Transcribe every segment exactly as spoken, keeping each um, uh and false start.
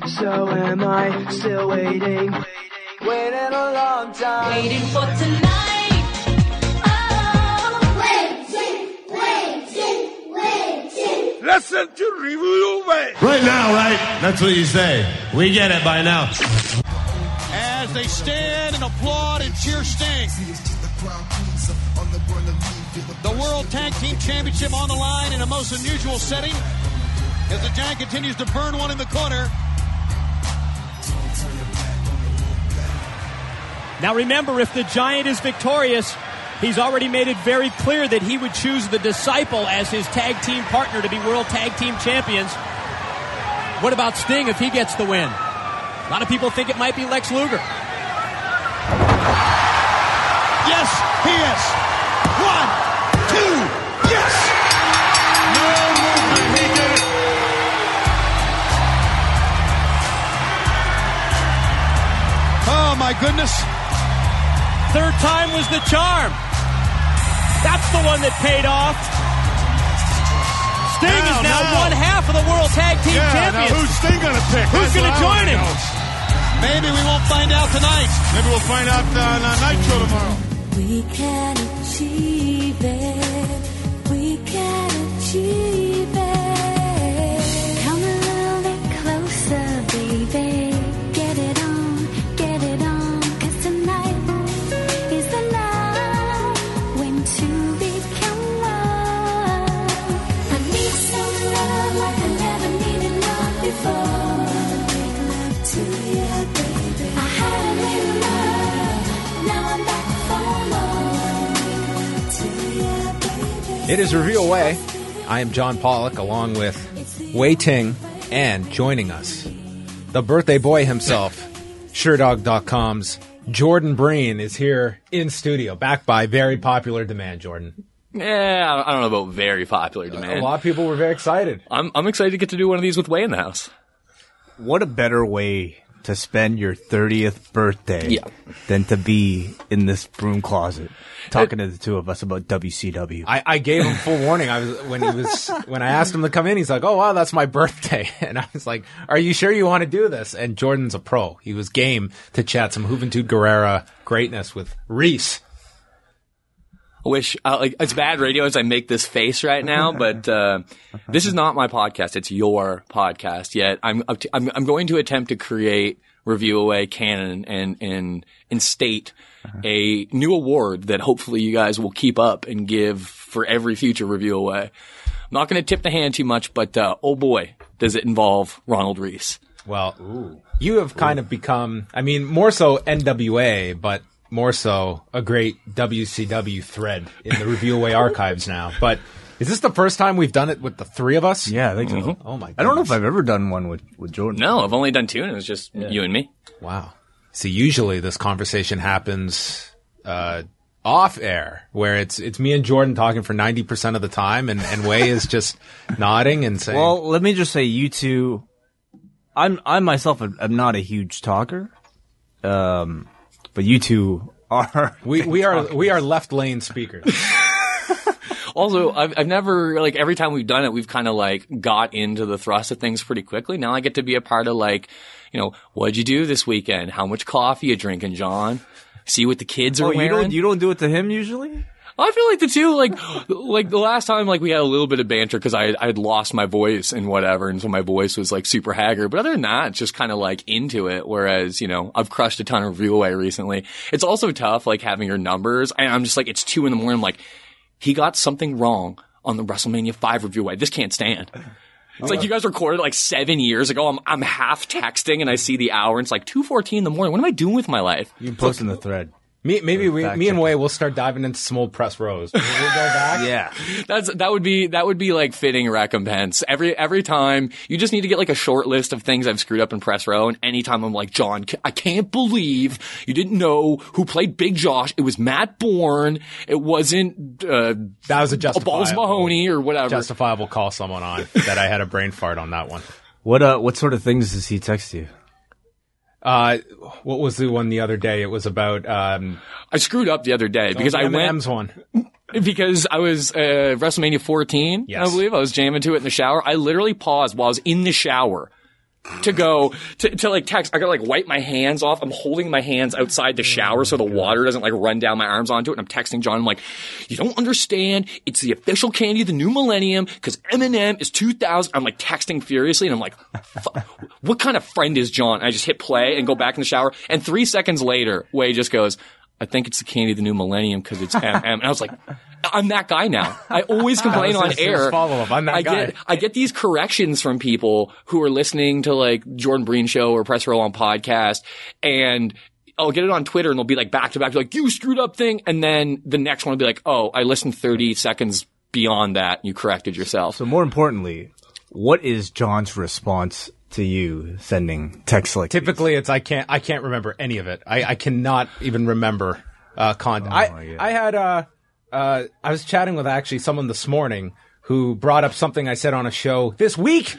So am I, still waiting, waiting a long time, waiting for tonight. Oh, waiting, waiting, waiting. Listen to Review Way. Right now, right? That's what you say. We get it by now. As they stand and applaud and cheer Sting. The World Tag Team Championship on the line in a most unusual setting as the Giant continues to burn one in the corner. Now remember, if the Giant is victorious, he's already made it very clear that he would choose the Disciple as his tag team partner to be World Tag Team Champions. What about Sting if he gets the win? A lot of people think it might be Lex Luger. Yes, he is. One, two, yes! No movement, he did it. Oh, my goodness. Third time was the charm. That's the one that paid off. Sting now, is now, now one half of the World Tag Team yeah, Champions. Now who's Sting going to pick? Who's going to join him? Know. Maybe we won't find out tonight. Maybe we'll find out uh, on uh, Nitro tomorrow. We can achieve it. We can achieve it. Come a little bit closer, baby. Get it on, get it on. 'Cause tonight is the night when two become one. I need some love like I never needed love before. Make love to you, baby. I had it in love. Now I'm back for more. Make love to you, baby. It is Review Away. I am John Pollock, along with Wei Ting, and joining us, the birthday boy himself, Sherdog dot com's Jordan Breen is here in studio, backed by very popular demand, Jordan. Yeah, I don't know about very popular demand. A lot of people were very excited. I'm I'm excited to get to do one of these with Way in the house. What a better way to spend your thirtieth birthday Yeah. than to be in this broom closet talking to the two of us about W C W. I, I gave him full warning. I was when he was when I asked him to come in, he's like, "Oh wow, that's my birthday," and I was like, "Are you sure you want to do this?" And Jordan's a pro. He was game to chat some Juventud Guerrera greatness with Reese. I wish, uh, like, it's bad radio as I make this face right now, but, uh, this is not my podcast. It's your podcast. Yet I'm, I'm, I'm going to attempt to create Review Away canon and, and, and state a new award that hopefully you guys will keep up and give for every future Review Away. I'm not going to tip the hand too much, but, uh, oh boy, does it involve Ronald Reese. Well, ooh. You have kind of become, I mean, more so N W A, but more so a great W C W thread in the Review Away archives now. But is this the first time we've done it with the three of us? Yeah, I think so. Mm-hmm. Oh my goodness. I don't know if I've ever done one with, with Jordan. No, I've only done two and it was just yeah. you and me. Wow. See, usually this conversation happens, uh, off air, where it's, it's me and Jordan talking for ninety percent of the time and, and Way is just nodding and saying. Well, let me just say you two, I'm, I myself am, am not a huge talker. Um, but you two are. We, we are, we are left lane speakers. Also, I've, I've never, like, every time we've done it, we've kind of, like, got into the thrust of things pretty quickly. Now I get to be a part of, like, you know, what'd you do this weekend? How much coffee you drinking, John? See what the kids are oh, wearing? You don't, you don't do it to him usually? I feel like the two, like, like the last time, like, we had a little bit of banter because I, I had lost my voice and whatever, and so my voice was, like, super haggard. But other than that, it's just kind of, like, into it, whereas, you know, I've crushed a ton of Review Away recently. It's also tough, like, having your numbers, and I'm just like, it's two in the morning, I'm like, he got something wrong on the WrestleMania five Review Away. This can't stand. It's like you guys recorded like seven years ago. I'm I'm half texting and I see the hour and it's like two fourteen in the morning. What am I doing with my life? You can post in the thread. Me, maybe we, me and Way will start diving into some old press rows. We'll go back. Yeah, that's that would be that would be like fitting recompense. Every every time you just need to get like a short list of things I've screwed up in press row, and anytime I'm like, John, I can't believe you didn't know who played Big Josh. It was Matt Bourne. It wasn't uh, that was a justifiable Balls Mahoney or whatever. Justifiable call someone on that. I had a brain fart on that one. What uh what sort of things does he text you? Uh, what was the one the other day? It was about, um, I screwed up the other day because I went, M and M's one. Because I was, uh, WrestleMania fourteen, yes. I believe. I was jamming to it in the shower. I literally paused while I was in the shower to go to, to like text. I gotta like wipe my hands off. I'm holding my hands outside the shower so the water doesn't like run down my arms onto it. And I'm texting John. I'm like, you don't understand. It's the official candy of the new millennium because Eminem is two thousand. I'm like texting furiously and I'm like, what kind of friend is John? And I just hit play and go back in the shower. And three seconds later, Way just goes, I think it's the candy of the new millennium because it's M M. And I was like, I'm that guy now. I always complain on air. Follow-up. I'm that I guy. get, I get these corrections from people who are listening to like Jordan Breen show or Press Roll on podcast, and I'll get it on Twitter and they'll be like back to back, like, you screwed up thing. And then the next one will be like, oh, I listened thirty seconds beyond that and you corrected yourself. So more importantly, what is John's response to you sending text like Typically, these? it's I can't I can't remember any of it. I, I cannot even remember uh, content. Oh, I yeah. I had uh, uh I was chatting with actually someone this morning who brought up something I said on a show this week.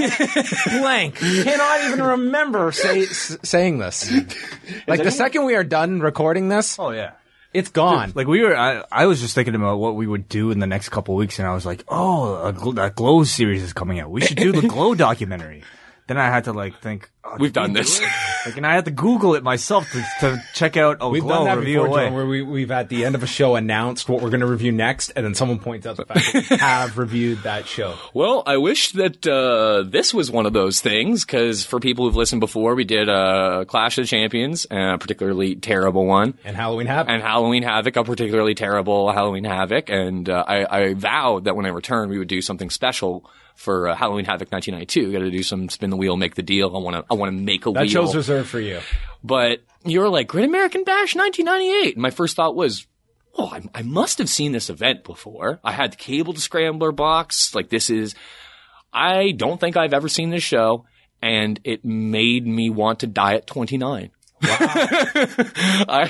Blank. Cannot even remember say, s- saying this. Like the second we are done recording this, Oh yeah. it's gone. Like we were, I, I was just thinking about what we would do in the next couple of weeks, and I was like, "Oh, a, Gl- that Glow series is coming out. We should do the Glow documentary." Then I had to like think, oh, We've did we done do this. it? Like, and I had to Google it myself to, to check out a We've Glow done that review before, away. John, where we, we've at the end of a show announced what we're going to review next, and then someone points out the fact that we have reviewed that show. Well, I wish that uh, this was one of those things, because for people who've listened before, we did uh, Clash of the Champions, a particularly terrible one. And Halloween Havoc. And Halloween Havoc, a particularly terrible Halloween Havoc. And uh, I, I vowed that when I returned, we would do something special for uh, Halloween Havoc nineteen ninety-two. We got to do some spin the wheel, make the deal. I want to I want to make a that wheel. show's reserved for you. But you were like, Great American Bash nineteen ninety-eight. And my first thought was, oh, I, I must have seen this event before. I had the cable to scrambler box. Like, this is, I don't think I've ever seen this show. And it made me want to die at twenty-nine. Wow. I,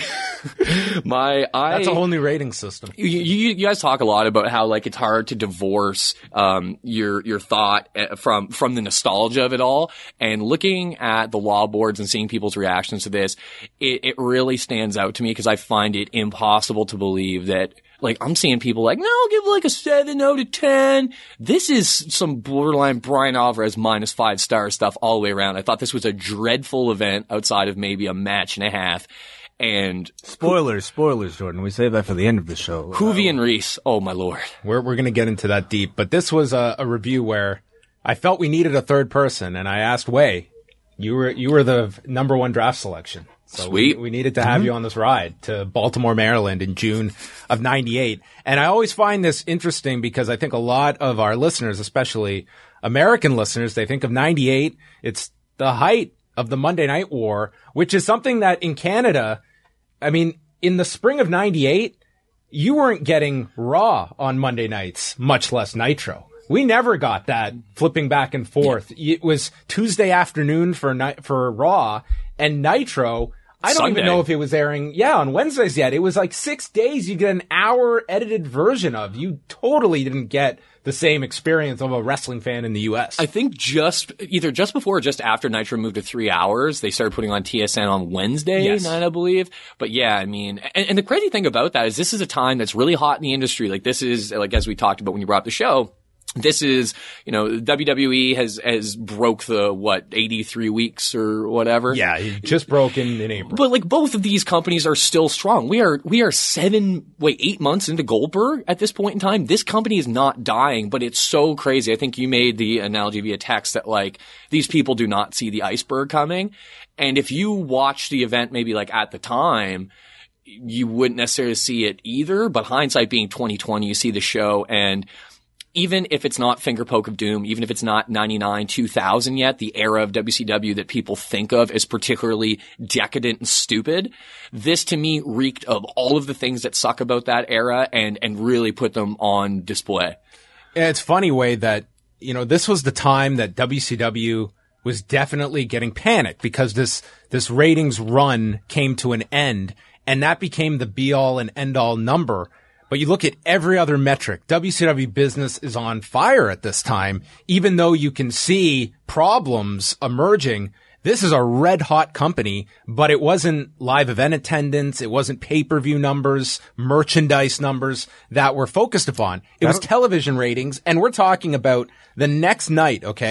my, I, That's a whole new rating system. you, you, you guys talk a lot about how like it's hard to divorce um, your your thought from from the nostalgia of it all. And looking at the law boards and seeing people's reactions to this, it, it really stands out to me because I find it impossible to believe that. Like, I'm seeing people like, no, I'll give it like a seven out of ten. This is some borderline Brian Alvarez minus five star stuff all the way around. I thought this was a dreadful event outside of maybe a match and a half. And Spoilers, spoilers, Jordan. We save that for the end of the show. Hoovy and Reese, oh my lord. We're we're going to get into that deep, but this was a, a review where I felt we needed a third person, and I asked Way, you were you were the number one draft selection. So Sweet. We, we needed to have you on this ride to Baltimore, Maryland in June of ninety-eight. And I always find this interesting because I think a lot of our listeners, especially American listeners, they think of ninety-eight. It's the height of the Monday Night War, which is something that in Canada, I mean, in the spring of ninety-eight, you weren't getting Raw on Monday nights, much less Nitro. We never got that flipping back and forth. It was Tuesday afternoon for ni- for Raw, and Nitro, I don't Sunday. even know if it was airing, yeah, on Wednesdays yet. It was like six days you get an hour edited version of. You totally didn't get the same experience of a wrestling fan in the U S. I think just either just before or just after Nitro moved to three hours, they started putting on T S N on Wednesday Yes. night, I believe. But yeah, I mean, and, and the crazy thing about that is this is a time that's really hot in the industry. Like, this is, like, as we talked about when you brought up the show, this is, you know, W W E has, has broke the, what, eighty-three weeks or whatever. Yeah, it just broke in, in April. But like, both of these companies are still strong. We are, we are seven, wait, eight months into Goldberg at this point in time. This company is not dying, but it's so crazy. I think you made the analogy via text that like, these people do not see the iceberg coming. And if you watch the event maybe like at the time, you wouldn't necessarily see it either. But hindsight being twenty twenty, you see the show, and even if it's not Finger Poke of Doom, even if it's not ninety-nine, two thousand yet, the era of W C W that people think of as particularly decadent and stupid, this to me reeked of all of the things that suck about that era and, and really put them on display. Yeah, it's funny, Way, that, you know, this was the time that W C W was definitely getting panicked because this, this ratings run came to an end, and that became the be all and end all number. But you look at every other metric, W C W business is on fire at this time. Even though you can see problems emerging, this is a red hot company, but it wasn't live event attendance. It wasn't pay-per-view numbers, merchandise numbers that were focused upon. It was television ratings. And we're talking about the next night. Okay.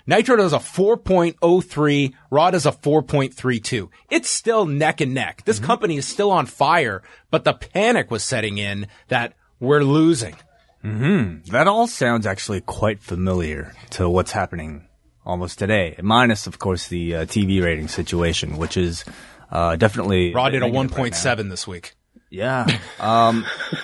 Nitro does a four point oh three, Raw does a four point three two. It's still neck and neck. This mm-hmm. company is still on fire, but the panic was setting in that we're losing. Mm-hmm. That all sounds actually quite familiar to what's happening almost today, minus, of course, the uh, T V rating situation, which is uh, definitely... Raw did a one point seven right this week. Yeah. Um,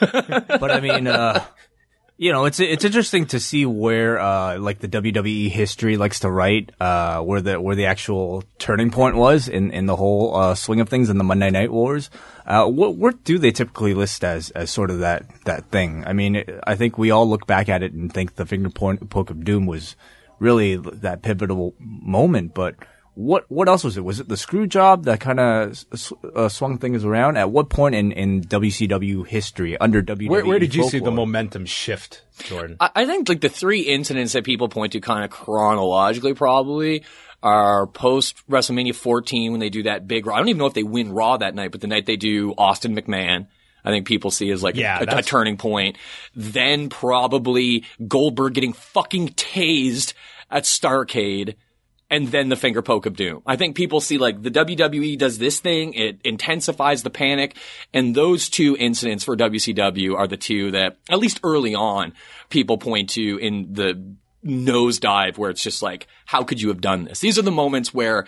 but I mean... Uh, You know, it's it's interesting to see where uh like the W W E history likes to write uh where the where the actual turning point was in in the whole uh swing of things in the Monday Night Wars. Uh what what do they typically list as as sort of that that thing? I mean, it, I think we all look back at it and think the finger point poke of doom was really that pivotal moment, but What what else was it? Was it the screw job that kind of uh, swung things around? At what point in, in W C W history under W W E Where, where did you folklore? see the momentum shift, Jordan? I, I think like the three incidents that people point to kind of chronologically probably are post WrestleMania fourteen when they do that big Raw. I don't even know if they win Raw that night, but the night they do Austin McMahon, I think people see as like yeah, a, a turning point. Then probably Goldberg getting fucking tased at Starrcade. And then the finger poke of doom. I think people see like the W W E does this thing, it intensifies the panic, and those two incidents for W C W are the two that, at least early on, people point to in the nosedive where it's just like, how could you have done this? These are the moments where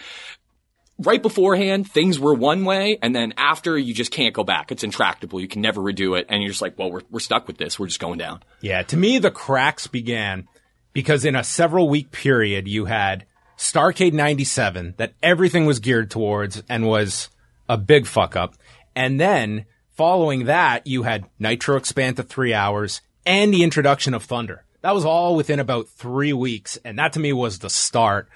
right beforehand, things were one way, and then after, you just can't go back. It's intractable. You can never redo it, and you're just like, well, we're, we're stuck with this. We're just going down. Yeah, to me, the cracks began because in a several-week period, you had Starrcade ninety-seven that everything was geared towards and was a big fuck up. And then following that, you had Nitro expand to three hours and the introduction of Thunder. That was all within about three weeks. And that to me was the start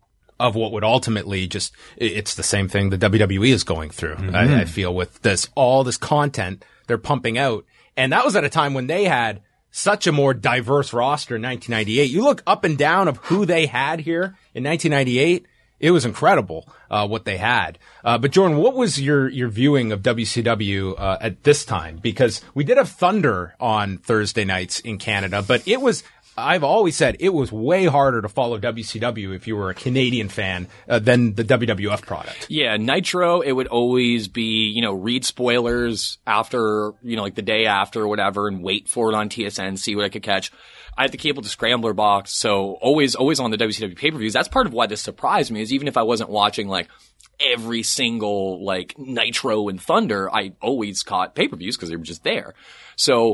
of what would ultimately just, it's the same thing the W W E is going through. Mm-hmm. I, I feel with this, all this content they're pumping out. And that was at a time when they had such a more diverse roster in nineteen ninety-eight. You look up and down of who they had here in nineteen ninety-eight. It was incredible, uh, what they had. Uh, but Jordan, what was your, your viewing of W C W, uh, at this time? Because we did have Thunder on Thursday nights in Canada, but it was, I've always said it was way harder to follow W C W if you were a Canadian fan uh, than the W W F product. Yeah, Nitro, it would always be, you know, read spoilers after, you know, like the day after or whatever and wait for it on T S N, see what I could catch. I had the cable to Scrambler box, so always, always on the W C W pay-per-views. That's part of why this surprised me is even if I wasn't watching like every single like Nitro and Thunder, I always caught pay-per-views because they were just there. So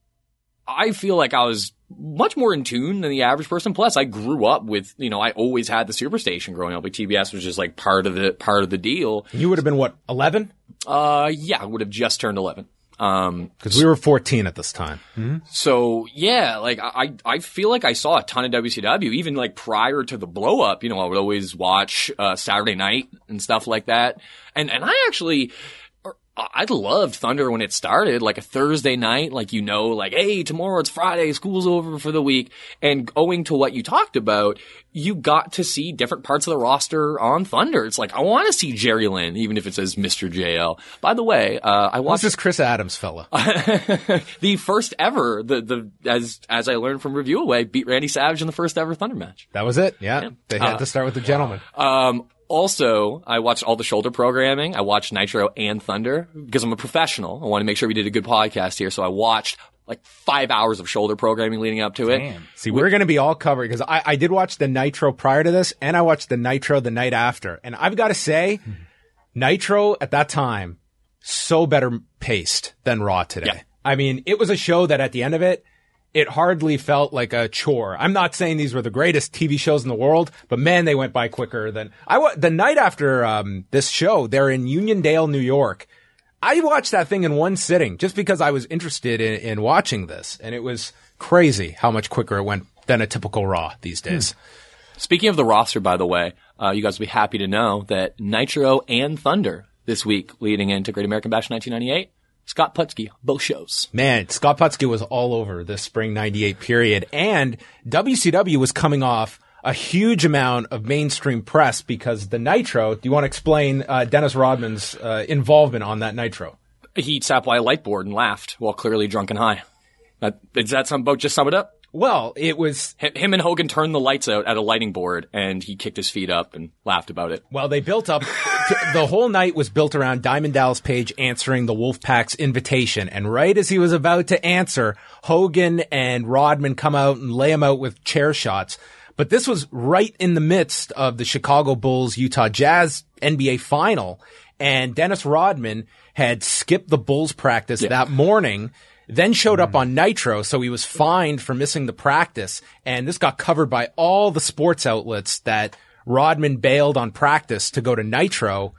I feel like I was much more in tune than the average person. Plus, I grew up with, you know, I always had the Superstation growing up. Like T B S was just like part of the, part of the deal. You would have been what, eleven? Uh, yeah, I would have just turned eleven. Um, cause we were fourteen at this time. Mm-hmm. So yeah, like I, I feel like I saw a ton of W C W even like prior to the blow up. You know, I would always watch, uh, Saturday Night and stuff like that. And, and I actually, I loved Thunder when it started, like a Thursday night, like, you know, like, hey, tomorrow it's Friday, school's over for the week. And owing to what you talked about, you got to see different parts of the roster on Thunder. It's like, I want to see Jerry Lynn, even if it says Mister J L. By the way, uh, I watched this Chris Adams fella. the first ever, the, the, as, as I learned from Review Away, beat Randy Savage in the first ever Thunder match. That was it. Yeah. yeah. They had uh, to start with the gentleman. Um, Also, I watched all the shoulder programming. I watched Nitro and Thunder because I'm a professional. I want to make sure we did a good podcast here. So I watched like five hours of shoulder programming leading up to it. Damn. See, we're going to be all covered because I, I did watch the Nitro prior to this and I watched the Nitro the night after. And I've got to say, Nitro at that time, so better paced than Raw today. Yeah. I mean, it was a show that at the end of it, it hardly felt like a chore. I'm not saying these were the greatest T V shows in the world, but man, they went by quicker than I wa- the night after, um, this show, they're in Uniondale, New York. I watched that thing in one sitting just because I was interested in, in watching this. And it was crazy how much quicker it went than a typical Raw these days. Hmm. Speaking of the roster, by the way, uh, you guys will be happy to know that Nitro and Thunder this week leading into Great American Bash nineteen ninety-eight. Scott Putski, both shows. Man, Scott Putski was all over this spring ninety-eight period. And W C W was coming off a huge amount of mainstream press because the Nitro, do you want to explain uh, Dennis Rodman's uh, involvement on that Nitro? He sat by a light board and laughed while clearly drunk and high. That, is that some boat just sum it up? Well, it was H- him and Hogan turned the lights out at a lighting board, and he kicked his feet up and laughed about it. Well, they built up, the whole night was built around Diamond Dallas Page answering the Wolfpack's invitation. And right as he was about to answer, Hogan and Rodman come out and lay him out with chair shots. But this was right in the midst of the Chicago Bulls Utah Jazz N B A final. And Dennis Rodman had skipped the Bulls practice Yeah. that morning, then showed up on Nitro, so he was fined for missing the practice. And this got covered by all the sports outlets that Rodman bailed on practice to go to Nitro,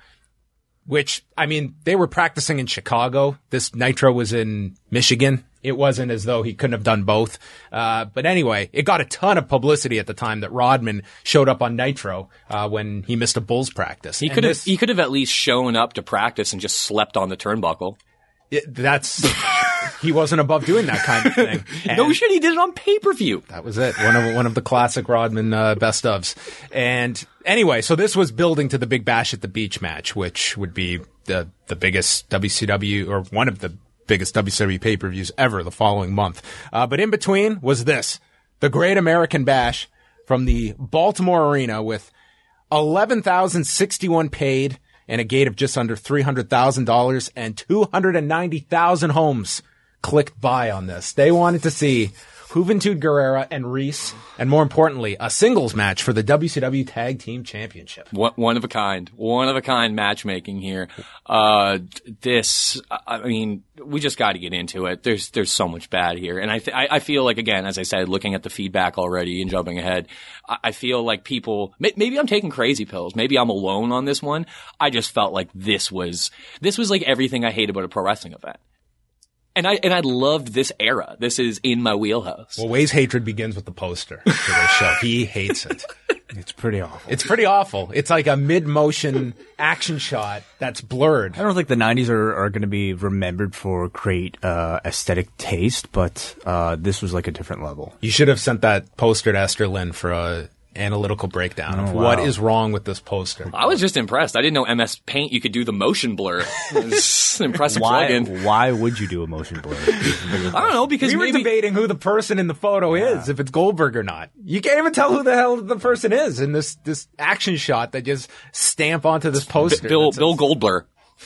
which, I mean, they were practicing in Chicago. This Nitro was in Michigan. It wasn't as though he couldn't have done both. Uh, but anyway, it got a ton of publicity at the time that Rodman showed up on Nitro, uh, when he missed a Bulls practice. He And could have this- he could have at least shown up to practice and just slept on the turnbuckle. it- that's, he wasn't above doing that kind of thing. No And- shit, he did it on pay-per-view. That was it. One of one of the classic Rodman uh, best ofs. And anyway, so this was building to the Big Bash at the Beach match, which would be the the biggest W C W or one of the biggest W C W pay-per-views ever the following month. Uh, but in between was this, the Great American Bash from the Baltimore Arena with eleven thousand sixty-one paid and a gate of just under three hundred thousand dollars and two hundred ninety thousand homes clicked buy on this. They wanted to see Juventud Guerrera and Reese, and more importantly, a singles match for the W C W Tag Team Championship. One, one of a kind, one of a kind matchmaking here. Uh, this, I mean, we just got to get into it. There's, there's so much bad here. And I, th- I, I feel like, again, as I said, looking at the feedback already and jumping ahead, I, I feel like people, may- maybe I'm taking crazy pills. Maybe I'm alone on this one. I just felt like this was, this was like everything I hate about a pro wrestling event. And I, and I loved this era. This is in my wheelhouse. Well, Way's hatred begins with the poster for this show. He hates it. It's pretty awful. It's pretty awful. It's like a mid-motion action shot that's blurred. I don't think the nineties are, are going to be remembered for great uh, aesthetic taste, but uh, this was like a different level. You should have sent that poster to Esther Lynn for a analytical breakdown of Oh, wow. what is wrong with this poster. I was just impressed. I didn't know M S Paint you could do the motion blur. It was an impressive Why? plugin. Why would you do a motion blur? I don't know because We were maybe debating who the person in the photo is, if it's Goldberg or not. You can't even tell who the hell the person is in this this action shot that just stamp onto this poster. Bill That's a- Bill Goldblur.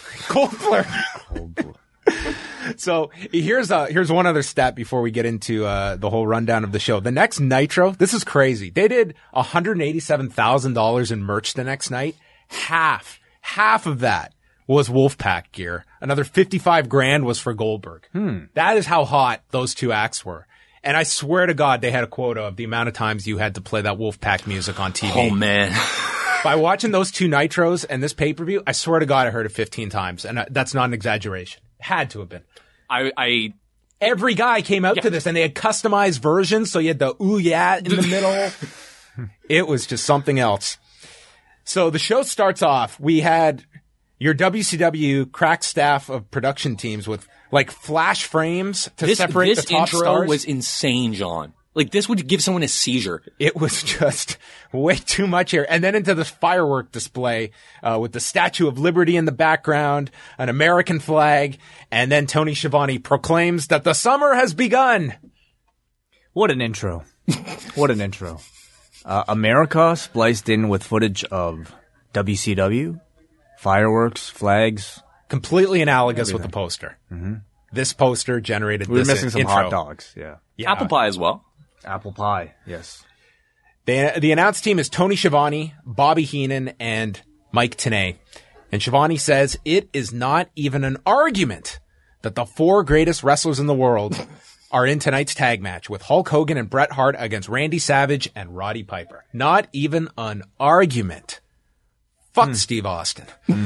Goldberg. So here's uh here's one other stat before we get into uh the whole rundown of the show. The next Nitro, this is crazy. They did one hundred eighty-seven thousand dollars in merch the next night. Half, half of that was Wolfpack gear. Another fifty-five grand was for Goldberg. Hmm. That is how hot those two acts were. And I swear to God, they had a quota of the amount of times you had to play that Wolfpack music on T V. Oh man. By watching those two Nitros and this pay-per-view, I swear to God, I heard it fifteen times. And uh, that's not an exaggeration. Had to have been. I I Every guy came out Yeah. to this and they had customized versions. So you had the ooh yeah in the middle. It was just something else. So the show starts off. We had your W C W crack staff of production teams with like flash frames to this separate this the top intro stars. was insane, John. Like this would give someone a seizure. It was just way too much here. And then into the firework display uh, with the Statue of Liberty in the background, an American flag, and then Tony Schiavone proclaims that the summer has begun. What an intro. What an intro. Uh, America spliced in with footage of W C W, fireworks, flags. Completely analogous with the poster. Mm-hmm. This poster generated We were this missing some intro. hot dogs. Yeah. Yeah. Apple pie as well. Apple pie. Yes. The, the announced team is Tony Schiavone, Bobby Heenan, and Mike Tenay. And Schiavone says it is not even an argument that the four greatest wrestlers in the world are in tonight's tag match with Hulk Hogan and Bret Hart against Randy Savage and Roddy Piper. Not even an argument. Fuck Steve Austin.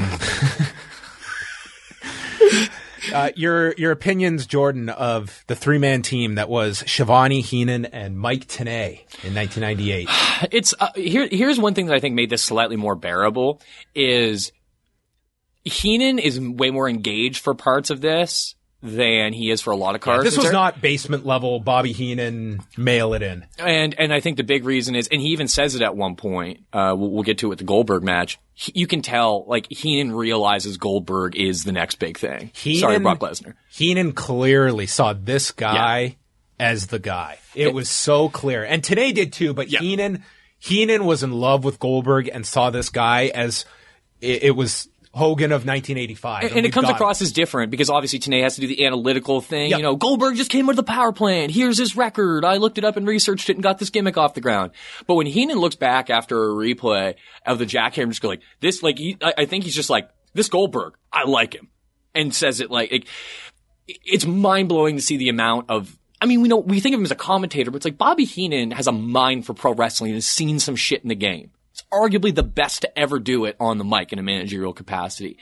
Uh, your your opinions, Jordan, of the three-man team that was Schiavone, Heenan, and Mike Tenay in nineteen ninety-eight. It's uh, here. Here's one thing that I think made this slightly more bearable is Heenan is way more engaged for parts of this than he is for a lot of cards. This was not basement level Bobby Heenan mail it in. And and I think the big reason is, and he even says it at one point, uh, we'll, we'll get to it with the Goldberg match. He, you can tell, like, Heenan realizes Goldberg is the next big thing. Heenan, Sorry, Brock Lesnar. Heenan clearly saw this guy as the guy. It, it was so clear. And Tenay did too, but yeah. Heenan, Heenan was in love with Goldberg and saw this guy as it, it was Hogan of nineteen eighty-five. And, and, and it comes across as different because obviously Tenay has to do the analytical thing. Yep. You know, Goldberg just came with the power plant. Here's his record. I looked it up and researched it and got this gimmick off the ground. But when Heenan looks back after a replay of the jackhammer, just go like this, like he, I, I think he's just like, this Goldberg, I like him, and says it like it, it's mind blowing to see the amount of. I mean, we know we think of him as a commentator, but it's like Bobby Heenan has a mind for pro wrestling and has seen some shit in the game. It's arguably the best to ever do it on the mic in a managerial capacity.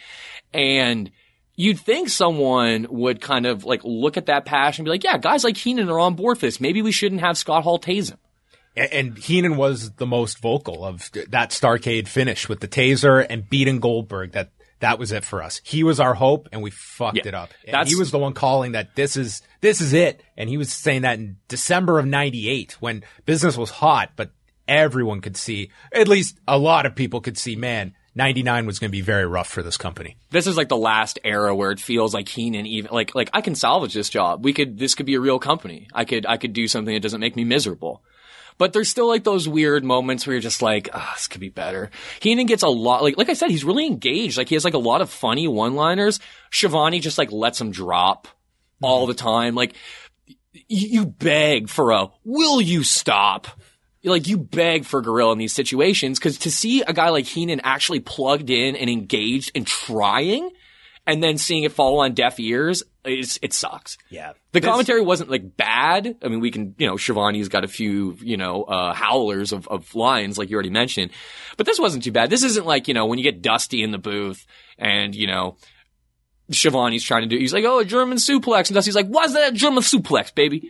And you'd think someone would kind of like look at that passion and be like, yeah, guys like Heenan are on board for this. Maybe we shouldn't have Scott Hall tase him. And Heenan was the most vocal of that Starrcade finish with the taser and beating Goldberg. That that was it for us. He was our hope, and we fucked yeah, it up. And he was the one calling that this is this is it. And he was saying that in December of ninety-eight when business was hot, but everyone could see, at least a lot of people could see, man, ninety-nine was going to be very rough for this company. This is like the last era where it feels like Heenan even like like I can salvage this job. We could this could be a real company. I could I could do something that doesn't make me miserable. But there's still like those weird moments where you're just like, ah, oh, this could be better. Heenan gets a lot, like, like I said, he's really engaged. Like he has like a lot of funny one-liners. Shivani just like lets him drop mm-hmm. all the time. Like y- you beg for a, will you stop? Like you beg for Gorilla in these situations because to see a guy like Heenan actually plugged in and engaged and trying and then seeing it fall on deaf ears, it's, it sucks. Yeah. The this- commentary wasn't like bad. I mean, we can, you know, Shivani's got a few, you know, uh, howlers of, of lines like you already mentioned, but this wasn't too bad. This isn't like, you know, when you get Dusty in the booth and, you know, Shivani's trying to do, he's like, oh, a German suplex. And Dusty's like, what's that German suplex, baby?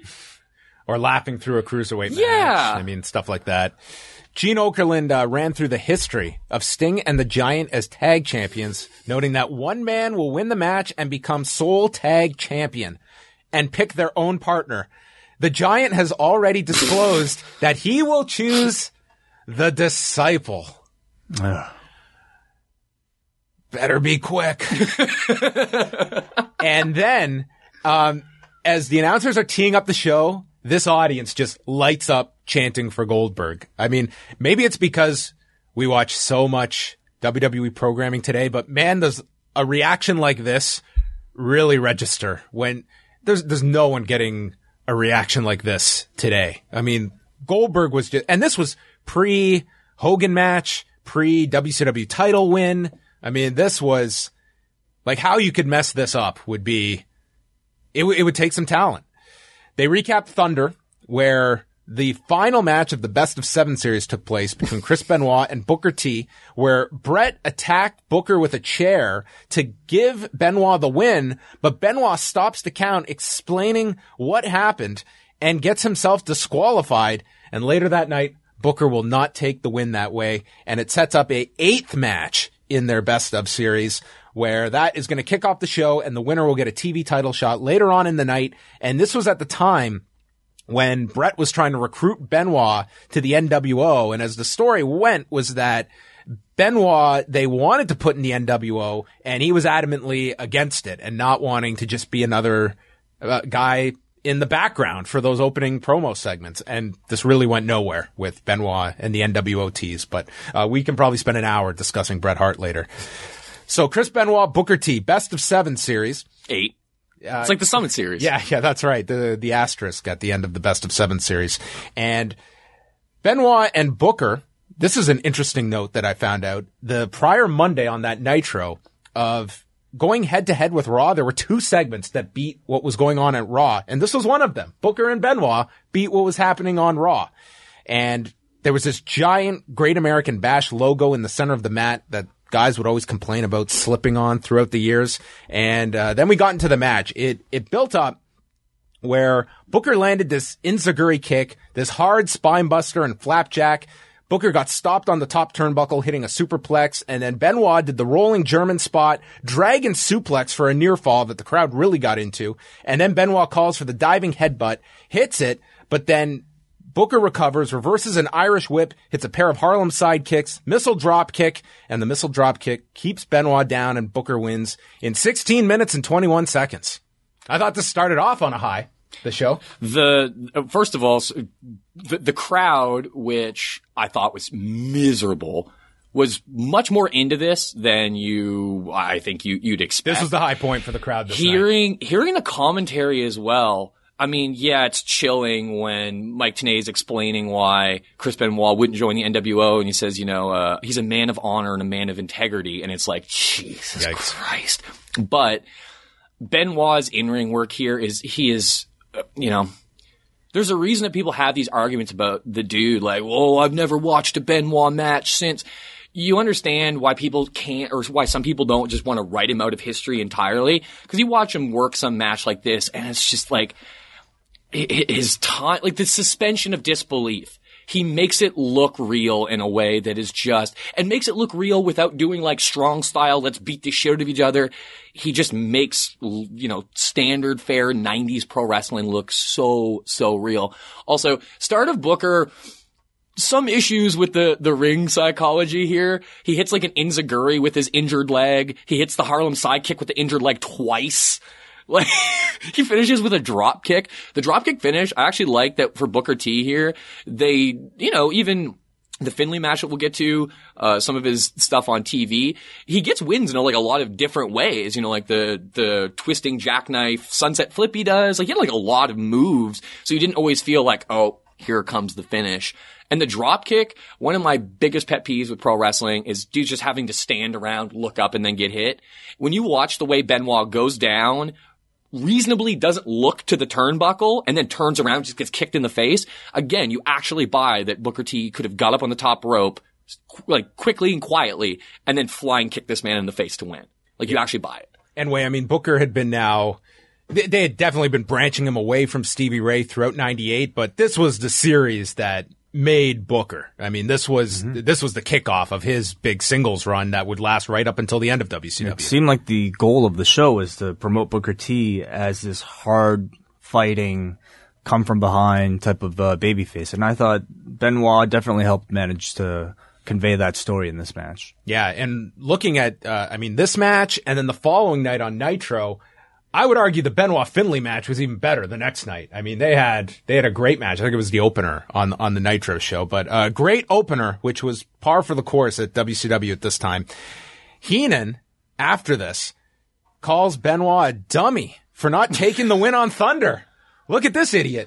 Or laughing through a cruiserweight match. Yeah. I mean, stuff like that. Gene Okerlund uh, ran through the history of Sting and the Giant as tag champions, noting that one man will win the match and become sole tag champion and pick their own partner. The Giant has already disclosed that he will choose the Disciple. Better be quick. And then, um, as the announcers are teeing up the show, this audience just lights up chanting for Goldberg. I mean, maybe it's because we watch so much W W E programming today, but man, does a reaction like this really register when there's, there's no one getting a reaction like this today. I mean, Goldberg was just, and this was pre Hogan match, pre W C W title win. I mean, this was like how you could mess this up would be, it, w- it would take some talent. They recapped Thunder, where the final match of the best of seven series took place between Chris Benoit and Booker T, where Brett attacked Booker with a chair to give Benoit the win, but Benoit stops the count explaining what happened and gets himself disqualified. And later that night, Booker will not take the win that way, and it sets up a eighth match in their best of series, where that is going to kick off the show and the winner will get a T V title shot later on in the night. And this was at the time when Brett was trying to recruit Benoit to the N W O. And as the story went was that Benoit, they wanted to put in the N W O and he was adamantly against it and not wanting to just be another uh, guy in the background for those opening promo segments. And this really went nowhere with Benoit and the N W O tease, but uh, we can probably spend an hour discussing Bret Hart later. So Chris Benoit, Booker T, best of seven series. Eight. Uh, it's like the Summit series. Yeah, yeah, that's right. The the asterisk at the end of the best of seven series. And Benoit and Booker, this is an interesting note that I found out. The prior Monday on that Nitro of going head to head with Raw, there were two segments that beat what was going on at Raw. And this was one of them. Booker and Benoit beat what was happening on Raw. And there was this giant Great American Bash logo in the center of the mat that guys would always complain about slipping on throughout the years. And uh, then we got into the match. It it built up where Booker landed this enziguri kick, this hard spine buster and flapjack. Booker got stopped on the top turnbuckle, hitting a superplex, and then Benoit did the rolling German spot, dragon suplex for a near fall that the crowd really got into. And then Benoit calls for the diving headbutt, hits it, but then Booker recovers, reverses an Irish whip, hits a pair of Harlem sidekicks, missile drop kick, and the missile drop kick keeps Benoit down, and Booker wins in sixteen minutes and twenty-one seconds. I thought this started off on a high. The show? The first of all, the, the crowd, which I thought was miserable, was much more into this than you, I think you, you'd expect. This was the high point for the crowd this hearing, night. Hearing the commentary as well. I mean, yeah, it's chilling when Mike Tenay is explaining why Chris Benoit wouldn't join the N W O, and he says, you know, uh, he's a man of honor and a man of integrity, and it's like, Jesus Yikes. Christ. But Benoit's in-ring work here is, he is, uh, you know, there's a reason that people have these arguments about the dude, like, oh, I've never watched a Benoit match since. You understand why people can't, or why some people don't just want to write him out of history entirely. Because you watch him work some match like this, and it's just like, his time, like the suspension of disbelief. He makes it look real in a way that is just, and makes it look real without doing like strong style, let's beat the shit out of each other. He just makes, you know, standard fair nineties pro wrestling look so, so real. Also, start of Booker, some issues with the, the ring psychology here. He hits like an enziguri with his injured leg. He hits the Harlem sidekick with the injured leg twice. Like, he finishes with a drop kick. The drop kick finish, I actually like that for Booker T here. They, you know, even the Finlay match that we'll get to, uh, some of his stuff on T V, he gets wins in like a lot of different ways. You know, like the, the twisting jackknife sunset flip he does. Like, he had like a lot of moves. So you didn't always feel like, oh, here comes the finish. And the drop kick, one of my biggest pet peeves with pro wrestling is dudes just having to stand around, look up, and then get hit. When you watch the way Benoit goes down, reasonably doesn't look to the turnbuckle and then turns around, just gets kicked in the face. Again, you actually buy that Booker T could have got up on the top rope, like quickly and quietly, and then flying kick this man in the face to win. Like, you actually buy it. And way, I mean, Booker had been now, they, they had definitely been branching him away from Stevie Ray throughout ninety-eight, but this was the series that made Booker. I mean, this was mm-hmm. this was the kickoff of his big singles run that would last right up until the end of W C W. It seemed like the goal of the show was to promote Booker T as this hard fighting, come from behind type of uh, babyface, and I thought Benoit definitely helped manage to convey that story in this match. Yeah, and looking at, uh, I mean, this match and then the following night on Nitro, I would argue the Benoit Finlay match was even better the next night. I mean, they had, they had a great match. I think it was the opener on, on the Nitro show, but a great opener, which was par for the course at W C W at this time. Heenan, after this, calls Benoit a dummy for not taking the win on Thunder. Look at this idiot.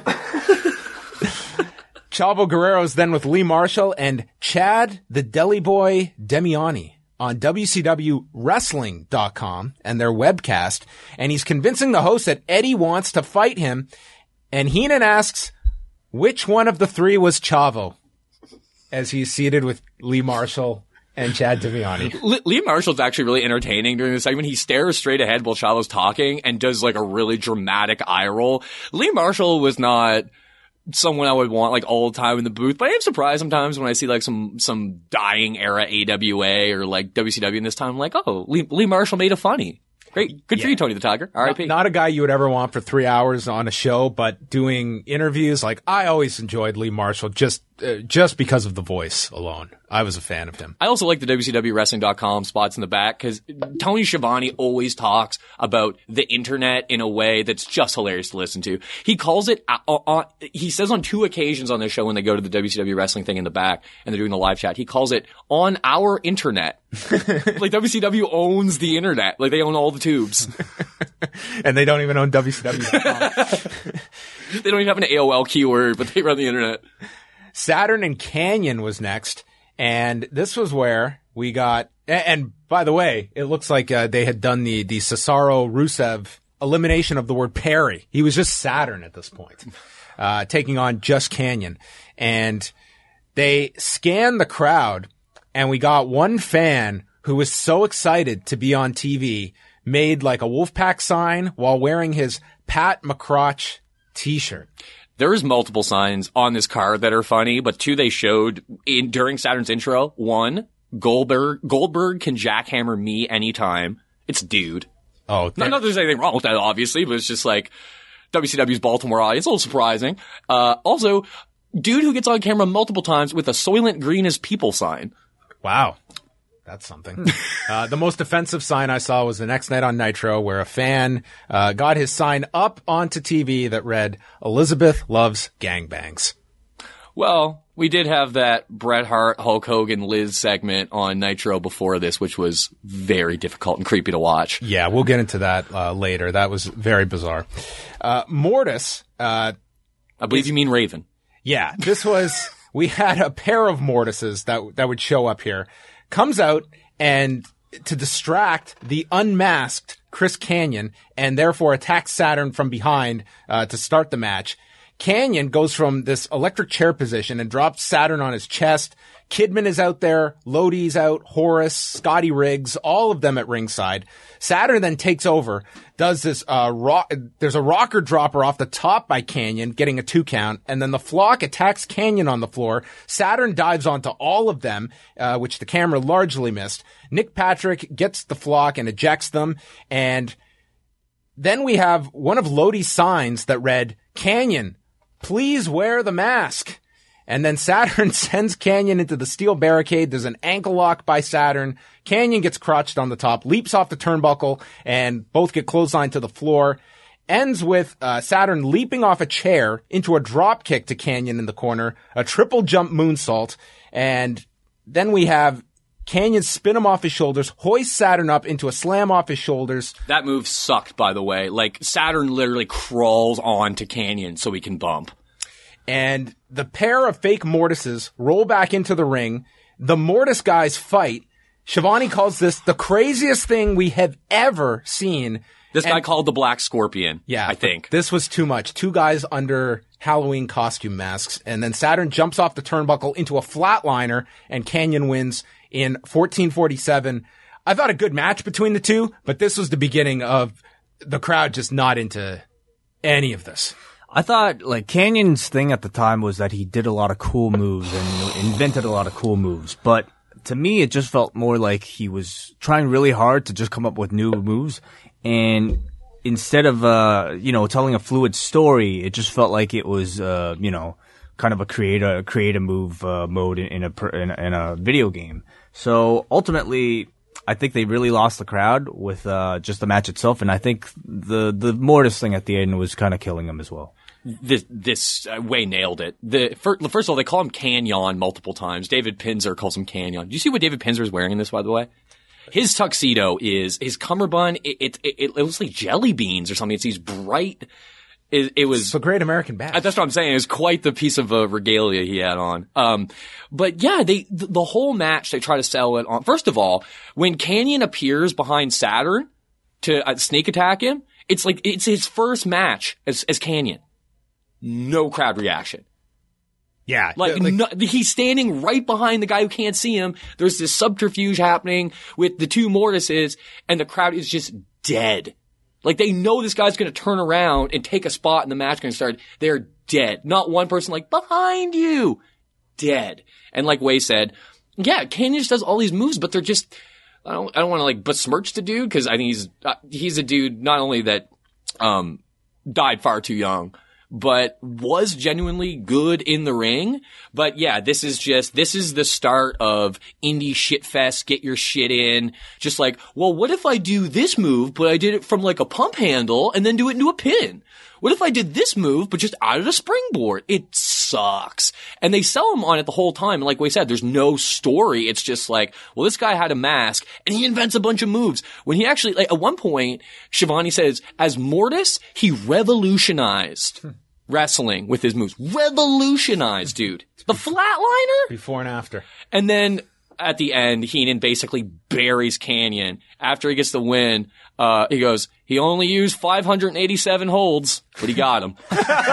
Chavo Guerrero's then with Lee Marshall and Chad the Deli Boy Demiani on W C W Wrestling dot com and their webcast, and he's convincing the host that Eddie wants to fight him, and Heenan asks which one of the three was Chavo as he's seated with Lee Marshall and Chad Demiani. Lee Marshall's actually really entertaining during this segment. He stares straight ahead while Chavo's talking and does like a really dramatic eye roll. Lee Marshall was not someone I would want like all the time in the booth, but I am surprised sometimes when I see like some some dying era A W A or like W C W in this time. I'm like, oh, Lee, Lee Marshall made a funny. Great. Good yeah. for you, Tony the Tiger. R I P. Not, not a guy you would ever want for three hours on a show, but doing interviews, like I always enjoyed Lee Marshall just uh, just because of the voice alone. I was a fan of him. I also like the W C W Wrestling dot com spots in the back because Tony Schiavone always talks about the internet in a way that's just hilarious to listen to. He calls it, uh, uh, he says on two occasions on this show when they go to the W C W Wrestling thing in the back and they're doing the live chat, he calls it on our internet. Like W C W owns the internet. Like they own all the tubes. And they don't even own W C W dot com. They don't even have an A O L keyword, but they run the internet. Saturn and Canyon was next. And this was where we got, and by the way, it looks like uh, they had done the, the Cesaro-Rusev elimination of the word Perry. He was just Saturn at this point, uh, taking on just Canyon. And they scanned the crowd, and we got one fan who was so excited to be on T V, made like a Wolfpack sign while wearing his Pat McCrotch t-shirt. There's multiple signs on this card that are funny, but two they showed in during Saturn's intro. One, Goldberg Goldberg can jackhammer me anytime. It's dude. Oh, not, not that there's anything wrong with that, obviously, but it's just like W C W's Baltimore audience. A little surprising. Uh, also, dude who gets on camera multiple times with a Soylent Green as people sign. Wow. That's something. uh, the most offensive sign I saw was the next night on Nitro, where a fan uh, got his sign up onto T V that read, Elizabeth loves gangbangs. Well, we did have that Bret Hart, Hulk Hogan, Liz segment on Nitro before this, which was very difficult and creepy to watch. Yeah, we'll get into that uh, later. That was very bizarre. Uh, Mortis. Uh, I believe is, you mean Raven. Yeah, this was, we had a pair of Mortises that, that would show up here. Comes out and to distract the unmasked Chris Kanyon and therefore attacks Saturn from behind uh, to start the match. Kanyon goes from this electric chair position and drops Saturn on his chest. Kidman is out there, Lodi's out, Horace, Scotty Riggs, all of them at ringside. Saturn then takes over, does this, uh, rock, there's a rocker dropper off the top by Kanyon, getting a two count, and then the Flock attacks Kanyon on the floor. Saturn dives onto all of them, uh, which the camera largely missed. Nick Patrick gets the Flock and ejects them, and then we have one of Lodi's signs that read, Kanyon, please wear the mask. And then Saturn sends Kanyon into the steel barricade. There's an ankle lock by Saturn. Kanyon gets crotched on the top, leaps off the turnbuckle, and both get clotheslined to the floor. Ends with uh, Saturn leaping off a chair into a drop kick to Kanyon in the corner, a triple jump moonsault, and then we have Kanyon spin him off his shoulders, hoist Saturn up into a slam off his shoulders. That move sucked, by the way. Like, Saturn literally crawls onto Kanyon so he can bump. And the pair of fake Mortises roll back into the ring. The Mortis guys fight. Shivani calls this the craziest thing we have ever seen. This and, guy called the Black Scorpion, yeah, I think. This was too much. Two guys under Halloween costume masks. And then Saturn jumps off the turnbuckle into a flatliner, and Kanyon wins in fourteen forty-seven. I thought a good match between the two, but this was the beginning of the crowd just not into any of this. I thought, like, Kanyon's thing at the time was that he did a lot of cool moves and invented a lot of cool moves. But to me, it just felt more like he was trying really hard to just come up with new moves. And instead of, uh, you know, telling a fluid story, it just felt like it was, uh, you know, kind of a create a, create a move, uh, mode in, in a, in a, in a video game. So ultimately, I think they really lost the crowd with, uh, just the match itself. And I think the, the Mortis thing at the end was kind of killing him as well. This, this, uh, Way nailed it. The, first, first of all, they call him Kanyon multiple times. David Pinzer calls him Kanyon. Do you see what David Pinzer is wearing in this, by the way? His tuxedo is, his cummerbund, it, it, it, it looks like jelly beans or something. It's these bright, it, it was. It's a great American badge. That's what I'm saying. It was quite the piece of uh, regalia he had on. Um, but yeah, they, the, the whole match, they try to sell it on. First of all, when Kanyon appears behind Saturn to uh, sneak attack him, it's like, it's his first match as, as Kanyon. No crowd reaction. Yeah. Like, like no, he's standing right behind the guy who can't see him. There's this subterfuge happening with the two Mortises, and the crowd is just dead. Like, they know this guy's gonna turn around and take a spot and the match gonna start. They're dead. Not one person like, behind you! Dead. And like Way said, yeah, Kanyon just does all these moves, but they're just, I don't, I don't wanna like besmirch the dude, cause I think he's, uh, he's a dude not only that, um, died far too young, but was genuinely good in the ring. But yeah, this is just, this is the start of indie shit fest, get your shit in. Just like, well, what if I do this move, but I did it from like a pump handle and then do it into a pin? What if I did this move, but just out of the springboard? It sucks. And they sell them on it the whole time. And like we said, there's no story. It's just like, well, this guy had a mask and he invents a bunch of moves. When he actually, like, at one point, Shivani says, as Mortis, he revolutionized wrestling with his moves. Revolutionized, dude. The flatliner? Before and after. And then at the end, Heenan basically buries Kanyon. After he gets the win, uh, he goes, he only used five hundred eighty-seven holds, but he got him.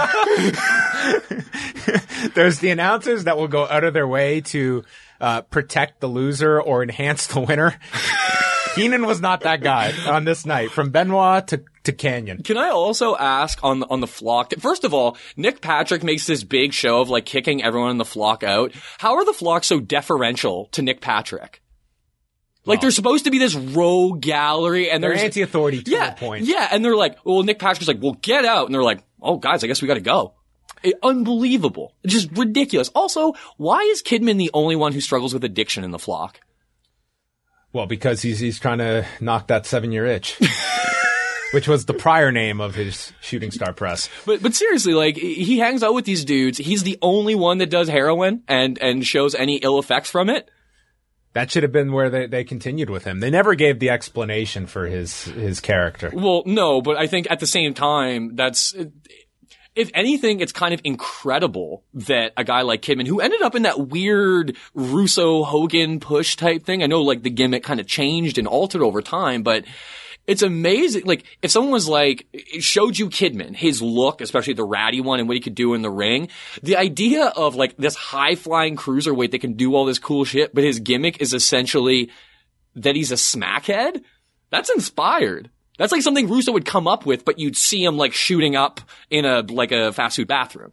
There's the announcers that will go out of their way to uh, protect the loser or enhance the winner. Heenan was not that guy on this night, from Benoit to, to Kanyon. Can I also ask on the, on the Flock? First of all, Nick Patrick makes this big show of like kicking everyone in the Flock out. How are the Flock so deferential to Nick Patrick? Like, well, they're supposed to be this rogue gallery, and they're there's anti-authority to yeah, a point. Yeah, and they're like, well, Nick Patrick's like, well, get out, and they're like, oh, guys, I guess we got to go. It, unbelievable, it's just ridiculous. Also, why is Kidman the only one who struggles with addiction in the Flock? Well, because he's he's trying to knock that seven-year itch. Which was the prior name of his shooting star press. But but seriously, like, he hangs out with these dudes. He's the only one that does heroin and, and shows any ill effects from it. That should have been where they, they continued with him. They never gave the explanation for his his character. Well, no, but I think at the same time, that's... If anything, it's kind of incredible that a guy like Kidman, who ended up in that weird Russo-Hogan push type thing, I know, like, the gimmick kind of changed and altered over time, but... It's amazing. Like, if someone was like, showed you Kidman, his look, especially the ratty one and what he could do in the ring, the idea of like this high-flying cruiserweight that can do all this cool shit, but his gimmick is essentially that he's a smackhead, that's inspired. That's like something Russo would come up with, but you'd see him like shooting up in a, like a fast food bathroom.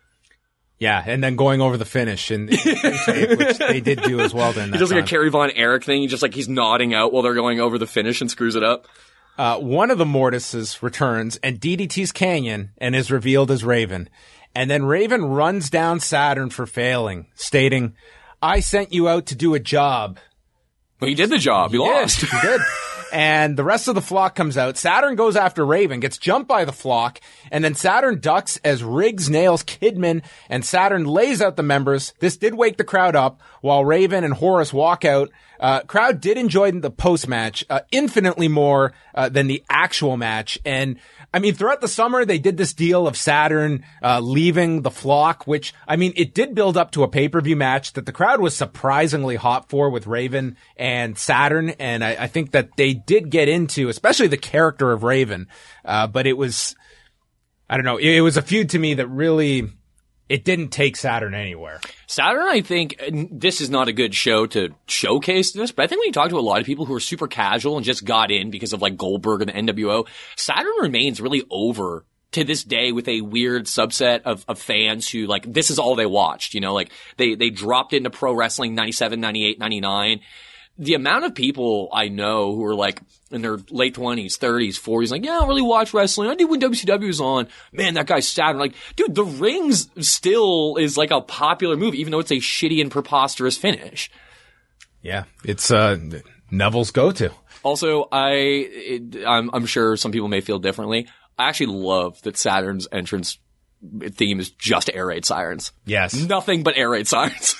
Yeah, and then going over the finish, and which they did do as well. Then he does like a Kerry Von Erich thing. He just like he's nodding out while they're going over the finish and screws it up. Uh, one of the Mortises returns and D D Ts Kanyon and is revealed as Raven, and then Raven runs down Saturn for failing, stating, "I sent you out to do a job." Well, he did the job. He, he lost. Did. He did. And the rest of the flock comes out. Saturn goes after Raven, gets jumped by the flock, and then Saturn ducks as Riggs nails Kidman, and Saturn lays out the members. This did wake the crowd up, while Raven and Horace walk out. Uh, crowd did enjoy the post-match, uh, infinitely more, uh, than the actual match. And, I mean, throughout the summer, they did this deal of Saturn, uh, leaving the flock, which, I mean, it did build up to a pay-per-view match that the crowd was surprisingly hot for with Raven and Saturn. And I, I think that they did get into, especially the character of Raven. Uh, but it was, I don't know, it, it was a feud to me that really, it didn't take Saturn anywhere. Saturn, I think, this is not a good show to showcase this, but I think when you talk to a lot of people who are super casual and just got in because of like Goldberg and the N W O, Saturn remains really over to this day with a weird subset of, of fans who like, this is all they watched, you know, like they, they dropped into pro wrestling ninety-seven, ninety-eight, ninety-nine. The amount of people I know who are like in their late twenties, thirties, forties, like, yeah, I don't really watch wrestling. I did when W C W was on. Man, that guy's Saturn. Like, dude, the Rings still is like a popular movie, even though it's a shitty and preposterous finish. Yeah, it's uh, Neville's go-to. Also, I, it, I'm, I'm sure some people may feel differently. I actually love that Saturn's entrance theme is just air raid sirens. Yes. Nothing but air raid sirens.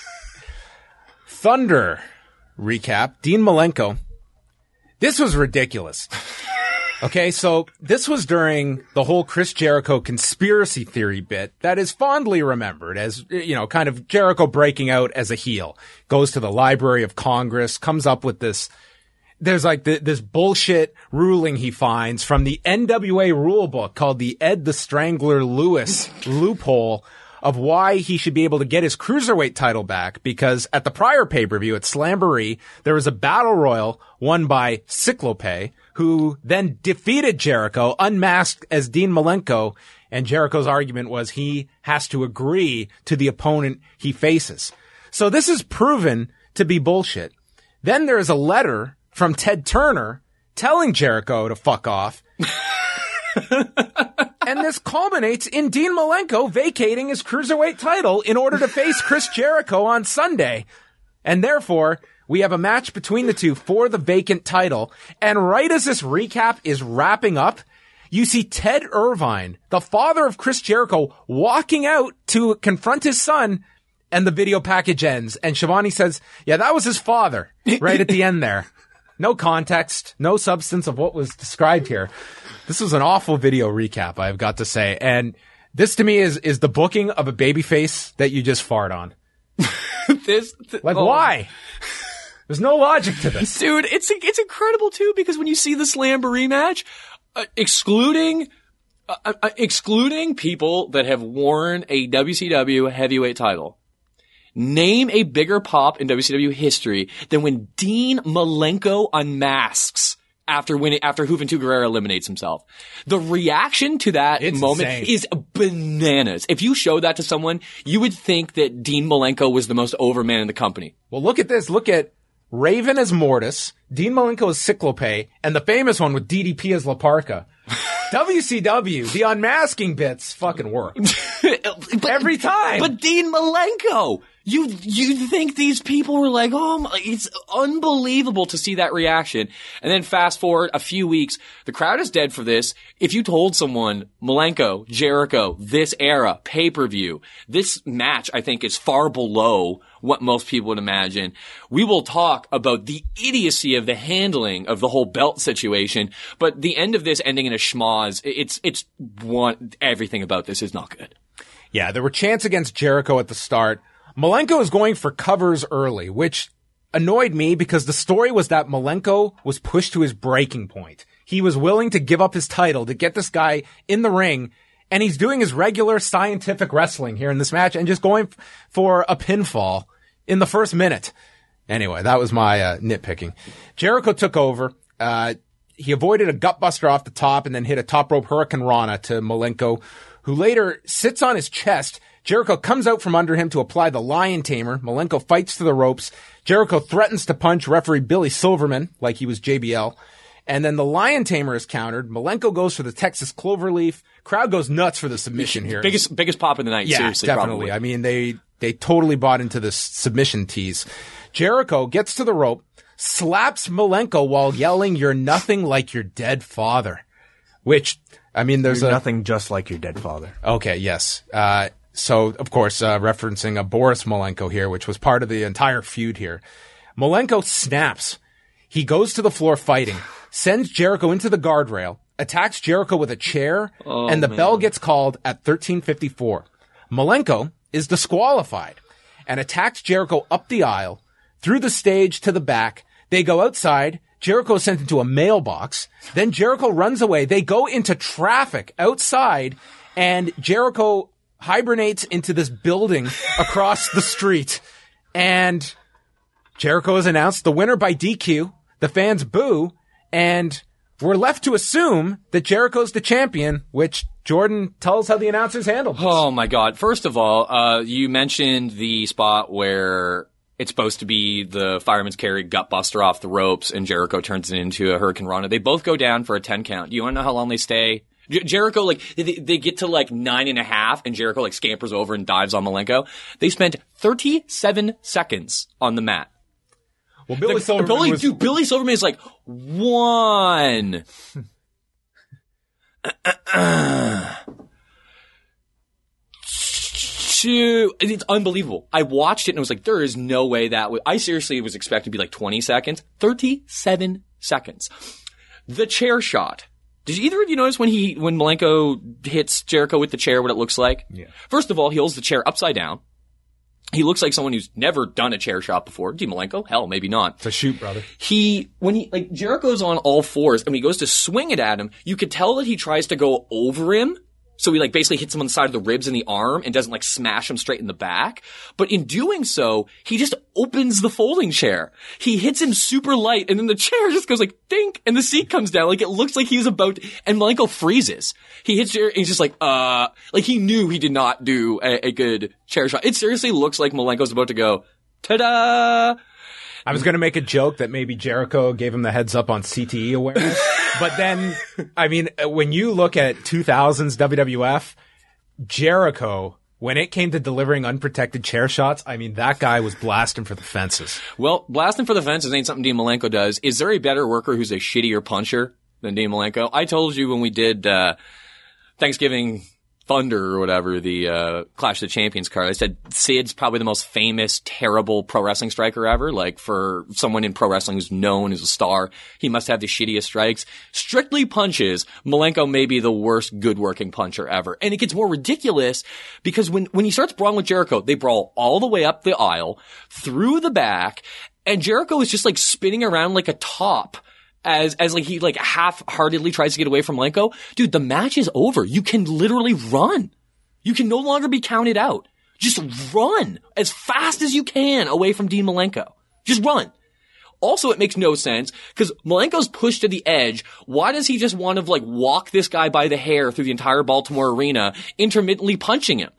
Thunder. Recap. Dean Malenko. This was ridiculous. Okay, so this was during the whole Chris Jericho conspiracy theory bit that is fondly remembered as, you know, kind of Jericho breaking out as a heel. Goes to the Library of Congress, comes up with this, there's like the, this bullshit ruling he finds from the N W A rule book called the Ed the Strangler Lewis loophole of why he should be able to get his cruiserweight title back, because at the prior pay-per-view at Slamboree, there was a battle royal won by Cyclope, who then defeated Jericho, unmasked as Dean Malenko, and Jericho's argument was he has to agree to the opponent he faces. So this is proven to be bullshit. Then there is a letter from Ted Turner telling Jericho to fuck off. And this culminates in Dean Malenko vacating his cruiserweight title in order to face Chris Jericho on Sunday. And therefore, we have a match between the two for the vacant title. And right as this recap is wrapping up, you see Ted Irvine, the father of Chris Jericho, walking out to confront his son, and the video package ends. And Shivani says, yeah, that was his father, right at the end there. No context, no substance of what was described here. This was an awful video recap, I've got to say. And this to me is, is the booking of a babyface that you just fart on. this, th- like, oh. why? There's no logic to this. Dude, it's, it's incredible too, because when you see the Slamboree match, uh, excluding, uh, uh, excluding people that have worn a W C W heavyweight title, name a bigger pop in W C W history than when Dean Malenko unmasks after winning, after Juventud Guerrera eliminates himself. The reaction to that it's moment insane. is bananas. If you show that to someone, you would think that Dean Malenko was the most over man in the company. Well, look at this. Look at Raven as Mortis, Dean Malenko as Cyclope, and the famous one with D D P as La Parka. W C W, the unmasking bits fucking work. but, Every time. But Dean Malenko, You you think these people were like, oh my, it's unbelievable to see that reaction. And then fast forward a few weeks, the crowd is dead for this. If you told someone, Malenko, Jericho, this era, pay-per-view, this match, I think, is far below what most people would imagine. We will talk about the idiocy of the handling of the whole belt situation, but the end of this ending in a schmoz, it's, it's one, everything about this is not good. Yeah, there were chants against Jericho at the start. Malenko is going for covers early, which annoyed me because the story was that Malenko was pushed to his breaking point. He was willing to give up his title to get this guy in the ring, and he's doing his regular scientific wrestling here in this match and just going f- for a pinfall in the first minute. Anyway, that was my uh, nitpicking. Jericho took over. Uh, he avoided a gutbuster off the top and then hit a top rope Hurricane Rana to Malenko, who later sits on his chest. Jericho comes out from under him to apply the Lion Tamer. Malenko fights to the ropes. Jericho threatens to punch referee Billy Silverman like he was J B L. And then the Lion Tamer is countered. Malenko goes for the Texas Cloverleaf. Crowd goes nuts for the submission here. Biggest biggest pop of the night, yeah, seriously. Definitely. Probably. I mean, they, they totally bought into this submission tease. Jericho gets to the rope, slaps Malenko while yelling, "You're nothing like your dead father." Which, I mean, there's You're a... nothing just like your dead father. Okay, yes. Uh, So, of course, uh, referencing a Boris Malenko here, which was part of the entire feud here. Malenko snaps. He goes to the floor fighting, sends Jericho into the guardrail, attacks Jericho with a chair, oh, and the man. bell gets called at thirteen fifty-four. Malenko is disqualified and attacks Jericho up the aisle, through the stage to the back. They go outside. Jericho is sent into a mailbox. Then Jericho runs away. They go into traffic outside, and Jericho hibernates into this building across the street, and Jericho is announced the winner by D Q. The fans boo, and we're left to assume that Jericho's the champion, which Jordan tells how the announcers handled this. Oh my God. First of all, uh, you mentioned the spot where it's supposed to be the fireman's carry gutbuster off the ropes and Jericho turns it into a Hurricane Rana. They both go down for a ten count. Do you want to know how long they stay? Jer- Jericho, like, they, they get to like nine and a half and Jericho like scampers over and dives on Malenko. They spent thirty-seven seconds on the mat. Well, Billy the, Silverman Billy, was... dude, Billy Silverman is like, one. Two. It's unbelievable. I watched it and I was like, there is no way that would, I seriously was expecting to be like twenty seconds. thirty-seven seconds. The chair shot. Did either of you notice when he, when Malenko hits Jericho with the chair, what it looks like? Yeah. First of all, he holds the chair upside down. He looks like someone who's never done a chair shot before. Dean Malenko? Hell, maybe not. It's a shoot, brother. He, when he, like, Jericho's on all fours, and when he goes to swing it at him, you could tell that he tries to go over him. So he, like, basically hits him on the side of the ribs and the arm and doesn't, like, smash him straight in the back. But in doing so, he just opens the folding chair. He hits him super light, and then the chair just goes like, dink, and the seat comes down. Like, it looks like he's about to, and Malenko freezes. He hits chair, and he's just like, uh, like, he knew he did not do a, a good chair shot. It seriously looks like Malenko's about to go, ta-da! I was going to make a joke that maybe Jericho gave him the heads up on C T E awareness. But then, I mean, when you look at two thousands W W F, Jericho, when it came to delivering unprotected chair shots, I mean, that guy was blasting for the fences. Well, blasting for the fences ain't something Dean Malenko does. Is there a better worker who's a shittier puncher than Dean Malenko? I told you when we did uh Thanksgiving Thunder or whatever, the uh Clash of the Champions card, I said Sid's probably the most famous, terrible pro wrestling striker ever. Like, for someone in pro wrestling who's known as a star, he must have the shittiest strikes. Strictly punches, Malenko may be the worst good-working puncher ever. And it gets more ridiculous because when, when he starts brawling with Jericho, they brawl all the way up the aisle, through the back, and Jericho is just like spinning around like a top. As, as like he like half-heartedly tries to get away from Malenko. Dude, the match is over. You can literally run. You can no longer be counted out. Just run as fast as you can away from Dean Malenko. Just run. Also, it makes no sense because Malenko's pushed to the edge. Why does he just want to like walk this guy by the hair through the entire Baltimore arena, intermittently punching him?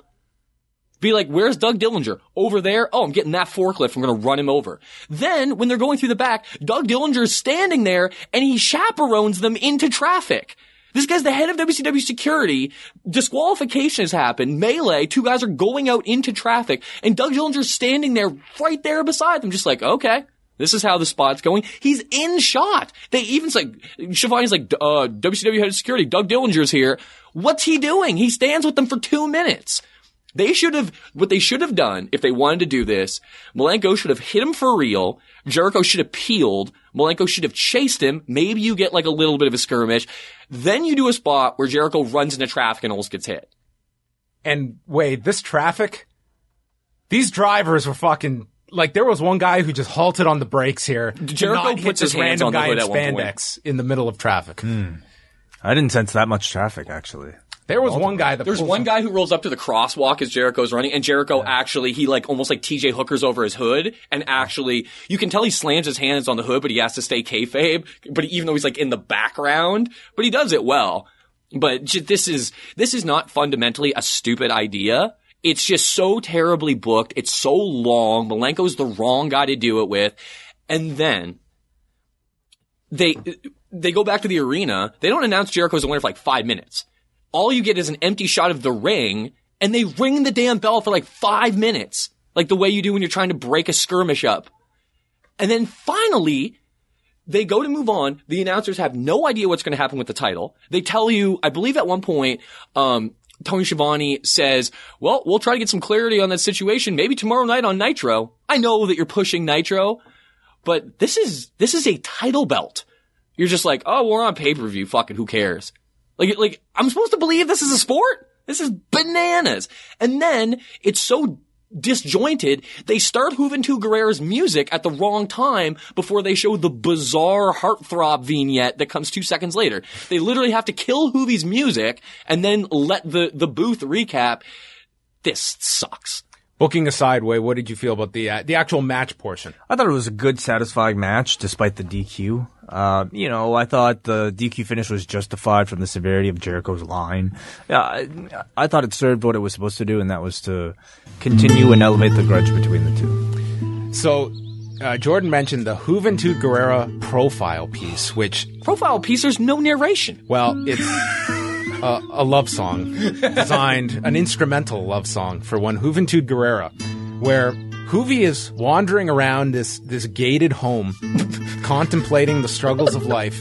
Be like, where's Doug Dillinger? Over there? Oh, I'm getting that forklift. I'm going to run him over. Then, when they're going through the back, Doug Dillinger's standing there, and he chaperones them into traffic. This guy's the head of W C W security. Disqualification has happened. Melee. Two guys are going out into traffic, and Doug Dillinger's standing there right there beside them, just like, okay, this is how the spot's going. He's in shot. They even like, Schiavone's like, uh, W C W head of security, Doug Dillinger's here. What's he doing? He stands with them for two minutes. They should have, what they should have done, if they wanted to do this, Malenko should have hit him for real. Jericho should have peeled. Malenko should have chased him. Maybe you get like a little bit of a skirmish. Then you do a spot where Jericho runs into traffic and almost gets hit. And wait, this traffic, these drivers were fucking, like there was one guy who just halted on the brakes here. Jericho puts his hands on the hood at one point. Spandex in the middle of traffic. Hmm. I didn't sense that much traffic, actually. There was one guy that There's one guy who rolls up to the crosswalk as Jericho's running, and Jericho yeah. actually, he like almost like T J Hookers over his hood, and actually, you can tell he slams his hands on the hood, but he has to stay kayfabe, but he, even though he's like in the background, but he does it well. But j- this is, this is not fundamentally a stupid idea. It's just so terribly booked. It's so long. Malenko's the wrong guy to do it with. And then, they, they go back to the arena. They don't announce Jericho's the winner for like five minutes. All you get is an empty shot of the ring, and they ring the damn bell for like five minutes, like the way you do when you're trying to break a skirmish up. And then finally, they go to move on. The announcers have no idea what's going to happen with the title. They tell you, I believe at one point, um, Tony Schiavone says, well, we'll try to get some clarity on that situation, maybe tomorrow night on Nitro. I know that you're pushing Nitro, but this is, this is a title belt. You're just like, oh, we're on pay-per-view, fuck it, who cares? Like, like, I'm supposed to believe this is a sport? This is bananas. And then, it's so disjointed, they start Juventud Guerrera's music at the wrong time before they show the bizarre heartthrob vignette that comes two seconds later. They literally have to kill Juvi's music and then let the, the booth recap. This sucks. Booking aside, Way, what did you feel about the uh, the actual match portion? I thought it was a good, satisfying match, despite the D Q. Uh, you know, I thought the D Q finish was justified from the severity of Jericho's line. Yeah, I, I thought it served what it was supposed to do, and that was to continue and elevate the grudge between the two. So, uh, Jordan mentioned the Juventud Guerrera profile piece, which... Profile piece? There's no narration. Well, it's... Uh, a love song designed, an instrumental love song for one Juventud Guerrera, where Juvi is wandering around this, this gated home, contemplating the struggles of life.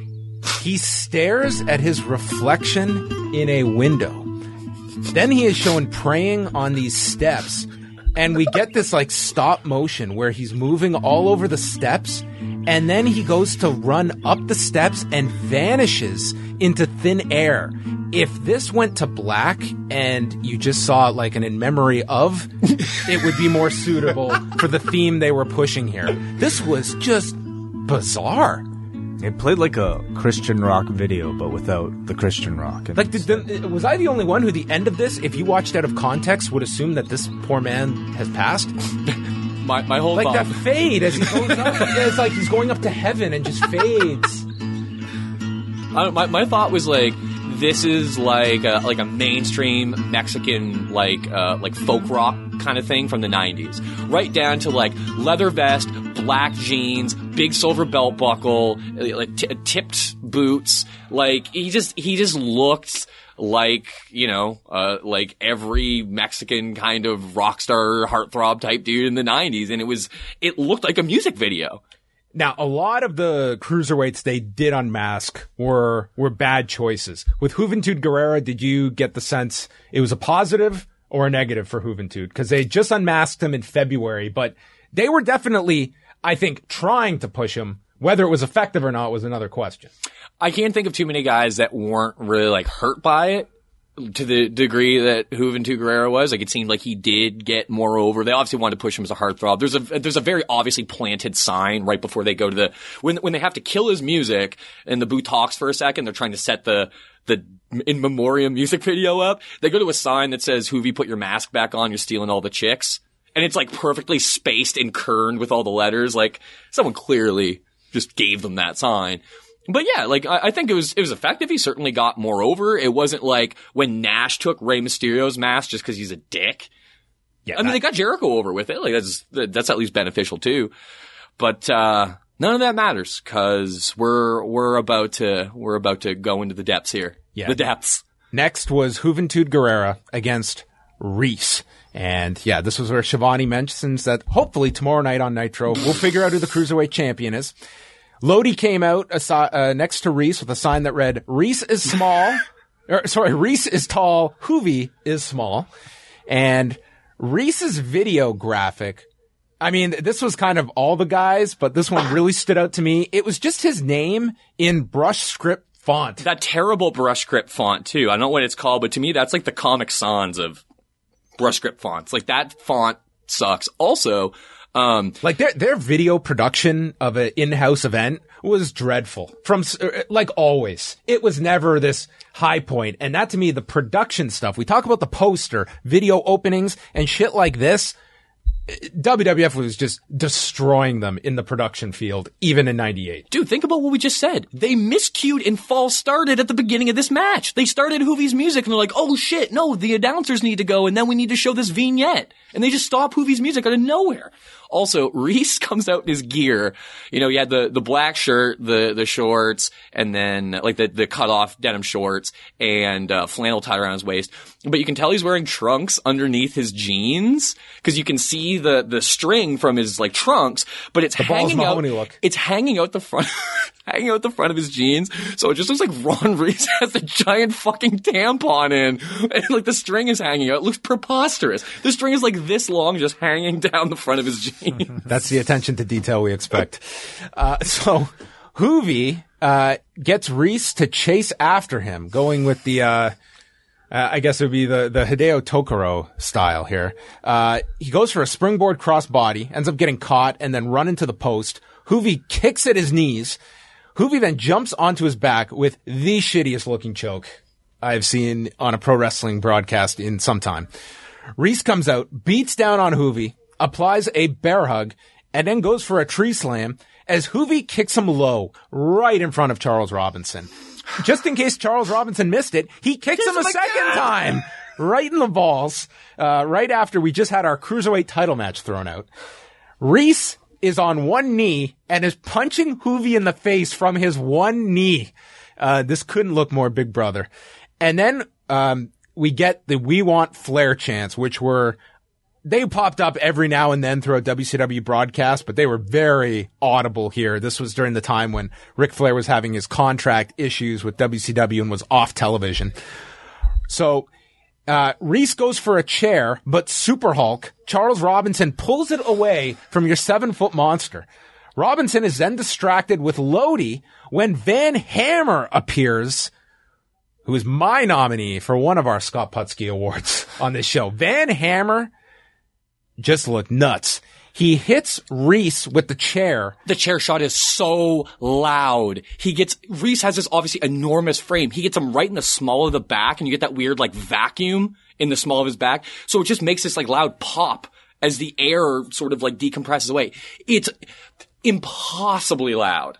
He stares at his reflection in a window. Then he is shown praying on these steps, and we get this like stop motion where he's moving all over the steps, and then he goes to run up the steps and vanishes into thin air. If this went to black and you just saw it like an in memory of, it would be more suitable for the theme they were pushing here. This was just bizarre. It played like a Christian rock video, but without the Christian rock. Like, did the, was I the only one who, the end of this, if you watched out of context, would assume that this poor man has passed? my my whole like thought. That fade as he goes up. Yeah, it's like he's going up to heaven and just fades. I, my my thought was like, this is like a, like a mainstream Mexican like uh, like folk rock kind of thing from the nineties, right down to like leather vest, black jeans, big silver belt buckle, like t- tipped boots. Like he just he just looked like, you know, uh, like every Mexican kind of rock star heartthrob type dude in the nineties, and it was it looked like a music video. Now, a lot of the cruiserweights they did unmask were were bad choices. With Juventud Guerrera, did you get the sense it was a positive or a negative for Juventud? Because they just unmasked him in February, but they were definitely, I think, trying to push him. Whether it was effective or not was another question. I can't think of too many guys that weren't really like hurt by it to the degree that Juventud Guerrera was. Like, it seemed like he did get more over. They obviously wanted to push him as a heartthrob. There's a there's a very obviously planted sign right before they go to the when when they have to kill his music and the booth talks for a second. They're trying to set the the in memoriam music video up. They go to a sign that says, "Juvi, put your mask back on. You're stealing all the chicks." And it's like perfectly spaced and kerned with all the letters. Like, someone clearly just gave them that sign. But yeah, like, I, I think it was, it was effective. He certainly got more over. It wasn't like when Nash took Rey Mysterio's mask just because he's a dick. Yeah. I that- mean, they got Jericho over with it. Like, that's, that's at least beneficial too. But, uh, None of that matters because we're we're about to we're about to go into the depths here. Yeah. The depths. Next was Juventud Guerrera against Reese. And yeah, this was where Shivani mentions that hopefully tomorrow night on Nitro, we'll figure out who the Cruiserweight champion is. Lodi came out asi- uh, next to Reese with a sign that read, Reese is small. or, sorry, Reese is tall. Juvi is small. And Reese's video graphic, I mean, this was kind of all the guys, but this one really stood out to me. It was just his name in brush script font. That terrible brush script font too. I don't know what it's called, but to me, that's like the Comic Sans of brush script fonts. Like that font sucks. Also, um, like their, their video production of an in-house event was dreadful from, like always. It was never this high point. And that to me, the production stuff, we talk about the poster, video openings and shit like this. W W F was just destroying them in the production field, even in ninety-eight. Dude, think about what we just said. They miscued and false started at the beginning of this match. They started Juvi's music and they're like, oh shit, no, the announcers need to go and then we need to show this vignette. And they just stop Juvi's music out of nowhere. Also, Reese comes out in his gear. You know, he had the, the black shirt, the, the shorts, and then, like, the, the cut-off denim shorts, and, uh, flannel tied around his waist. But you can tell he's wearing trunks underneath his jeans, cause you can see the, the string from his, like, trunks, but it's the hanging out, look. it's hanging out the front, hanging out the front of his jeans. So it just looks like Ron Reese has a giant fucking tampon in, and, like, the string is hanging out. It looks preposterous. The string is, like, this long, just hanging down the front of his jeans. That's the attention to detail we expect. Uh, so Juvi, uh, gets Reese to chase after him, going with the, uh, uh, I guess it would be the, the Hideo Tokoro style here. Uh, he goes for a springboard crossbody, ends up getting caught and then run into the post. Juvi kicks at his knees. Juvi then jumps onto his back with the shittiest looking choke I've seen on a pro wrestling broadcast in some time. Reese comes out, beats down on Juvi, applies a bear hug, and then goes for a tree slam as Juvi kicks him low right in front of Charles Robinson. Just in case Charles Robinson missed it, he kicks him a second time right in the balls, uh, right after we just had our Cruiserweight title match thrown out. Reese is on one knee and is punching Juvi in the face from his one knee. Uh, this couldn't look more Big Brother. And then, um, we get the We Want Flair chants, which were, they popped up every now and then throughout W C W broadcasts, but they were very audible here. This was during the time when Ric Flair was having his contract issues with W C W and was off television. So, uh, Reese goes for a chair, but Super Hulk, Charles Robinson, pulls it away from your seven-foot monster. Robinson is then distracted with Lodi when Van Hammer appears, who is my nominee for one of our Scott Putski awards on this show. Van Hammer just looked nuts. He hits Reese with the chair. The chair shot is so loud. He gets, Reese has this obviously enormous frame. He gets him right in the small of the back, and you get that weird like vacuum in the small of his back. So it just makes this like loud pop as the air sort of like decompresses away. It's impossibly loud.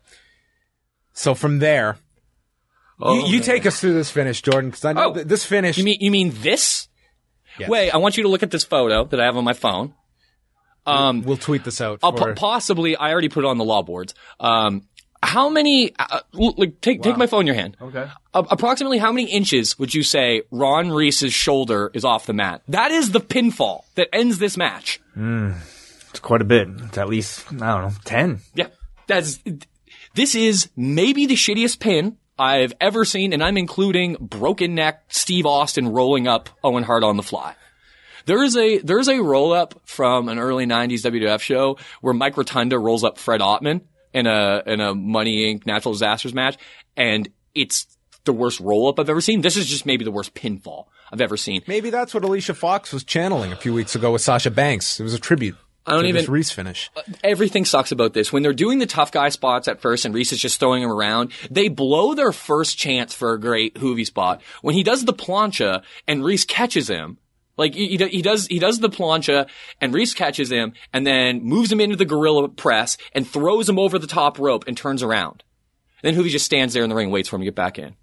So from there, oh, you, you take us through this finish, Jordan, because I know oh, that this finish. You mean, you mean this? Yes. Wait, I want you to look at this photo that I have on my phone. Um, we'll, we'll tweet this out. I'll for... po- possibly, I already put it on the law boards. Um, how many, uh, like, take, wow. take my phone in your hand. Okay. Uh, approximately how many inches would you say Ron Reese's shoulder is off the mat? That is the pinfall that ends this match. Mm, it's quite a bit. It's at least, I don't know, ten. Yeah. That's, this is maybe the shittiest pin I've ever seen, and I'm including broken neck Steve Austin rolling up Owen Hart on the fly. There is a, there's a roll up from an early nineties W W F show where Mike Rotunda rolls up Fred Ottman in a, in a Money Incorporated Natural Disasters match, and it's the worst roll up I've ever seen. This is just maybe the worst pinfall I've ever seen. Maybe that's what Alicia Fox was channeling a few weeks ago with Sasha Banks. It was a tribute. I don't to even, this Reese finish. Everything sucks about this. When they're doing the tough guy spots at first and Reese is just throwing him around, they blow their first chance for a great Juvi spot. When he does the plancha and Reese catches him, like he, he does, he does the plancha and Reese catches him and then moves him into the gorilla press and throws him over the top rope and turns around. And then Juvi just stands there in the ring and waits for him to get back in.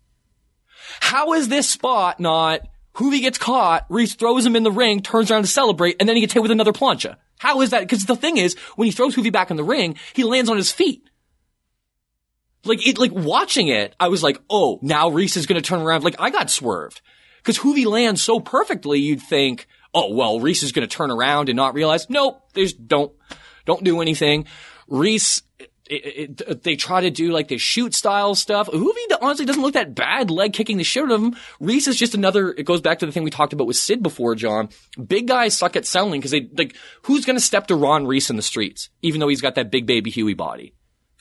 How is this spot not Juvi gets caught, Reese throws him in the ring, turns around to celebrate, and then he gets hit with another plancha? How is that? Because the thing is, when he throws Juvi back in the ring, he lands on his feet. Like, it, like watching it, I was like, oh, now Reese is going to turn around. Like, I got swerved. Because Hoovy lands so perfectly, you'd think, oh, well, Reese is going to turn around and not realize. Nope, there's don't, don't do anything. Reese, it, it, they try to do like the shoot style stuff. Hoovy honestly doesn't look that bad leg kicking the shit out of him. Reese is just another, it goes back to the thing we talked about with Sid before, John. Big guys suck at selling because they, like, who's going to step to Ron Reese in the streets, even though he's got that big baby Huey body?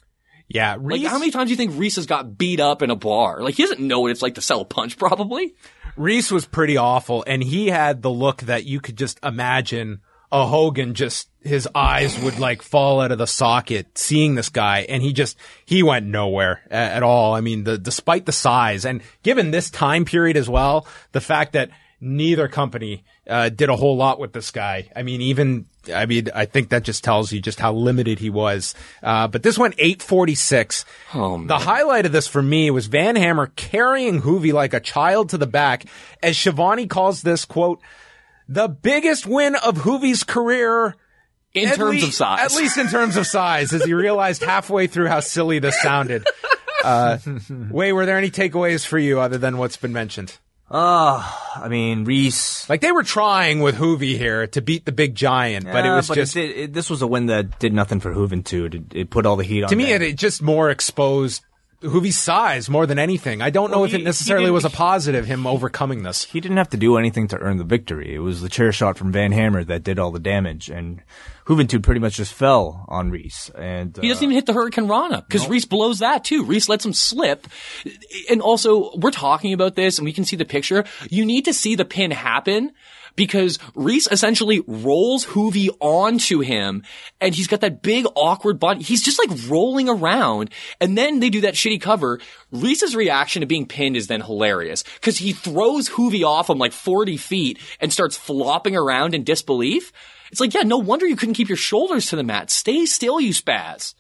Yeah, Reese. Like, how many times do you think Reese has got beat up in a bar? Like, he doesn't know what it's like to sell a punch, probably. Reese was pretty awful, and he had the look that you could just imagine a Hogan just, his eyes would like fall out of the socket seeing this guy, and he just, he went nowhere at, at all. I mean, the, despite the size, and given this time period as well, the fact that neither company uh, did a whole lot with this guy. I mean, even, I mean, I think that just tells you just how limited he was. Uh, but this went eight forty-six. Oh, man. The highlight of this for me was Van Hammer carrying Hoovy like a child to the back, as Shivani calls this, quote, the biggest win of Hoovy's career. In terms le- of size. At least in terms of size, as he realized halfway through how silly this sounded. Uh, Way, were there any takeaways for you other than what's been mentioned? Uh, I mean, Reese. Like, they were trying with Hoovy here to beat the big giant, but Yeah, it was but just... It, it, this was a win that did nothing for Juventud. It, it put all the heat on To me, them. it, it just more exposed Hoovy's size more than anything. I don't know Well, if he- it necessarily he was a didn't- positive, him overcoming this. He didn't have to do anything to earn the victory. It was the chair shot from Van Hammer that did all the damage, and Juventud pretty much just fell on Reese. And uh, He doesn't even hit the Hurricane Rana because Reese blows that too. Reese lets him slip. And also, we're talking about this and we can see the picture. You need to see the pin happen because Reese essentially rolls Hoovy onto him and he's got that big awkward body. He's just like rolling around, and then they do that shitty cover. Reese's reaction to being pinned is then hilarious because he throws Hoovy off him like forty feet and starts flopping around in disbelief. It's like, yeah, no wonder you couldn't keep your shoulders to the mat. Stay still, you spaz.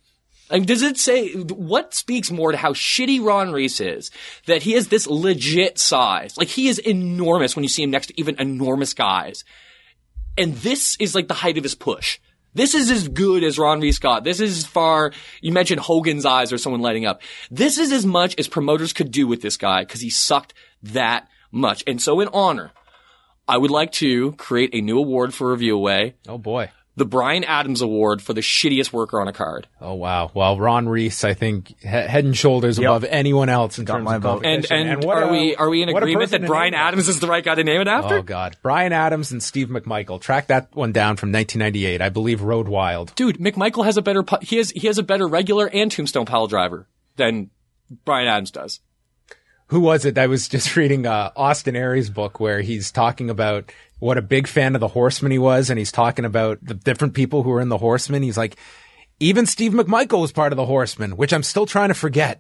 I mean, does it say, what speaks more to how shitty Ron Reese is? That he has this legit size. Like, he is enormous when you see him next to even enormous guys. And this is like the height of his push. This is as good as Ron Reese got. This is as far, you mentioned Hogan's eyes or someone lighting up. This is as much as promoters could do with this guy because he sucked that much. And so in honor, I would like to create a new award for Review Away. Oh, boy. The Brian Adams Award for the shittiest worker on a card. Oh, wow. Well, Ron Reese, I think, he- head and shoulders Yep. above anyone else in Got terms my of vote. And competition. and, what are a- we are we in what a agreement person that to Brian name that. Adams is the right guy to name it after? Oh, God. Brian Adams and Steve McMichael. Track that one down from nineteen ninety-eight. I believe Road Wild. Dude, McMichael has a better pu- he has he has a better regular and tombstone pile driver than Brian Adams does. Who was it? I was just reading uh, Austin Aries' book where he's talking about what a big fan of the Horsemen he was, and he's talking about the different people who were in the Horsemen. He's like, even Steve McMichael was part of the Horsemen, which I'm still trying to forget.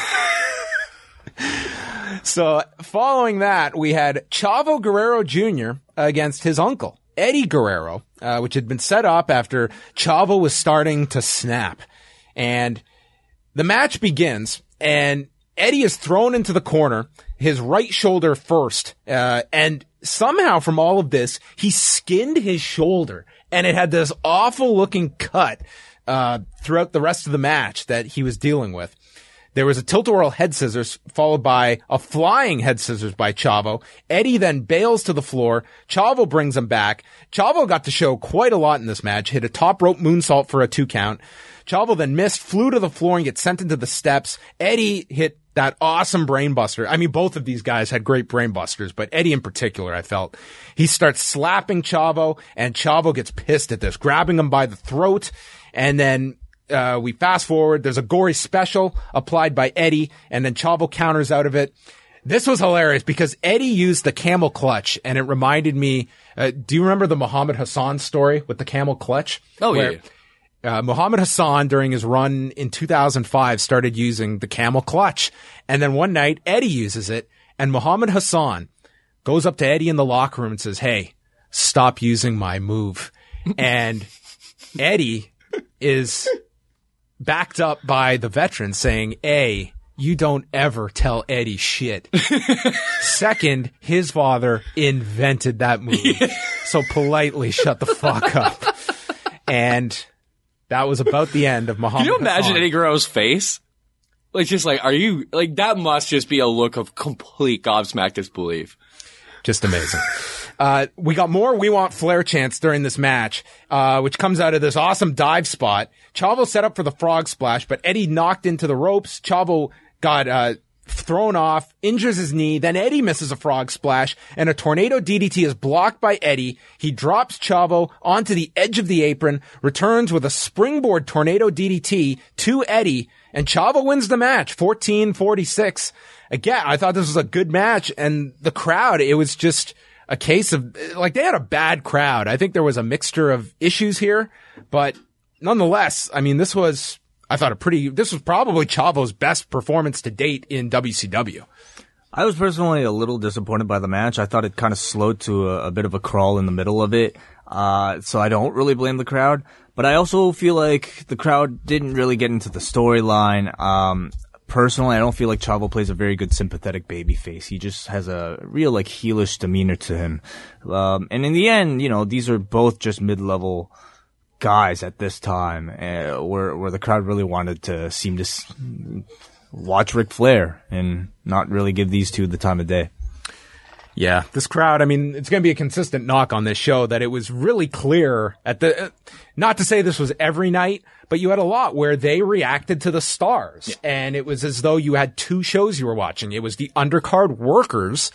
So following that, we had Chavo Guerrero Junior against his uncle, Eddie Guerrero, uh, which had been set up after Chavo was starting to snap. And the match begins, and Eddie is thrown into the corner, his right shoulder first, uh, and somehow from all of this, he skinned his shoulder, and it had this awful looking cut, uh, throughout the rest of the match that he was dealing with. There was a tilt-a-whirl head scissors followed by a flying head scissors by Chavo. Eddie then bails to the floor. Chavo brings him back. Chavo got to show quite a lot in this match, hit a top rope moonsault for a two count. Chavo then missed, flew to the floor and gets sent into the steps. Eddie hit that awesome brainbuster. I mean, both of these guys had great brainbusters, but Eddie in particular, I felt. He starts slapping Chavo, and Chavo gets pissed at this, grabbing him by the throat, and then uh we fast forward. There's a gory special applied by Eddie, and then Chavo counters out of it. This was hilarious because Eddie used the camel clutch, and it reminded me, uh, do you remember the Muhammad Hassan story with the camel clutch? Oh, Where, yeah. Uh, Muhammad Hassan, during his run in two thousand five, started using the camel clutch. And then one night, Eddie uses it, and Muhammad Hassan goes up to Eddie in the locker room and says, hey, stop using my move. And Eddie is backed up by the veteran saying, A, you don't ever tell Eddie shit. Second, his father invented that move. So politely shut the fuck up. And that was about the end of Muhammad Can you imagine Hassan. Eddie Guerrero's face? It's just like, are you, like, that must just be a look of complete gobsmacked disbelief. Just amazing. Uh, we got more We Want Flair chants during this match, uh, which comes out of this awesome dive spot. Chavo set up for the frog splash, but Eddie knocked into the ropes. Chavo got, uh, thrown off, injures his knee, then Eddie misses a frog splash, and a tornado D D T is blocked by Eddie. He drops Chavo onto the edge of the apron, returns with a springboard tornado D D T to Eddie, and Chavo wins the match, fourteen forty-six. Again, I thought this was a good match, and the crowd, it was just a case of, like, they had a bad crowd. I think there was a mixture of issues here, but nonetheless, I mean, this was, I thought a pretty, this was probably Chavo's best performance to date in W C W. I was personally a little disappointed by the match. I thought it kind of slowed to a, a bit of a crawl in the middle of it. Uh, so I don't really blame the crowd, but I also feel like the crowd didn't really get into the storyline. Um, personally, I don't feel like Chavo plays a very good sympathetic babyface. He just has a real, like, heelish demeanor to him. Um, and in the end, you know, these are both just mid-level guys at this time, uh, where where the crowd really wanted to seem to s- watch Ric Flair and not really give these two the time of day. Yeah, this crowd, I mean, it's going to be a consistent knock on this show that it was really clear at the, uh, not to say this was every night, but you had a lot where they reacted to the stars. Yeah. And it was as though you had two shows you were watching. It was the undercard workers,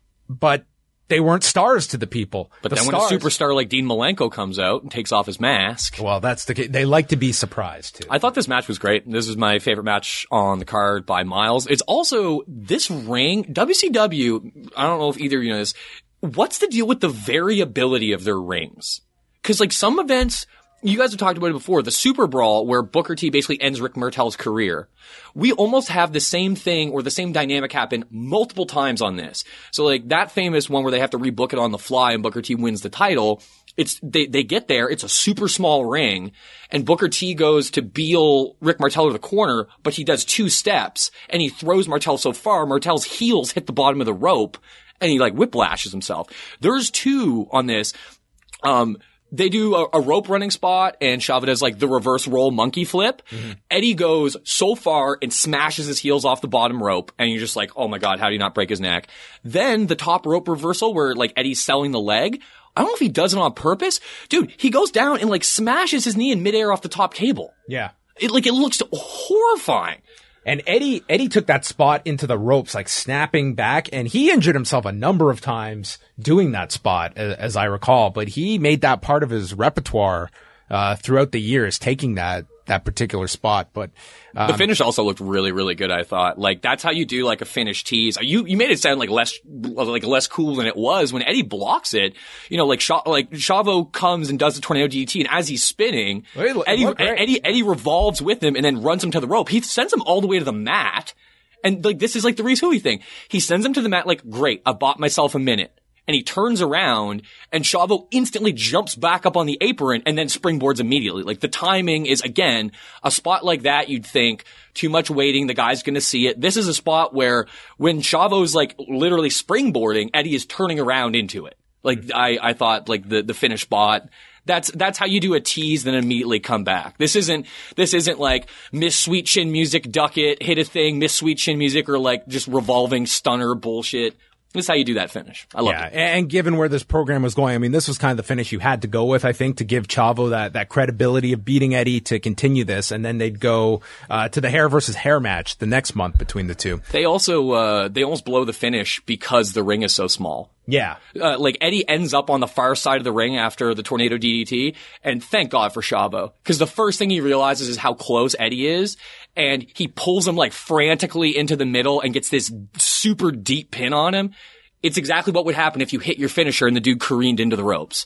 but they weren't stars to the people. But the then stars, when a superstar like Dean Malenko comes out and takes off his mask. Well, that's the case. They like to be surprised too. I thought this match was great. This is my favorite match on the card by miles. It's also this ring, W C W, I don't know if either of you know this, what's the deal with the variability of their rings? Cause like some events, you guys have talked about it before, the Super Brawl where Booker T basically ends Rick Martel's career. We almost have the same thing or the same dynamic happen multiple times on this. So like that famous one where they have to rebook it on the fly and Booker T wins the title, it's, they, they get there, it's a super small ring, and Booker T goes to Beal Rick Martel to the corner, but he does two steps, and he throws Martel so far, Martel's heels hit the bottom of the rope, and he like whiplashes himself. There's two on this, um, They do a, a rope running spot, and Chavo does like the reverse roll monkey flip. Mm-hmm. Eddie goes so far and smashes his heels off the bottom rope, and you're just like, oh my god, how do you not break his neck? Then the top rope reversal where like Eddie's selling the leg. I don't know if he does it on purpose. Dude, he goes down and like smashes his knee in midair off the top table. Yeah. It like, it looks horrifying. And Eddie, Eddie took that spot into the ropes, like snapping back, and he injured himself a number of times doing that spot, as, as I recall, but he made that part of his repertoire, uh, throughout the years, taking that, that particular spot. But, um, the finish also looked really, really good, I thought. Like, that's how you do like a finish tease. You, you made it sound like less, like less cool than it was. When Eddie blocks it, you know, like, Sh- like Chavo comes and does the tornado D D T, and as he's spinning, Wait, Eddie, look, right. Eddie, Eddie revolves with him and then runs him to the rope. He sends him all the way to the mat. And like, this is like the Reese Huey thing. He sends him to the mat like, great, I bought myself a minute. And he turns around, and Chavo instantly jumps back up on the apron and then springboards immediately. Like, the timing is, again, a spot like that, you'd think, too much waiting, the guy's gonna see it. This is a spot where, when Chavo's, like, literally springboarding, Eddie is turning around into it. Like, I, I thought, like, the, the finish spot, that's, that's how you do a tease, then immediately come back. This isn't, this isn't like Miss Sweet Chin Music, duck it, hit a thing, Miss Sweet Chin Music, or like, just revolving stunner bullshit. This is how you do that finish. I love yeah, it. And given where this program was going, I mean, this was kind of the finish you had to go with, I think, to give Chavo that, that credibility of beating Eddie to continue this. And then they'd go uh, to the hair versus hair match the next month between the two. They also, uh, they almost blow the finish because the ring is so small. Yeah. Uh, like Eddie ends up on the far side of the ring after the tornado D D T, and thank God for Chavo. Cause the first thing he realizes is how close Eddie is, and he pulls him like frantically into the middle and gets this super deep pin on him. It's exactly what would happen if you hit your finisher and the dude careened into the ropes.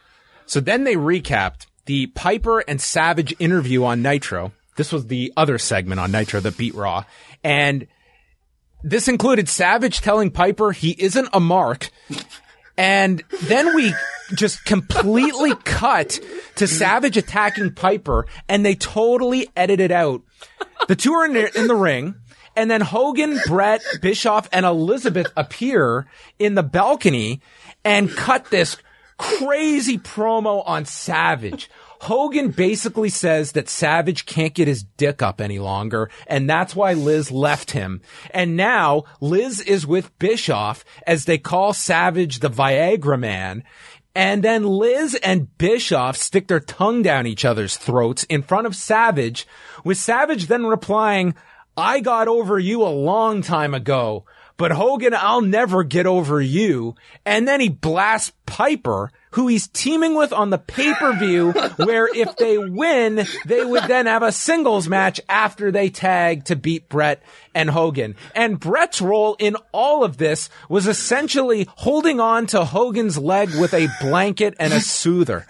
So then they recapped the Piper and Savage interview on Nitro. This was the other segment on Nitro that beat Raw. And this included Savage telling Piper he isn't a mark. And then we just completely cut to Savage attacking Piper, and they totally edited out. The two are in the, in the ring, and then Hogan, Brett, Bischoff, and Elizabeth appear in the balcony and cut this crazy promo on Savage. Hogan basically says that Savage can't get his dick up any longer, and that's why Liz left him. And now Liz is with Bischoff as they call Savage the Viagra Man. And then Liz and Bischoff stick their tongue down each other's throats in front of Savage, with Savage then replying, "I got over you a long time ago, but Hogan, I'll never get over you." And then he blasts Piper, who he's teaming with on the pay-per-view, where if they win, they would then have a singles match after they tag to beat Bret and Hogan. And Bret's role in all of this was essentially holding on to Hogan's leg with a blanket and a soother.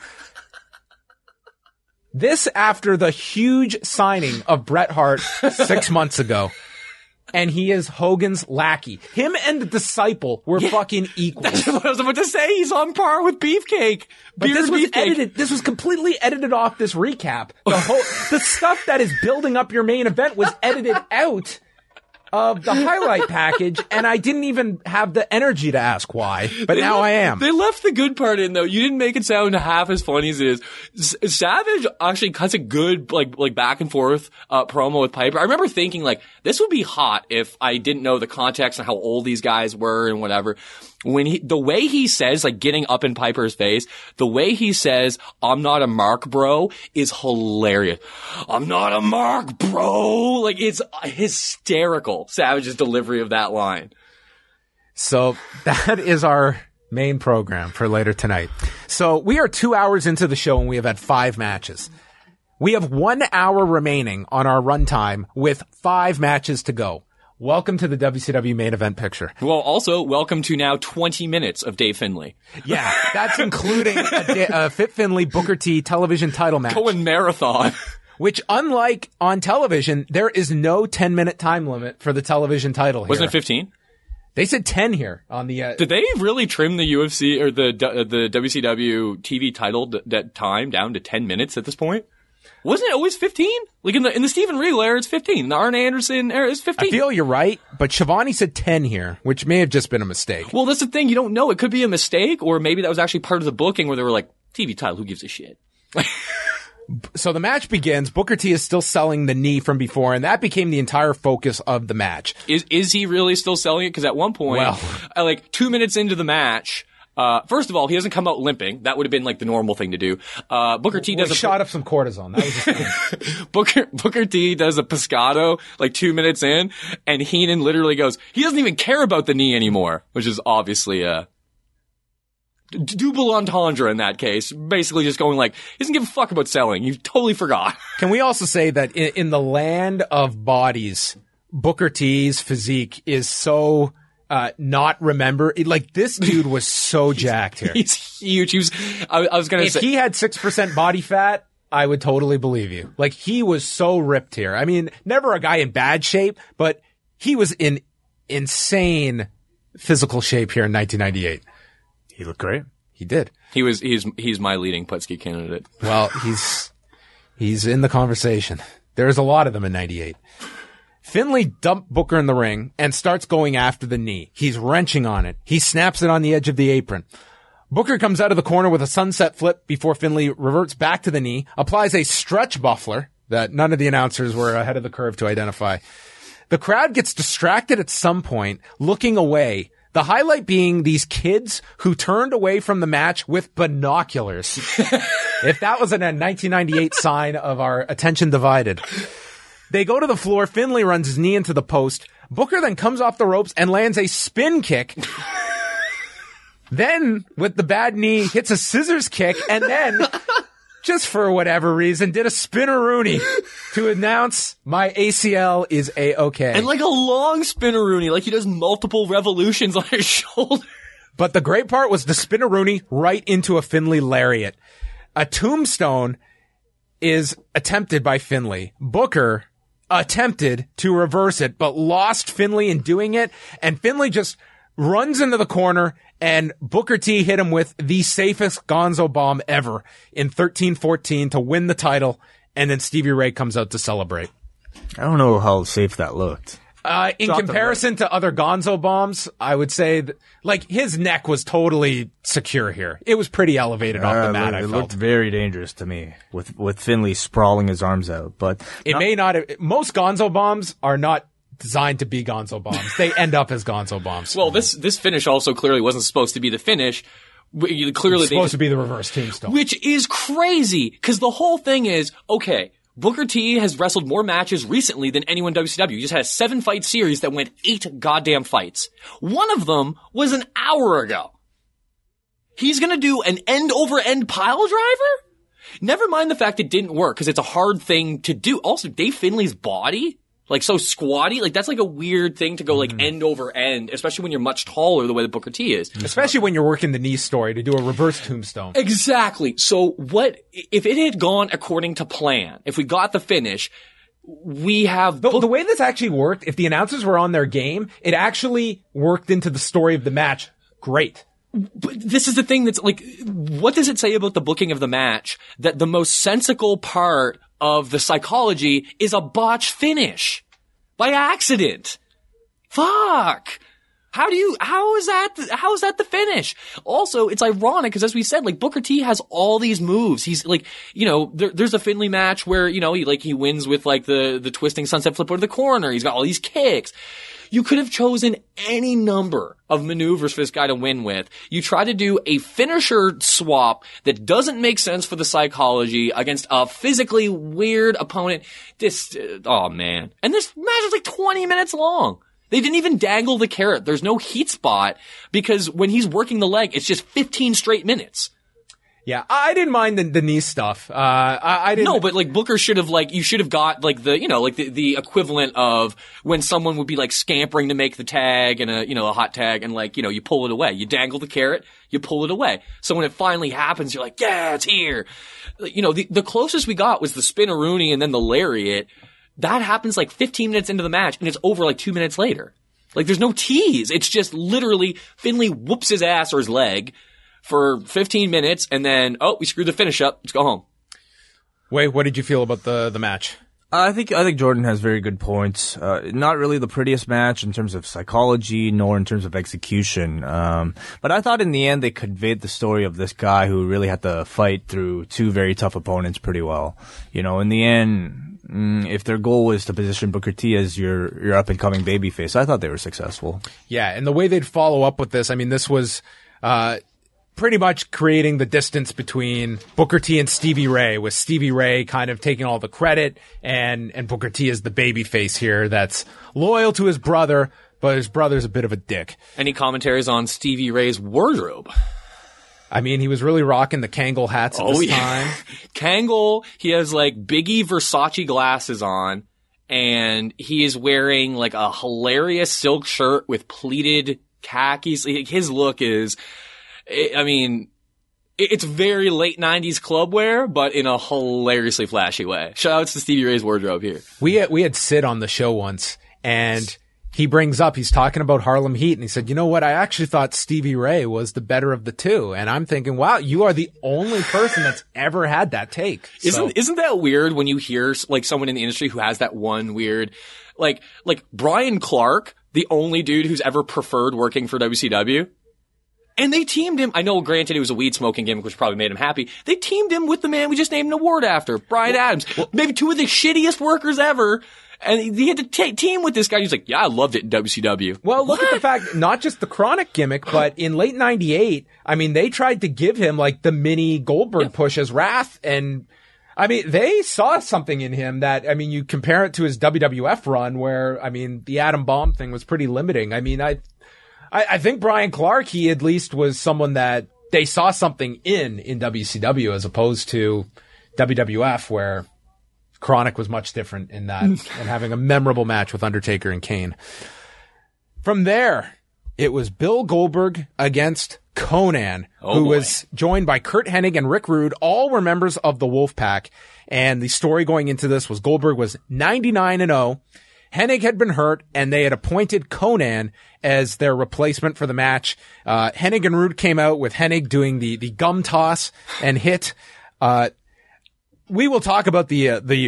This after the huge signing of Bret Hart six months ago. And he is Hogan's lackey. Him and the Disciple were yeah, fucking equal. That's what I was about to say. He's on par with Beefcake. But Beer this was Beefcake. edited. This was completely edited off this recap. The whole, the stuff that is building up your main event was edited out of the highlight package, and I didn't even have the energy to ask why, but they now left, I am. They left the good part in, though. You didn't make it sound half as funny as it is. S- Savage actually cuts a good, like, like back and forth, uh, promo with Piper. I remember thinking, like, this would be hot if I didn't know the context and how old these guys were and whatever. When he, the way he says, like, getting up in Piper's face, the way he says, "I'm not a mark, bro," is hilarious. "I'm not a mark, bro." Like, it's hysterical, Savage's delivery of that line. So that is our main program for later tonight. So we are two hours into the show and we have had five matches. We have one hour remaining on our runtime with five matches to go. Welcome to the W C W main event picture. Well, also, welcome to now twenty minutes of Dave Finlay. Yeah, that's including a, a Fit Finlay Booker T television title match. Going marathon. Which, unlike on television, there is no ten-minute time limit for the television title here. Wasn't it fifteen? They said ten here on the... Uh, Did they really trim the U F C or the uh, the W C W T V title d- that time down to ten minutes at this point? Wasn't it always fifteen? Like in the in the Stephen Regal era, it's fifteen. In the Arn Anderson era, it's fifteen. I feel you're right, but Shivani said ten here, which may have just been a mistake. Well, that's the thing. You don't know. It could be a mistake, or maybe that was actually part of the booking where they were like, T V title, who gives a shit? So the match begins. Booker T is still selling the knee from before, and that became the entire focus of the match. Is is he really still selling it? Because at one point, well, uh, like two minutes into the match, Uh, first of all, he doesn't come out limping. That would have been like the normal thing to do. Uh, Booker T does we a shot up some cortisone. That was just Booker, Booker T does a pescado like two minutes in, and Heenan literally goes, he doesn't even care about the knee anymore, which is obviously a d- double entendre in that case. Basically just going like, he doesn't give a fuck about selling. You totally forgot. Can we also say that in, in the land of bodies, Booker T's physique is so... Uh, not remember, like this dude was so jacked here. He's huge. He was, I, I was gonna if say. If he had six percent body fat, I would totally believe you. Like he was so ripped here. I mean, never a guy in bad shape, but he was in insane physical shape here in nineteen ninety-eight. He looked great. He did. He was, he's, he's my leading Putski candidate. Well, he's, he's in the conversation. There's a lot of them in ninety-eight. Finlay dumped Booker in the ring and starts going after the knee. He's wrenching on it. He snaps it on the edge of the apron. Booker comes out of the corner with a sunset flip before Finlay reverts back to the knee, applies a stretch buffler that none of the announcers were ahead of the curve to identify. The crowd gets distracted at some point, looking away. The highlight being these kids who turned away from the match with binoculars. If that was a nineteen ninety-eight sign of our attention divided. They go to the floor. Finlay runs his knee into the post. Booker then comes off the ropes and lands a spin kick. Then, with the bad knee, hits a scissors kick, and then, just for whatever reason, did a spinneroonie to announce my A C L is A-okay. And like a long spinneroonie, like he does multiple revolutions on his shoulder. But the great part was the spinneroonie right into a Finlay lariat. A tombstone is attempted by Finlay. Booker attempted to reverse it, but lost Finlay in doing it, and Finlay just runs into the corner, and Booker T hit him with the safest Gonzo bomb ever in thirteen fourteen to win the title, and then Stevie Ray comes out to celebrate. I don't know how safe that looked. Uh, in Dropped comparison to other Gonzo bombs, I would say that, like, his neck was totally secure here. It was pretty elevated off Uh, the mat, it I looked felt. very dangerous to me with with Finley sprawling his arms out. But It not- may not have, most Gonzo bombs are not designed to be Gonzo bombs. They end up as Gonzo bombs. Well, this this finish also clearly wasn't supposed to be the finish. W- Clearly, it's they supposed just- to be the reverse tombstone. which is crazy because the whole thing is okay. Booker T has wrestled more matches recently than anyone in W C W. He just had a seven fight series that went eight goddamn fights. One of them was an hour ago. He's gonna do an end over end pile driver? Never mind the fact it didn't work because it's a hard thing to do. Also, Dave Finley's body, like so squatty, like that's like a weird thing to go like end over end, especially when you're much taller the way that Booker T is. Especially when you're working the knee story to do a reverse tombstone. Exactly. So what, if it had gone according to plan, if we got the finish, we have The, Book- the way this actually worked, if the announcers were on their game, it actually worked into the story of the match. Great. But this is the thing that's like, what does it say about the booking of the match that the most sensical part of the psychology is a botched finish by accident? Fuck. How do you, how is that, how is that the finish? Also, it's ironic because as we said, like Booker T has all these moves. He's like, you know, there, there's a Finley match where, you know, he like, he wins with like the, the twisting sunset flip over the corner. He's got all these kicks. You could have chosen any number of maneuvers for this guy to win with. You try to do a finisher swap that doesn't make sense for the psychology against a physically weird opponent. This, uh, oh man. And this match is like twenty minutes long. They didn't even dangle the carrot. There's no heat spot because when he's working the leg, it's just fifteen straight minutes. Yeah, I didn't mind the, the knee stuff. Uh, I, I didn't. No, but like Booker should have like, you should have got like the, you know, like the, the equivalent of when someone would be like scampering to make the tag and a, you know, a hot tag and like, you know, you pull it away. You dangle the carrot, you pull it away. So when it finally happens, you're like, yeah, it's here. You know, the, the closest we got was the spin-a-rooney and then the lariat. That happens like fifteen minutes into the match and it's over like two minutes later. Like there's no tease. It's just literally Finley whoops his ass or his leg for fifteen minutes and then, oh, we screwed the finish up. Let's go home. Wait, what did you feel about the, the match? I think I think Jordan has very good points. Uh, not really the prettiest match in terms of psychology, nor in terms of execution. Um, but I thought in the end they conveyed the story of this guy who really had to fight through two very tough opponents pretty well. You know, in the end, mm, if their goal was to position Booker T as your your up and coming babyface, I thought they were successful. Yeah, and the way they'd follow up with this, I mean, this was uh pretty much creating the distance between Booker T and Stevie Ray, with Stevie Ray kind of taking all the credit and and Booker T is the babyface here that's loyal to his brother, but his brother's a bit of a dick. Any commentaries on Stevie Ray's wardrobe? I mean, he was really rocking the Kangol hats at Oh, this yeah. time. Kangol, he has like Biggie Versace glasses on, and he is wearing like a hilarious silk shirt with pleated khakis. His look is, I mean, it's very late nineties club wear, but in a hilariously flashy way. Shout outs to Stevie Ray's wardrobe here. We had, we had Sid on the show once, and he brings up, he's talking about Harlem Heat, and he said, you know what, I actually thought Stevie Ray was the better of the two. And I'm thinking, wow, you are the only person that's ever had that take. Isn't So- isn't that weird when you hear like someone in the industry who has that one weird, like like Brian Clark, the only dude who's ever preferred working for W C W? And they teamed him. I know, granted, it was a weed smoking gimmick, which probably made him happy. They teamed him with the man we just named an award after, Brian Adams. Maybe two of the shittiest workers ever. And he had to t- team with this guy. He's like, yeah, I loved it in W C W. Well, look at the fact, not just the Chronic gimmick, but in late ninety-eight, I mean, they tried to give him like the mini Goldberg push as Wrath. And I mean, they saw something in him that, I mean, you compare it to his W W F run where, I mean, the Atom Bomb thing was pretty limiting. I mean, I, I, I think Brian Clark, he at least was someone that they saw something in, in W C W as opposed to W W F where Chronic was much different in that and having a memorable match with Undertaker and Kane. From there, it was Bill Goldberg against Conan, Oh, who boy. was joined by Kurt Hennig and Rick Rude. All were members of the Wolfpack. And the story going into this was Goldberg was ninety-nine and oh. Hennig had been hurt, and they had appointed Conan as their replacement for the match. Uh, Hennig and Rude came out with Hennig doing the, the gum toss and hit. Uh, we will talk about the, uh, the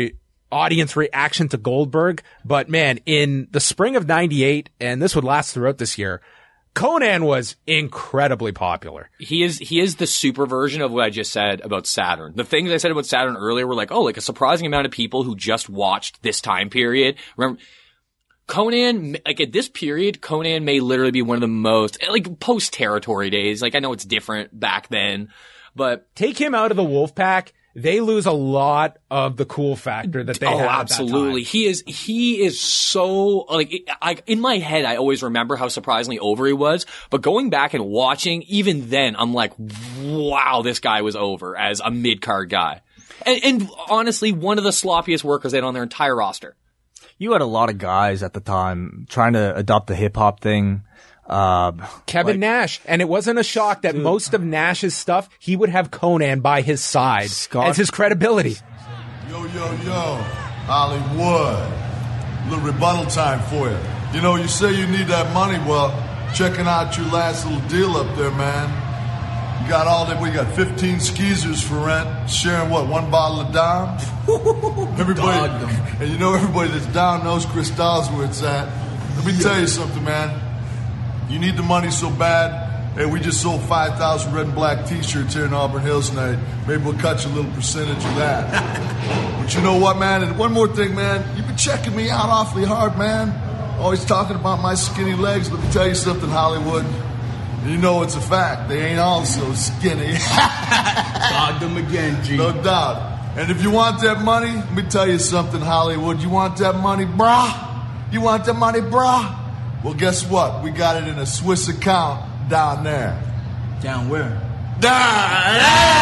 audience reaction to Goldberg, but man, in the spring of ninety-eight, and this would last throughout this year, Konnan was incredibly popular. He is he is the super version of what I just said about Saturn. The things I said about Saturn earlier were like, oh, like a surprising amount of people who just watched this time period. Remember, Konnan, like at this period, Konnan may literally be one of the most, like post-territory days. Like I know it's different back then, but take him out of the Wolfpack, they lose a lot of the cool factor that they oh, had at absolutely. that time. He is, he is so, like, I, in my head, I always remember how surprisingly over he was, but going back and watching, even then, I'm like, wow, this guy was over as a mid-card guy. And, and honestly, one of the sloppiest workers they had on their entire roster. You had a lot of guys at the time trying to adopt the hip-hop thing. Uh, Kevin like, Nash. And it wasn't a shock that dude, most of Nash's stuff, he would have Konnan by his side Scott, as his credibility. Yo, yo, yo, Hollywood. A little rebuttal time for you. You know, you say you need that money. Well, checking out your last little deal up there, man. You got all that. We got fifteen skeezers for rent. Sharing what? One bottle of Dom? Everybody. And you know, everybody that's down knows Chris Dahl's where it's at. Let me tell you something, man. You need the money so bad. Hey, we just sold five thousand red and black t-shirts here in Auburn Hills tonight. Maybe we'll cut you a little percentage of that. But you know what, man? And one more thing, man. You've been checking me out awfully hard, man. Always talking about my skinny legs. Let me tell you something, Hollywood. You know it's a fact. They ain't all so skinny. Dogged them again, G. No doubt. And if you want that money, let me tell you something, Hollywood. You want that money, brah? You want that money, brah? Well, guess what? We got it in a Swiss account down there. Down where? Down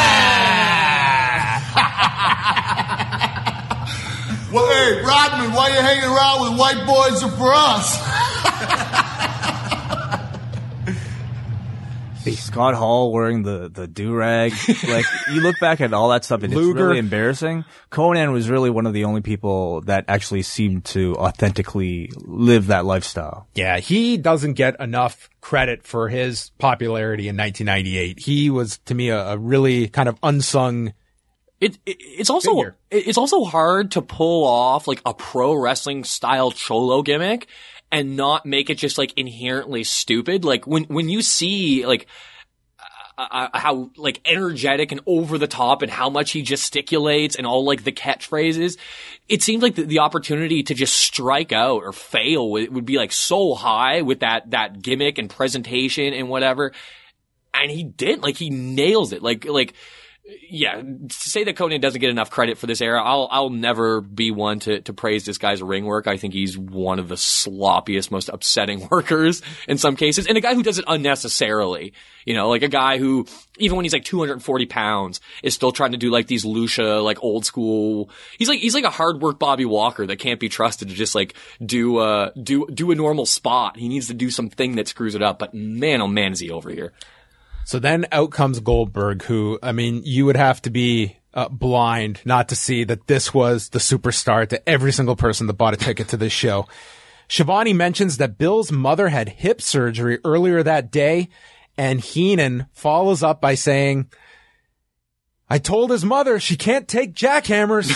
Well, hey, Rodman, why you hanging around with white boys are for us? Scott Hall wearing the, the do-rag. Like, you look back at all that stuff and Luger. It's really embarrassing. Konnan was really one of the only people that actually seemed to authentically live that lifestyle. Yeah, he doesn't get enough credit for his popularity in nineteen ninety-eight. He was, to me, a, a really kind of unsung It, it it's also figure. it's also hard to pull off like a pro wrestling style cholo gimmick and not make it just like inherently stupid. Like when when you see like uh, uh, how like energetic and over the top and how much he gesticulates and all like the catchphrases, it seems like the, the opportunity to just strike out or fail would, would be like so high with that that gimmick and presentation and whatever. And he did, like he nails it. Like like. Yeah, to say that Konnan doesn't get enough credit for this era, I'll I'll never be one to to praise this guy's ring work. I think he's one of the sloppiest, most upsetting workers in some cases, and a guy who does it unnecessarily. You know, like a guy who, even when he's like two hundred forty pounds, is still trying to do like these Lucia, like old school. He's like he's like a hard work Bobby Walker that can't be trusted to just like do uh do do a normal spot. He needs to do something that screws it up. But man, oh man, is he over here. So then out comes Goldberg, who, I mean, you would have to be uh, blind not to see that this was the superstar to every single person that bought a ticket to this show. Shivani mentions that Bill's mother had hip surgery earlier that day, and Heenan follows up by saying, I told his mother she can't take jackhammers.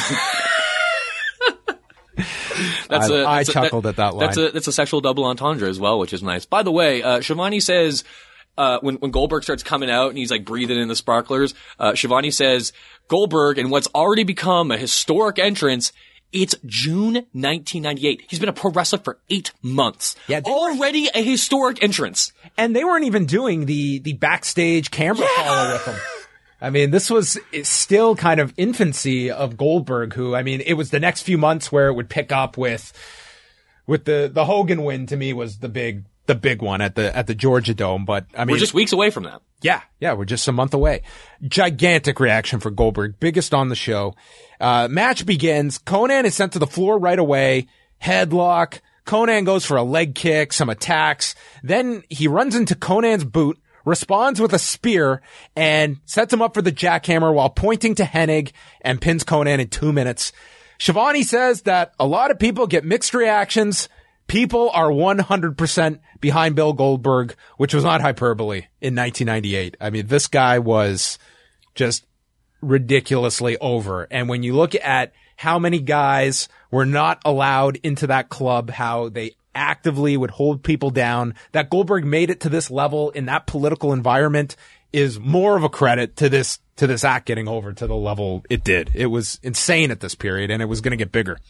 That's I, a, I that's a, chuckled that, at that line. That's a, that's a sexual double entendre as well, which is nice. By the way, uh, Shivani says, Uh, when, when Goldberg starts coming out and he's like breathing in the sparklers, uh, Shivani says, Goldberg in what's already become a historic entrance, it's June nineteen ninety-eight. He's been a pro wrestler for eight months. Yeah, already a historic entrance. And they weren't even doing the, the backstage camera Yeah. follow with him. I mean, this was still kind of infancy of Goldberg, who, I mean, it was the next few months where it would pick up with, with the, the Hogan win to me was the big, the big one at the, at the Georgia Dome. But I mean, we're just weeks away from that. Yeah. Yeah. We're just a month away. Gigantic reaction for Goldberg. Biggest on the show. Uh, match begins. Konnan is sent to the floor right away. Headlock. Konnan goes for a leg kick, some attacks. Then he runs into Konnan's boot, responds with a spear, and sets him up for the jackhammer while pointing to Hennig and pins Konnan in two minutes. Shivani says that a lot of people get mixed reactions. People are one hundred percent behind Bill Goldberg, which was not hyperbole in nineteen ninety-eight. I mean, this guy was just ridiculously over. And when you look at how many guys were not allowed into that club, how they actively would hold people down. That Goldberg made it to this level in that political environment is more of a credit to this, to this act getting over to the level it did. It was insane at this period, and it was going to get bigger.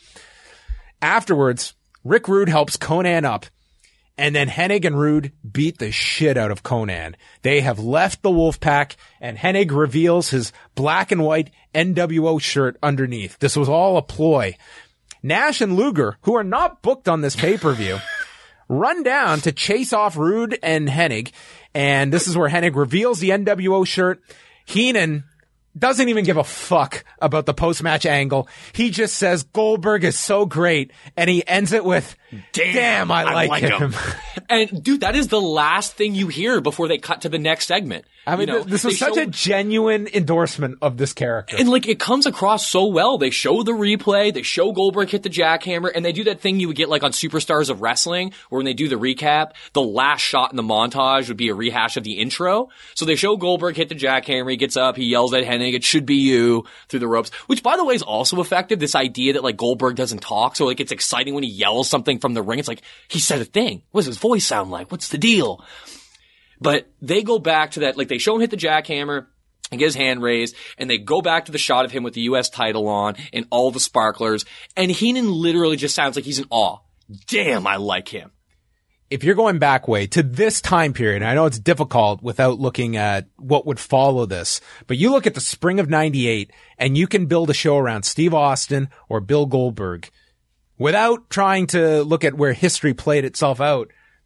Afterwards, Rick Rude helps Konnan up, and then Hennig and Rude beat the shit out of Konnan. They have left the Wolfpack, and Hennig reveals his black and white N W O shirt underneath. This was all a ploy. Nash and Luger, who are not booked on this pay-per-view, run down to chase off Rude and Hennig, and this is where Hennig reveals the N W O shirt. Heenan doesn't even give a fuck about the post-match angle. He just says Goldberg is so great, and he ends it with, damn, damn I, I like, like him. him. And dude, that is the last thing you hear before they cut to the next segment. I mean, you know, this was such show, a genuine endorsement of this character. And like, it comes across so well. They show the replay, they show Goldberg hit the jackhammer, and they do that thing you would get like on Superstars of Wrestling, where when they do the recap, the last shot in the montage would be a rehash of the intro. So they show Goldberg hit the jackhammer, he gets up, he yells at Hennig, it should be you, through the ropes, which by the way is also effective. This idea that like Goldberg doesn't talk, so like it's exciting when he yells something from the ring. It's like, he said a thing. What does his voice sound like? What's the deal? But they go back to that, like they show him hit the jackhammer and get his hand raised, and they go back to the shot of him with the U S title on and all the sparklers, and Heenan literally just sounds like he's in awe. Damn, I like him. If you're going back way to this time period, and I know it's difficult without looking at what would follow this, but you look at the spring of ninety-eight and you can build a show around Steve Austin or Bill Goldberg without trying to look at where history played itself out.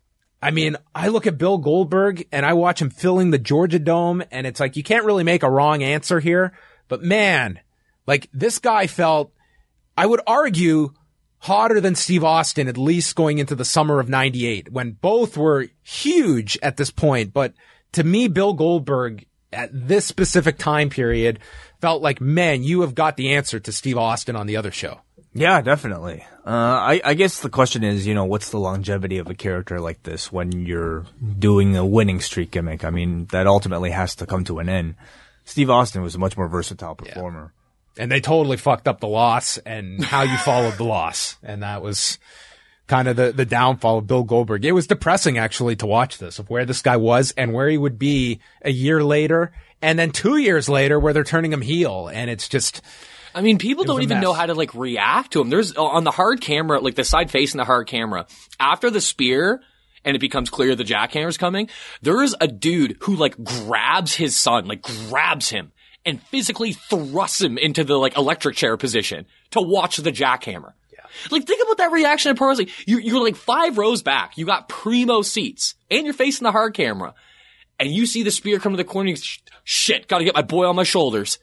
I mean, I look at Bill Goldberg and I watch him filling the Georgia Dome, and it's like, you can't really make a wrong answer here, but man, like this guy felt, I would argue, hotter than Steve Austin, at least going into the summer of ninety-eight, when both were huge at this point. But to me, Bill Goldberg at this specific time period felt like, man, you have got the answer to Steve Austin on the other show. Yeah, definitely. Uh, I, I guess the question is, you know, what's the longevity of a character like this when you're doing a winning streak gimmick? I mean, that ultimately has to come to an end. Steve Austin was a much more versatile performer. Yeah. And they totally fucked up the loss and how you followed the loss. And that was kind of the, the downfall of Bill Goldberg. It was depressing actually to watch this, of where this guy was and where he would be a year later. And then two years later where they're turning him heel. And it's just, I mean, people don't even mess. know how to like react to him. There's on the hard camera, like the side facing the hard camera, after the spear and it becomes clear the jackhammer's coming, there is a dude who like grabs his son, like grabs him and physically thrusts him into the like electric chair position to watch the jackhammer. Yeah. Like, think about that reaction in pro wrestling. You, you're like five rows back. You got primo seats and you're facing the hard camera and you see the spear come to the corner. You, shit, gotta get my boy on my shoulders.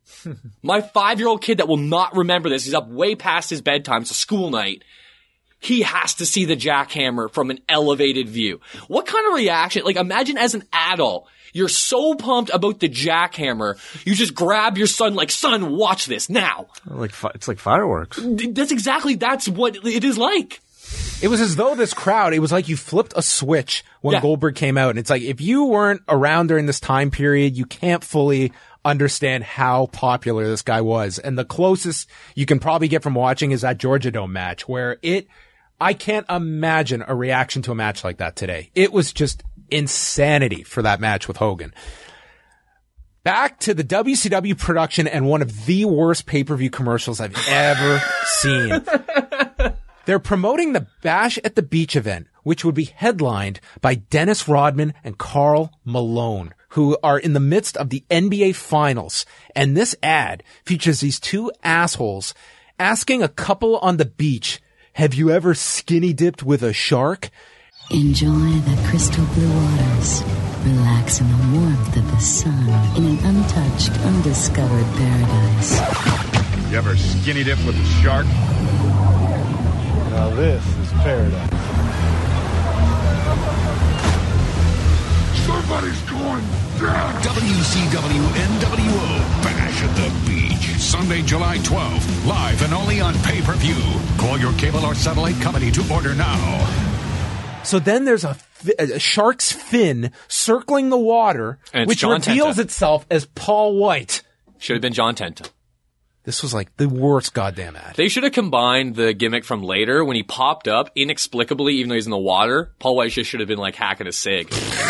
My five-year-old kid that will not remember this, he's up way past his bedtime, it's a school night, he has to see the jackhammer from an elevated view. What kind of reaction? Like, imagine as an adult, you're so pumped about the jackhammer, you just grab your son like, son, watch this now. Like it's like fireworks. That's exactly, that's what it is like. It was as though this crowd, it was like you flipped a switch when Yeah. Goldberg came out. And it's like, if you weren't around during this time period, you can't fully understand how popular this guy was. And the closest you can probably get from watching is that Georgia Dome match, where it, I can't imagine a reaction to a match like that today. It was just insanity for that match with Hogan. Back to the W C W production and one of the worst pay-per-view commercials I've ever seen. They're promoting the Bash at the Beach event, which would be headlined by Dennis Rodman and Karl Malone, who are in the midst of the N B A Finals. And this ad features these two assholes asking a couple on the beach, have you ever skinny dipped with a shark? Enjoy the crystal blue waters. Relax in the warmth of the sun in an untouched, undiscovered paradise. You ever skinny dip with a shark? Now this is paradise. Somebody's going down. W C W N W O Bash at the Beach. Sunday, July twelfth. Live and only on pay-per-view. Call your cable or satellite company to order now. So then there's a, a shark's fin circling the water, And it's which John reveals Tenta. itself as Paul White. Should have been John Tenta. This was like the worst goddamn ad. They should have combined the gimmick from later when he popped up inexplicably, even though he's in the water. Paul White just should have been like hacking a cig.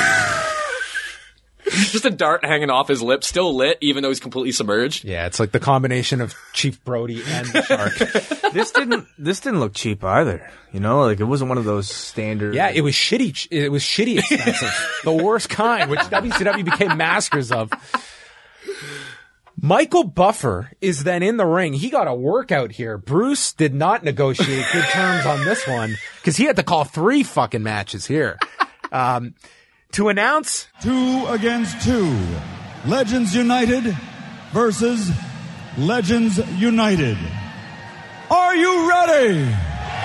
Just a dart hanging off his lip, still lit, even though he's completely submerged. Yeah, it's like the combination of Chief Brody and the shark. This didn't this didn't look cheap either. You know, like it wasn't one of those standard. Yeah, it was shitty. It was shitty expensive, the worst kind, which W C W became masters of. Michael Buffer is then in the ring. He got a workout here. Bruce did not negotiate good terms on this one because he had to call three fucking matches here. Um, to announce two against two, Legends United versus Legends United. Are you ready?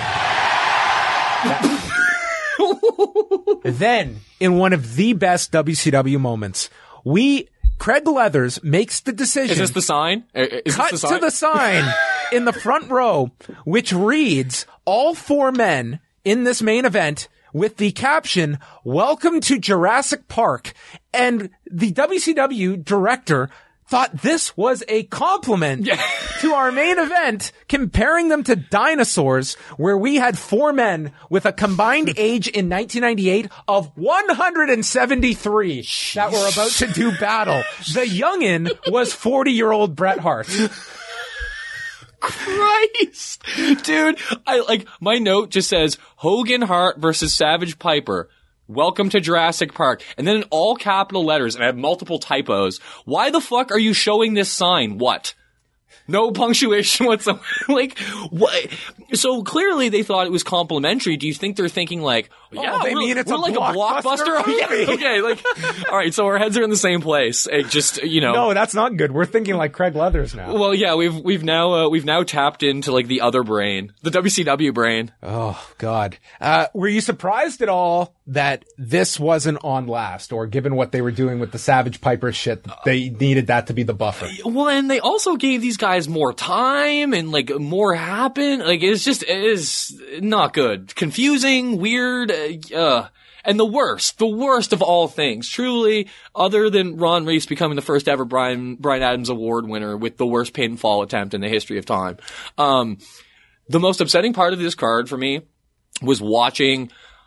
Then, in one of the best W C W moments, we Craig Leathers makes the decision. Is this the sign? Is cut this the sign? to the sign in the front row, which reads, all four men in this main event with the caption, "Welcome to Jurassic Park." And the W C W director thought this was a compliment yeah. to our main event, comparing them to dinosaurs, where we had four men with a combined age in nineteen ninety-eight of one hundred seventy-three that were about to do battle. The youngin' was forty-year-old Bret Hart. Christ! Dude, I like, my note just says, Hogan Hart versus Savage Piper. Welcome to Jurassic Park. And then in all capital letters, and I have multiple typos, why the fuck are you showing this sign? What? No punctuation whatsoever. Like, what? So clearly they thought it was complimentary. Do you think they're thinking like, yeah, oh, they we're, mean it's we're a like blockbuster a blockbuster? Yeah, okay, like, all right, so our heads are in the same place. It just, you know. No, that's not good. We're thinking like Craig Leathers now. Well, yeah, we've, we've now, uh, we've now tapped into like the other brain, the W C W brain. Oh, God. Uh, were you surprised at all that this wasn't on last, or given what they were doing with the Savage Piper shit, they needed that to be the buffer? Well, and they also gave these guys more time and like more happen. Like it's just, it is not good. Confusing, weird, uh, uh, and the worst, the worst of all things, truly, other than Ron Reese becoming the first ever Brian, Brian Adams Award winner with the worst pinfall attempt in the history of time. Um, the most upsetting part of this card for me was watching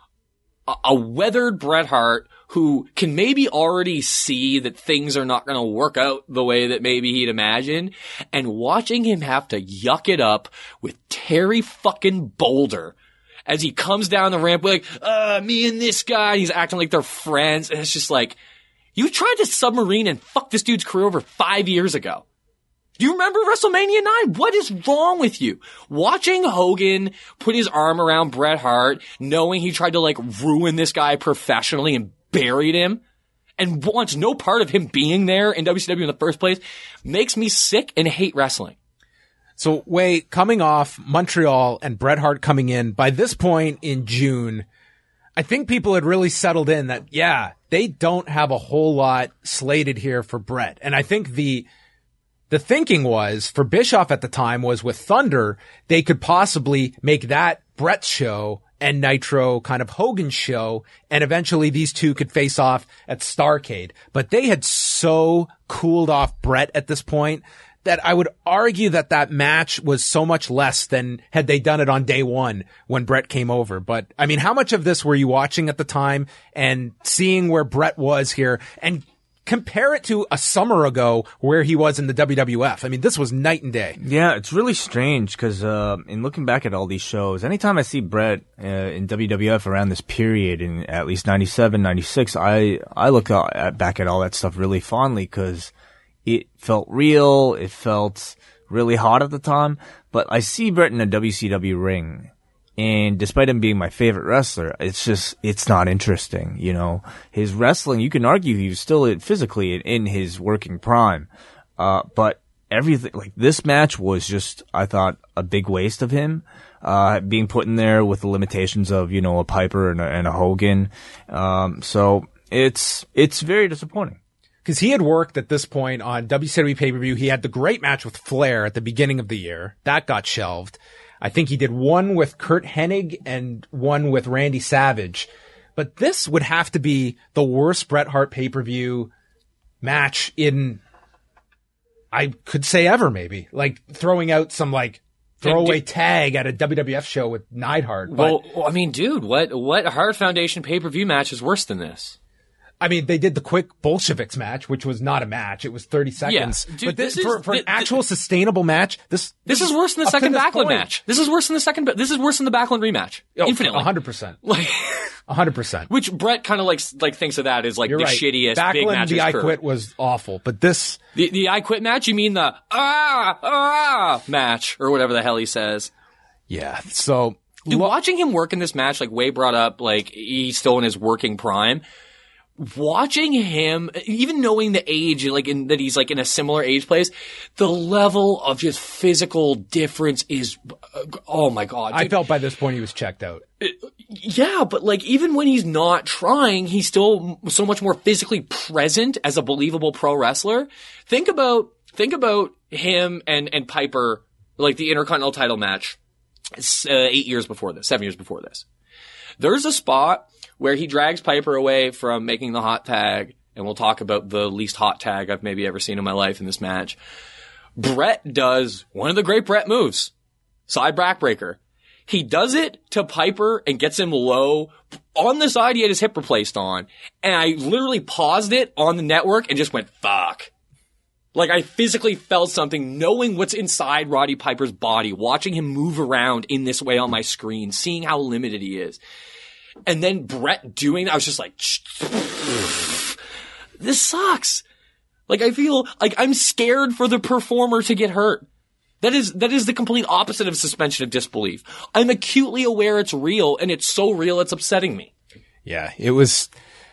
a, a weathered Bret Hart who can maybe already see that things are not going to work out the way that maybe he'd imagined, and watching him have to yuck it up with Terry fucking Boulder as he comes down the ramp like, uh, me and this guy, and he's acting like they're friends, and it's just like, you tried to submarine and fuck this dude's career over five years ago. Do you remember WrestleMania nine? What is wrong with you? Watching Hogan put his arm around Bret Hart, knowing he tried to like ruin this guy professionally and buried him, and wants no part of him being there in W C W in the first place, makes me sick and hate wrestling. So, Way, coming off Montreal and Bret Hart coming in, by this point in June, I think people had really settled in that, yeah, they don't have a whole lot slated here for Bret. And I think the the thinking was, for Bischoff at the time, was with Thunder, they could possibly make that Bret's show and Nitro kind of Hogan's show, and eventually these two could face off at Starrcade. But they had so cooled off Bret at this point that I would argue that that match was so much less than had they done it on day one when Bret came over. But I mean, how much of this were you watching at the time and seeing where Bret was here, and compare it to a summer ago where he was in the W W F? I mean, this was night and day. Yeah, it's really strange because uh, in looking back at all these shows, anytime I see Bret uh, in W W F around this period, in at least ninety-seven, ninety-six, I, I look at, back at all that stuff really fondly because it felt real, it felt really hot at the time. But I see Bret in a W C W ring, and despite him being my favorite wrestler, it's just, it's not interesting, you know. His wrestling, you can argue he was still physically in his working prime. Uh, but everything, like this match was just, I thought, a big waste of him. Uh, being put in there with the limitations of, you know, a Piper and a, and a Hogan. Um, so it's, it's very disappointing. Because he had worked at this point on W C W pay-per-view. He had the great match with Flair at the beginning of the year. That got shelved. I think he did one with Kurt Hennig and one with Randy Savage. But this would have to be the worst Bret Hart pay-per-view match in I could say ever, maybe. Like throwing out some like throwaway dude, tag at a W W F show with Neidhart. Well, well, I mean, dude, what what Hart Foundation pay-per-view match is worse than this? I mean, they did the quick Bolsheviks match, which was not a match. It was thirty seconds. Yeah, dude, but this, this for, is, for an th- actual th- sustainable match, this This is worse than the up to second this Backlund point. match. This is worse than the second. This is worse than the Backlund rematch. Oh, Infinitely, one hundred percent. Like one hundred percent. Which Brett kind of like like thinks of that as like You're the right. shittiest Backlund, big match. the I occurred. Quit was awful, but this the the I Quit match. You mean the ah ah match or whatever the hell he says? Yeah. So dude, watching him work in this match, like Way brought up, like he's still in his working prime. Watching him, even knowing the age, like in, that he's like in a similar age place, the level of just physical difference is, uh, oh my god! I felt by this point he was checked out. Yeah, but like even when he's not trying, he's still so much more physically present as a believable pro wrestler. Think about think about him and and Piper, like the Intercontinental title match, uh, eight years before this, seven years before this. There's a spot where he drags Piper away from making the hot tag, and we'll talk about the least hot tag I've maybe ever seen in my life in this match. Brett does one of the great Brett moves, side backbreaker. He does it to Piper and gets him low on the side he had his hip replaced on, and I literally paused it on the network and just went, fuck. Like, I physically felt something, knowing what's inside Roddy Piper's body, watching him move around in this way on my screen, seeing how limited he is. And then Brett doing that, I was just like, this sucks. Like, I feel like I'm scared for the performer to get hurt. That is, that is the complete opposite of suspension of disbelief. I'm acutely aware it's real, and it's so real it's upsetting me. Yeah, it was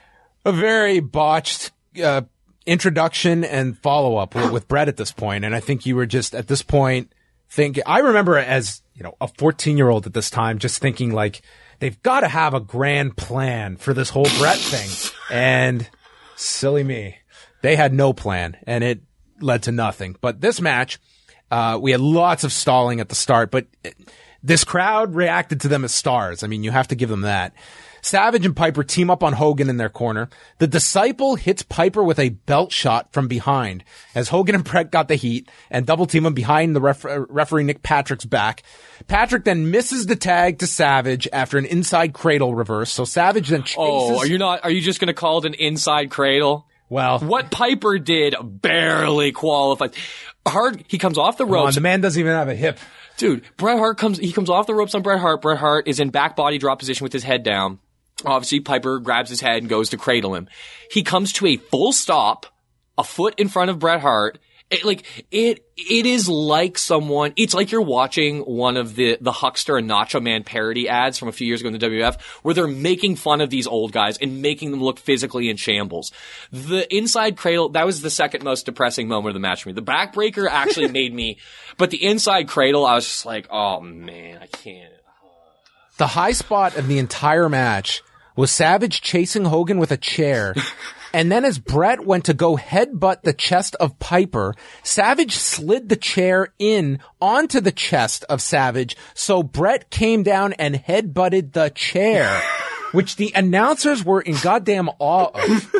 a very botched, uh, introduction and follow-up with, with Brett at this point. And I think you were just at this point thinking, I remember as, you know, a fourteen year old at this time, just thinking like, they've got to have a grand plan for this whole Brett thing. And silly me, they had no plan and it led to nothing. But this match, uh, we had lots of stalling at the start, but this crowd reacted to them as stars. I mean, you have to give them that. Savage and Piper team up on Hogan in their corner. The Disciple hits Piper with a belt shot from behind as Hogan and Brett got the heat and double team him behind the ref- referee Nick Patrick's back. Patrick then misses the tag to Savage after an inside cradle reverse. So Savage then chases. Oh, are you not, are you just going to call it an inside cradle? Well, what Piper did barely qualified. Hart, he comes off the ropes. On, the man doesn't even have a hip. Dude, Bret Hart comes, he comes off the ropes on Bret Hart. Bret Hart is in back body drop position with his head down. Obviously, Piper grabs his head and goes to cradle him. He comes to a full stop, a foot in front of Bret Hart. It, like, it, it is like someone, it's like you're watching one of the, the Huckster and Nacho Man parody ads from a few years ago in the W W F, where they're making fun of these old guys and making them look physically in shambles. The inside cradle, that was the second most depressing moment of the match for me. The backbreaker actually made me, but the inside cradle, I was just like, oh man, I can't. The high spot of the entire match was Savage chasing Hogan with a chair. And then as Brett went to go headbutt the chest of Piper, Savage slid the chair in onto the chest of Savage. So Brett came down and headbutted the chair, which the announcers were in goddamn awe of.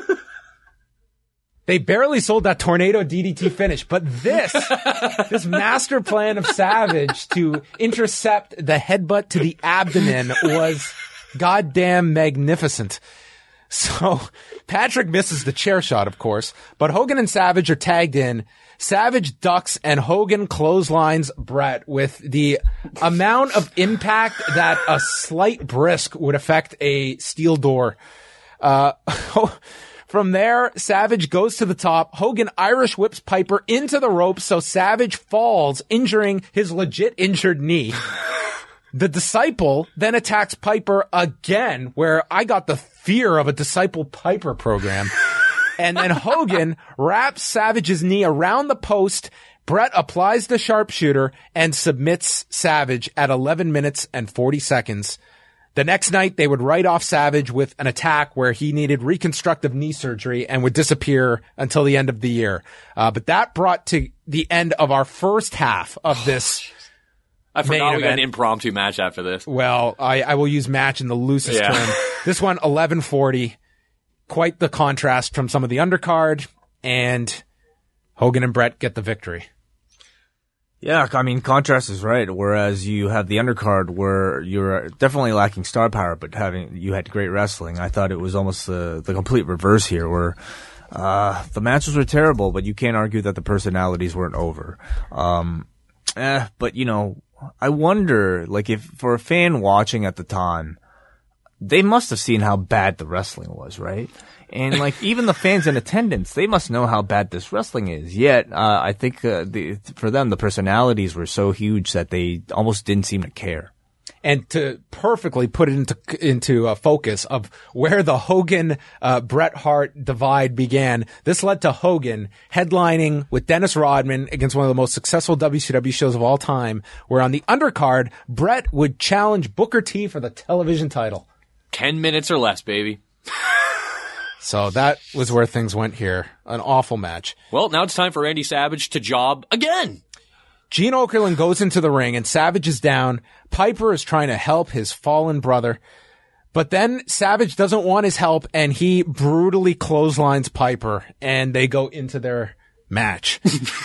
They barely sold that tornado D D T finish, but this, this master plan of Savage to intercept the headbutt to the abdomen was goddamn magnificent. So Patrick misses the chair shot, of course, but Hogan and Savage are tagged in. Savage ducks and Hogan clotheslines Brett with the amount of impact that a slight brisk would affect a steel door. Uh, From there, Savage goes to the top. Hogan Irish whips Piper into the ropes, so Savage falls, injuring his legit injured knee. The Disciple then attacks Piper again, where I got the fear of a Disciple Piper program. And then Hogan wraps Savage's knee around the post. Brett applies the sharpshooter and submits Savage at eleven minutes and forty seconds. The next night, they would write off Savage with an attack where he needed reconstructive knee surgery and would disappear until the end of the year. Uh, but that brought to the end of our first half of this. I forgot we got an impromptu match after this. Well, I, I will use match in the loosest yeah. term. This one, eleven forty. Quite the contrast from some of the undercard. And Hogan and Brett get the victory. Yeah, I mean, contrast is right. Whereas you have the undercard where you're definitely lacking star power, but having you had great wrestling. I thought it was almost the, the complete reverse here, where uh, the matches were terrible, but you can't argue that the personalities weren't over. Um, eh, but, you know, I wonder, like, if for a fan watching at the time, they must have seen how bad the wrestling was, right? And, like, even the fans in attendance, they must know how bad this wrestling is. Yet, uh, I think uh, the, for them, the personalities were so huge that they almost didn't seem to care. And to perfectly put it into into a focus of where the Hogan uh, Bret Hart divide began, this led to Hogan headlining with Dennis Rodman against one of the most successful W C W shows of all time, where on the undercard, Bret would challenge Booker T for the television title. Ten minutes or less, baby. So that was where things went here. An awful match. Well, now it's time for Randy Savage to job again. Gene Okerlund goes into the ring and Savage is down. Piper is trying to help his fallen brother. But then Savage doesn't want his help and he brutally clotheslines Piper and they go into their match.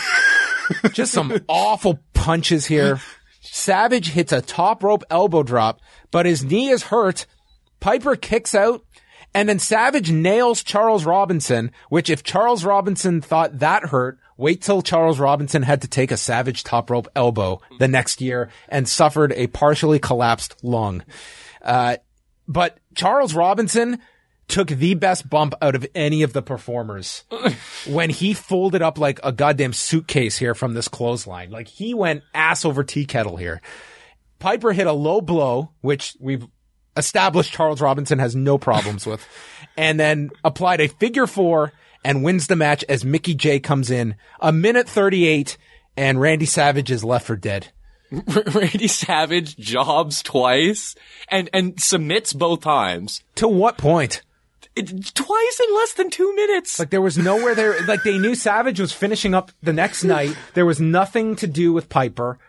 Just some awful punches here. Savage hits a top rope elbow drop, but his knee is hurt. Piper kicks out. And then Savage nails Charles Robinson, which if Charles Robinson thought that hurt, wait till Charles Robinson had to take a Savage top rope elbow the next year and suffered a partially collapsed lung. Uh, but Charles Robinson took the best bump out of any of the performers when he folded up like a goddamn suitcase here from this clothesline. Like he went ass over tea kettle here. Piper hit a low blow, which we've established Charles Robinson has no problems with, and then applied a figure four and wins the match as Mickey J comes in. A minute thirty-eight, and Randy Savage is left for dead. Randy Savage jobs twice and, and submits both times. To what point? It, twice in less than two minutes. Like there was nowhere there, like they knew Savage was finishing up the next night. There was nothing to do with Piper.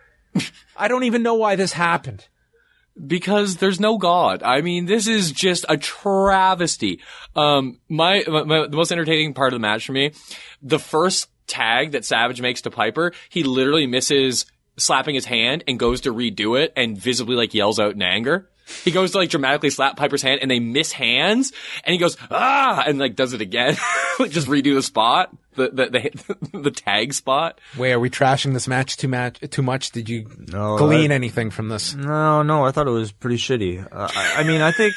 I don't even know why this happened. Because there's no God. I mean, this is just a travesty. Um, my, my, the most entertaining part of the match for me, the first tag that Savage makes to Piper, he literally misses slapping his hand and goes to redo it and visibly like yells out in anger. He goes to like dramatically slap Piper's hand and they miss hands and he goes, ah, and like does it again. Like just redo the spot, the, the, the, the tag spot. Wait, are we trashing this match too much? Too much? Did you no, glean I, anything from this? No, no, I thought it was pretty shitty. Uh, I, I mean, I think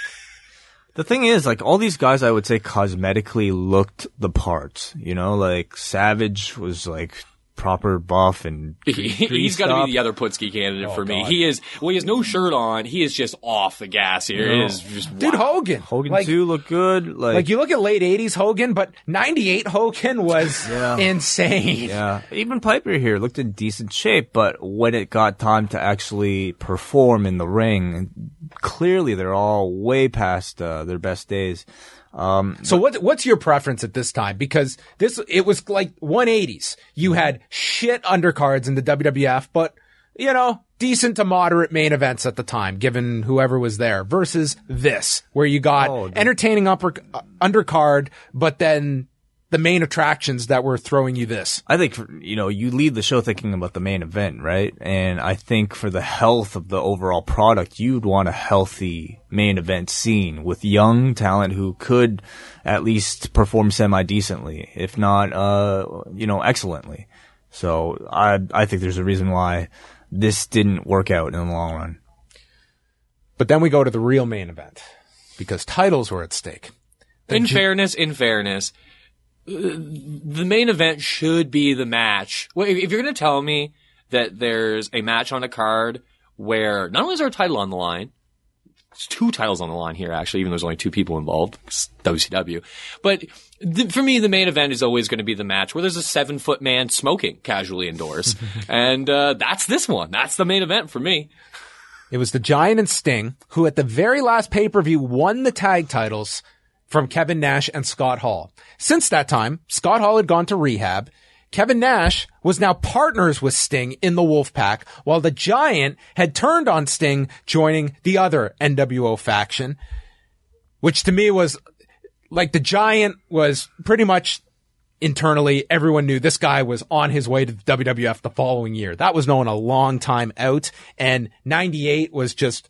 the thing is, like, all these guys I would say cosmetically looked the part, you know, like Savage was like proper buff and he, he's got to be the other Putski candidate oh, for me. God. He is, well, he has no shirt on. He is just off the gas here. No. It is just, Dude, wow. Hogan. Hogan like, too looked good. Like, like you look at late eighties Hogan, but ninety-eight Hogan was yeah. insane. Yeah. Even Piper here looked in decent shape, but when it got time to actually perform in the ring, clearly they're all way past uh, their best days. Um, so what, what's your preference at this time? Because this, it was like one eighties. You had shit undercards in the W W F, but, you know, decent to moderate main events at the time, given whoever was there, versus this, where you got oh, entertaining upper, uh, undercard, but then the main attractions that were throwing you this. I think, you know, you lead the show thinking about the main event, right? And I think for the health of the overall product, you'd want a healthy main event scene with young talent who could at least perform semi-decently, if not, uh, you know, excellently. So I, I think there's a reason why this didn't work out in the long run. But then we go to the real main event because titles were at stake. The in G- fairness, in fairness, the main event should be the match. Well, if you're going to tell me that there's a match on a card where not only is there a title on the line, there's two titles on the line here, actually, even though there's only two people involved, it's W C W. But the, for me, the main event is always going to be the match where there's a seven-foot man smoking casually indoors. and uh, that's this one. That's the main event for me. It was the Giant and Sting, who at the very last pay-per-view won the tag titles from Kevin Nash and Scott Hall. Since that time, Scott Hall had gone to rehab. Kevin Nash was now partners with Sting in the Wolfpack, while the Giant had turned on Sting, joining the other N W O faction, which to me was like the Giant was pretty much internally, everyone knew this guy was on his way to the W W F the following year. That was known a long time out, and ninety-eight was just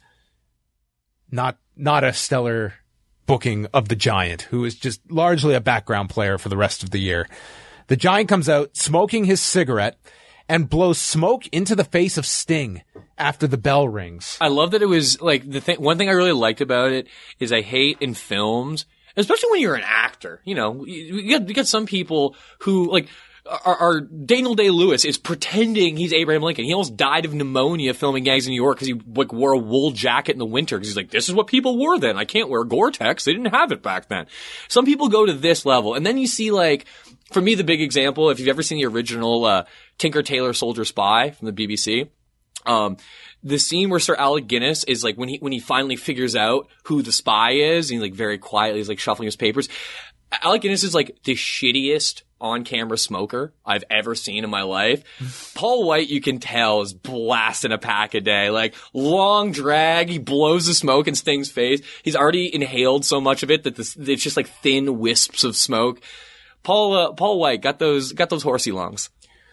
not not a stellar booking of the Giant, who is just largely a background player for the rest of the year. The Giant comes out smoking his cigarette and blows smoke into the face of Sting after the bell rings. I love that it was like the thing. One thing I really liked about it is I hate in films, especially when you're an actor. You know, you, you, get, you get some people who like are, are Daniel Day-Lewis is pretending he's Abraham Lincoln. He almost died of pneumonia filming Gangs in New York because he like wore a wool jacket in the winter because he's like, this is what people wore then. I can't wear Gore-Tex. They didn't have it back then. Some people go to this level, and then you see like. For me, the big example, if you've ever seen the original uh, Tinker Tailor Soldier Spy from the B B C, um, the scene where Sir Alec Guinness is like when he when he finally figures out who the spy is, and he like very quietly is like shuffling his papers. Alec Guinness is like the shittiest on-camera smoker I've ever seen in my life. Paul White, you can tell, is blasting a pack a day. Like, long drag, he blows the smoke in Sting's face. He's already inhaled so much of it that this, it's just like thin wisps of smoke. Paul uh, Paul White got those got those horsey lungs.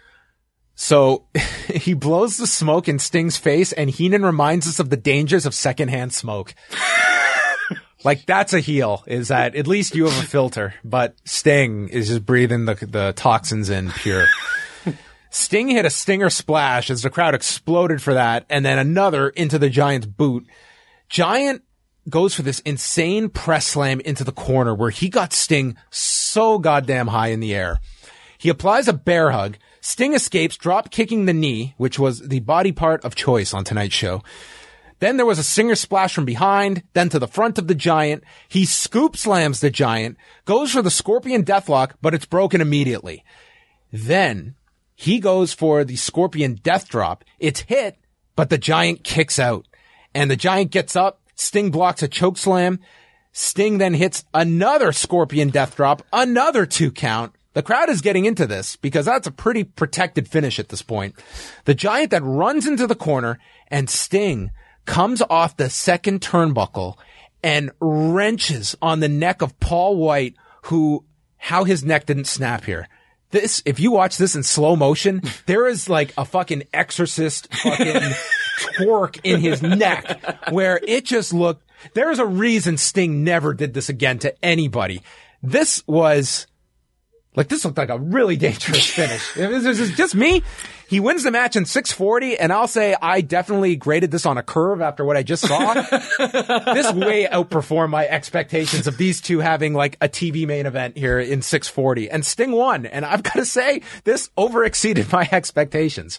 So he blows the smoke in Sting's face, and Heenan reminds us of the dangers of secondhand smoke. Like, that's a heel, is that at least you have a filter, but Sting is just breathing the the toxins in pure. Sting hit a stinger splash as the crowd exploded for that, and then another into the Giant's boot. Giant goes for this insane press slam into the corner where he got Sting so goddamn high in the air. He applies a bear hug. Sting escapes, drop kicking the knee, which was the body part of choice on tonight's show. Then there was a stinger splash from behind, then to the front of the Giant. He scoop slams the Giant, goes for the Scorpion Deathlock, but it's broken immediately. Then he goes for the Scorpion Death Drop. It's hit, but the Giant kicks out. And the Giant gets up. Sting blocks a choke slam. Sting then hits another Scorpion Death Drop, another two count. The crowd is getting into this because that's a pretty protected finish at this point. The Giant then runs into the corner, and Sting comes off the second turnbuckle and wrenches on the neck of Paul White, who, how his neck didn't snap here. This, if you watch this in slow motion, there is like a fucking Exorcist fucking twerk in his neck where it just looked, there's a reason Sting never did this again to anybody. This was, like, this looked like a really dangerous finish. This is just me. He wins the match in six forty, and I'll say I definitely graded this on a curve after what I just saw. This way outperformed my expectations of these two having like a T V main event here in six forty. And Sting won, and I've got to say, this over-exceeded my expectations.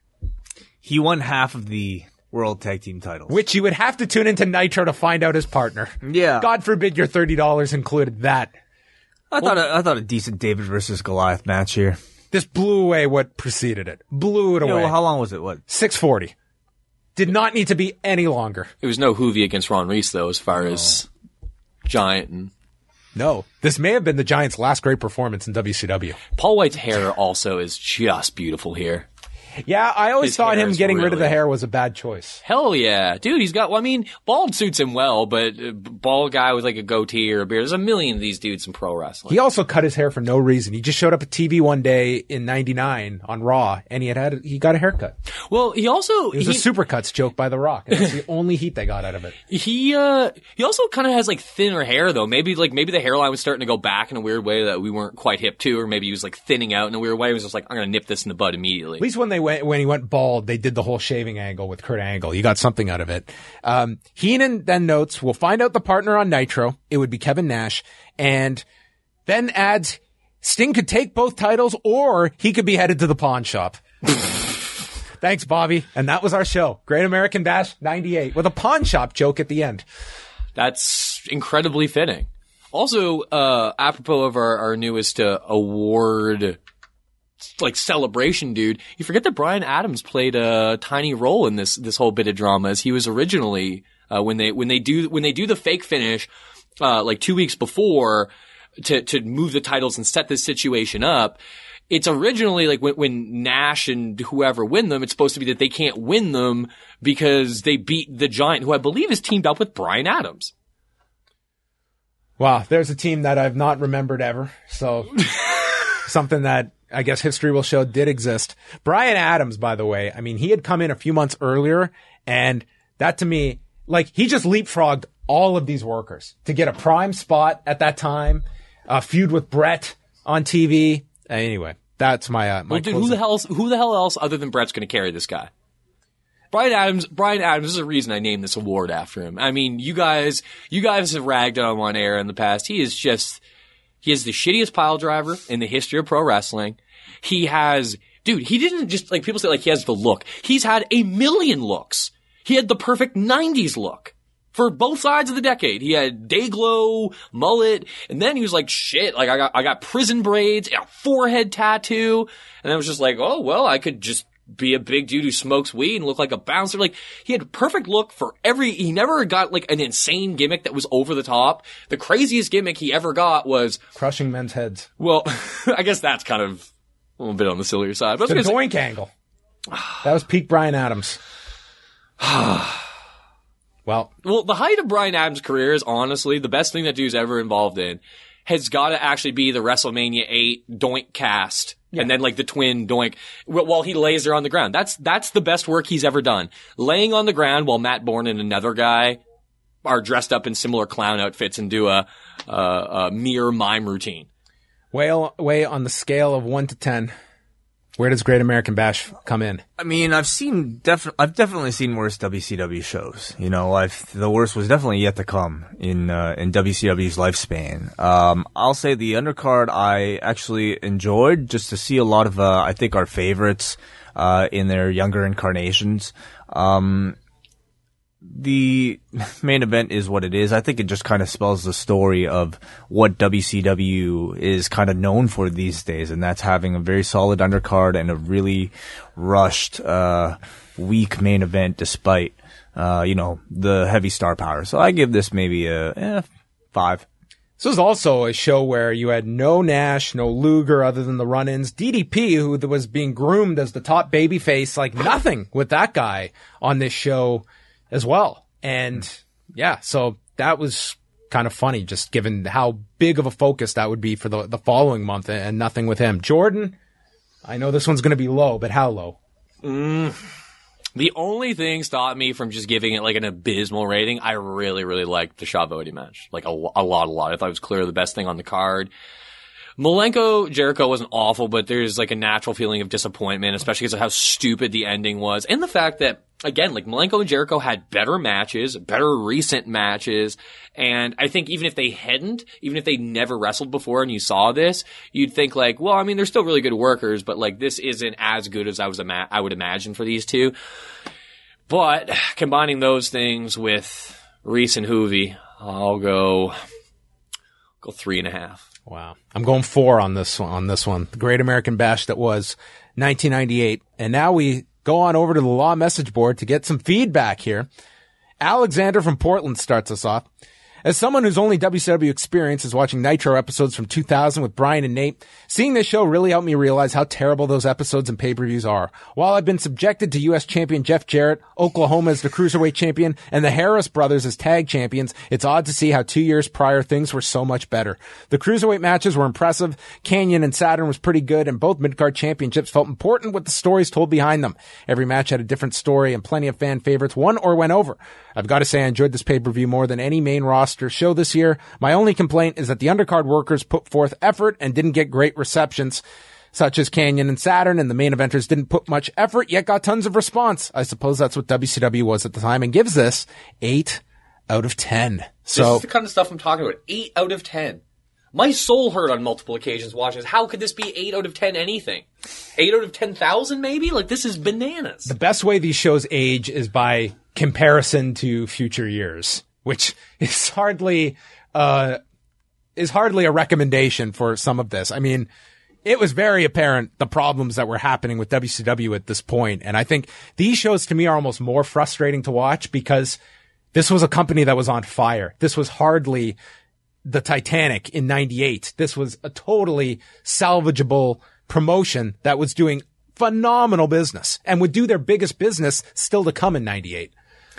He won half of the World Tag Team titles. Which you would have to tune into Nitro to find out his partner. Yeah. God forbid your thirty dollars included that. I well, thought a, I thought a decent David versus Goliath match here. This blew away what preceded it. Blew it yeah, away. Well, how long was it? What? six forty. Did not need to be any longer. It was no Hoovy against Ron Reese, though, as far no. as Giant and... No. This may have been the Giant's last great performance in W C W. Paul White's hair also is just beautiful here. Yeah, I always His thought him getting really... rid of the hair was a bad choice. Hell yeah. Dude, he's got, well, I mean, bald suits him well, but uh, bald guy with like a goatee or a beard. There's a million of these dudes in pro wrestling. He also cut his hair for no reason. He just showed up at T V one day in ninety-nine on Raw, and he had had, he got a haircut. Well, he also... It was he... a Supercuts joke by The Rock, and that's the only heat they got out of it. He, uh, he also kind of has like thinner hair, though. Maybe like, maybe the hairline was starting to go back in a weird way that we weren't quite hip to, or maybe he was like thinning out in a weird way. He was just like, I'm gonna nip this in the bud immediately. At least when they went, when he went bald, they did the whole shaving angle with Kurt Angle. You got something out of it. Um, Heenan then notes, we'll find out the partner on Nitro. It would be Kevin Nash. And then adds, Sting could take both titles or he could be headed to the pawn shop. Thanks, Bobby. And that was our show. Great American Bash ninety-eight with a pawn shop joke at the end. That's incredibly fitting. Also, uh, apropos of our, our newest uh, award like celebration, dude, you forget that Bryan Adams played a tiny role in this this whole bit of drama, as he was originally uh, when they when they do when they do the fake finish uh, like two weeks before to to move the titles and set this situation up. It's originally like when, when Nash and whoever win them, it's supposed to be that they can't win them because they beat the Giant, who I believe is teamed up with Bryan Adams. Wow, there's a team that I've not remembered ever. So something that I guess history will show did exist. Bryan Adams, by the way, I mean, he had come in a few months earlier, and that to me, like, he just leapfrogged all of these workers to get a prime spot at that time, a feud with Brett on T V. Anyway, that's my, uh, my well, dude, who the hell else, who the hell else other than Brett's going to carry this guy? Bryan Adams, Bryan Adams is the reason I named this award after him. I mean, you guys, you guys have ragged on one era in the past. He is just, he is the shittiest pile driver in the history of pro wrestling. He has, dude, he didn't just, like, people say, like, he has the look. He's had a million looks. He had the perfect nineties look for both sides of the decade. He had day glow, mullet, and then he was like, shit, like, I got, I got prison braids, a forehead tattoo, and I was just like, oh, well, I could just be a big dude who smokes weed and look like a bouncer. Like, he had a perfect look for every, he never got like an insane gimmick that was over the top. The craziest gimmick he ever got was crushing men's heads. Well, I guess that's kind of a little bit on the sillier side. But the doink say, angle. That was peak Bryan Adams. well, well, the height of Bryan Adams' career is honestly the best thing that dude's ever involved in. Has got to actually be the WrestleMania eight doink cast. Yeah. And then like the twin doink while he lays there on the ground. That's, that's the best work he's ever done. Laying on the ground while Matt Bourne and another guy are dressed up in similar clown outfits and do a, a, a mere mime routine. Way, way on the scale of one to ten. Where does Great American Bash come in? I mean, I've seen def- I've definitely seen worse W C W shows. You know, I've the worst was definitely yet to come in uh, in W C W's lifespan. Um, I'll say the undercard I actually enjoyed just to see a lot of uh, I think our favorites uh, in their younger incarnations. Um, the main event is what it is. I think it just kind of spells the story of what W C W is kind of known for these days, and that's having a very solid undercard and a really rushed, uh, weak main event despite, uh, you know, the heavy star power. So I give this maybe a eh, five. This was also a show where you had no Nash, no Luger other than the run-ins. D D P, who was being groomed as the top babyface, like nothing with that guy on this show as well. And yeah, so that was kind of funny, just given how big of a focus that would be for the, the following month, and nothing with him. Jordan, I know this one's going to be low, but how low? Mm, the only thing stopped me from just giving it like an abysmal rating, I really, really liked the Shaw-Bodie match. Like a, a lot, a lot. I thought it was clearly the best thing on the card. Malenko Jericho wasn't awful, but there's like a natural feeling of disappointment, especially because of how stupid the ending was. And the fact that, again, like Malenko and Jericho had better matches, better recent matches. And I think even if they hadn't, even if they never wrestled before and you saw this, you'd think like, well, I mean, they're still really good workers, but like this isn't as good as I was, ima- I would imagine for these two. But combining those things with Reese and Hoovy, I'll go, go three and a half. Wow. I'm going four on this one, on this one. The Great American Bash that was nineteen ninety-eight. And now we go on over to the Law message board to get some feedback here. Alexander from Portland starts us off. As someone whose only W C W experience is watching Nitro episodes from two thousand with Brian and Nate, seeing this show really helped me realize how terrible those episodes and pay-per-views are. While I've been subjected to U S champion Jeff Jarrett, Oklahoma as the Cruiserweight champion, and the Harris brothers as tag champions, it's odd to see how two years prior things were so much better. The Cruiserweight matches were impressive, Canyon and Saturn was pretty good, and both mid-card championships felt important with the stories told behind them. Every match had a different story and plenty of fan favorites, won or went over. I've got to say I enjoyed this pay-per-view more than any main roster show this year. My only complaint is that the undercard workers put forth effort and didn't get great receptions, such as Canyon and Saturn, and the main eventers didn't put much effort, yet got tons of response. I suppose that's what W C W was at the time, and gives this eight out of ten. So, this is the kind of stuff I'm talking about. eight out of ten. My soul hurt on multiple occasions watching this. How could this be eight out of ten anything? eight out of ten thousand maybe? Like, this is bananas. The best way these shows age is by comparison to future years, which is hardly, uh, is hardly a recommendation for some of this. I mean, it was very apparent the problems that were happening with W C W at this point. And I think these shows to me are almost more frustrating to watch because this was a company that was on fire. This was hardly the Titanic in ninety-eight. This was a totally salvageable promotion that was doing phenomenal business and would do their biggest business still to come in ninety-eight.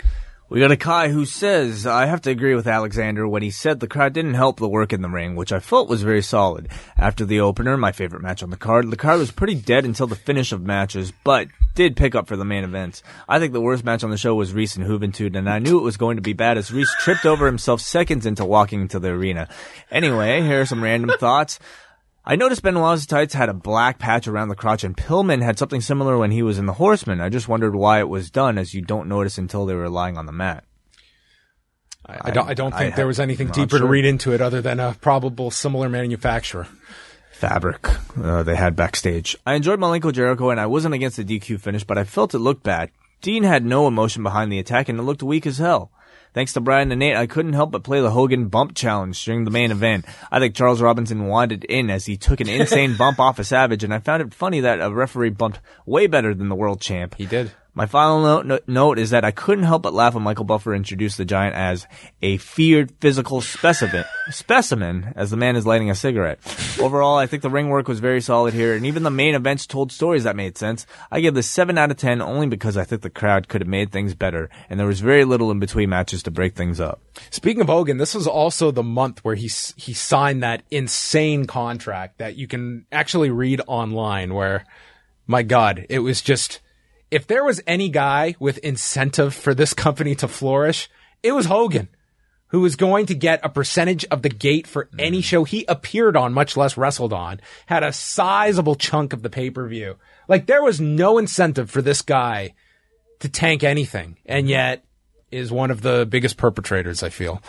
We got a Kai who says, I have to agree with Alexander when he said the crowd didn't help the work in the ring, which I felt was very solid. After the opener, my favorite match on the card, the card was pretty dead until the finish of matches, but did pick up for the main events. I think the worst match on the show was Reese and Juventud, and I knew it was going to be bad as Reese tripped over himself seconds into walking into the arena. Anyway, here are some random thoughts. I noticed Benoit's tights had a black patch around the crotch, and Pillman had something similar when he was in the Horseman. I just wondered why it was done, as you don't notice until they were lying on the mat. I, I don't, I don't think I there was anything I'm deeper sure. to read into it other than a probable similar manufacturer. Fabric uh, they had backstage. I enjoyed Malenko Jericho, and I wasn't against the D Q finish, but I felt it looked bad. Dean had no emotion behind the attack, and it looked weak as hell. Thanks to Brian and Nate, I couldn't help but play the Hogan bump challenge during the main event. I think Charles Robinson wanted in as he took an insane bump off a Savage, and I found it funny that a referee bumped way better than the world champ. He did. My final note, no, note is that I couldn't help but laugh when Michael Buffer introduced the Giant as a feared physical specimen, specimen as the man is lighting a cigarette. Overall, I think the ring work was very solid here, and even the main events told stories that made sense. I give this seven out of ten only because I think the crowd could have made things better, and there was very little in between matches to break things up. Speaking of Hogan, this was also the month where he he signed that insane contract that you can actually read online where, my God, it was just... If there was any guy with incentive for this company to flourish, it was Hogan, who was going to get a percentage of the gate for any show he appeared on, much less wrestled on, had a sizable chunk of the pay-per-view. Like, there was no incentive for this guy to tank anything, and yet is one of the biggest perpetrators, I feel.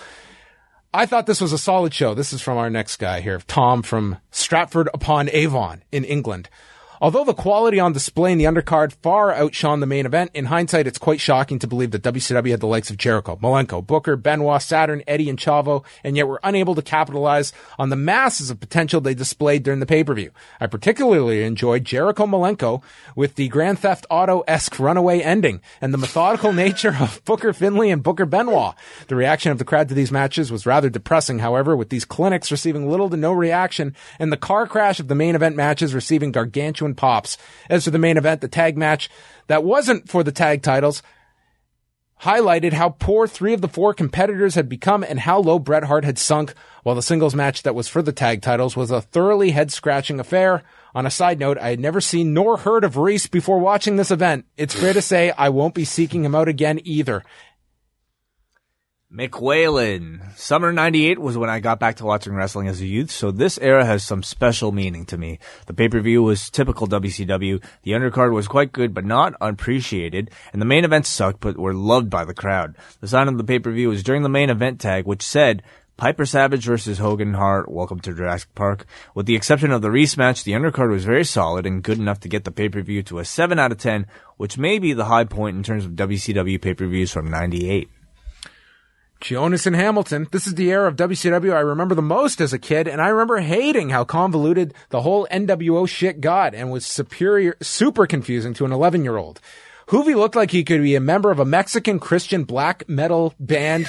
I thought this was a solid show. This is from our next guy here, Tom from Stratford-upon-Avon in England. Although the quality on display in the undercard far outshone the main event, in hindsight, it's quite shocking to believe that W C W had the likes of Jericho, Malenko, Booker, Benoit, Saturn, Eddie, and Chavo, and yet were unable to capitalize on the masses of potential they displayed during the pay-per-view. I particularly enjoyed Jericho Malenko with the Grand Theft Auto-esque runaway ending and the methodical nature of Booker Finlay and Booker Benoit. The reaction of the crowd to these matches was rather depressing, however, with these clinics receiving little to no reaction and the car crash of the main event matches receiving gargantuan pops. As for the main event, the tag match that wasn't for the tag titles highlighted how poor three of the four competitors had become and how low Bret Hart had sunk, while the singles match that was for the tag titles was a thoroughly head-scratching affair. On a side note, I had never seen nor heard of Reese before watching this event. It's fair to say I won't be seeking him out again either. Mick Whalen. Summer ninety-eight was when I got back to watching wrestling as a youth, so this era has some special meaning to me. The pay-per-view was typical W C W, the undercard was quite good but not appreciated, and the main events sucked but were loved by the crowd. The sign of the pay-per-view was during the main event tag, which said, Piper Savage versus Hogan Hart, welcome to Jurassic Park. With the exception of the Reese match, the undercard was very solid and good enough to get the pay-per-view to a seven out of ten, which may be the high point in terms of W C W pay-per-views from ninety-eight. Jonas and Hamilton. This is the era of W C W I remember the most as a kid, and I remember hating how convoluted the whole N W O shit got and was superior, super confusing to an eleven-year-old. Hoovy looked like he could be a member of a Mexican Christian black metal band.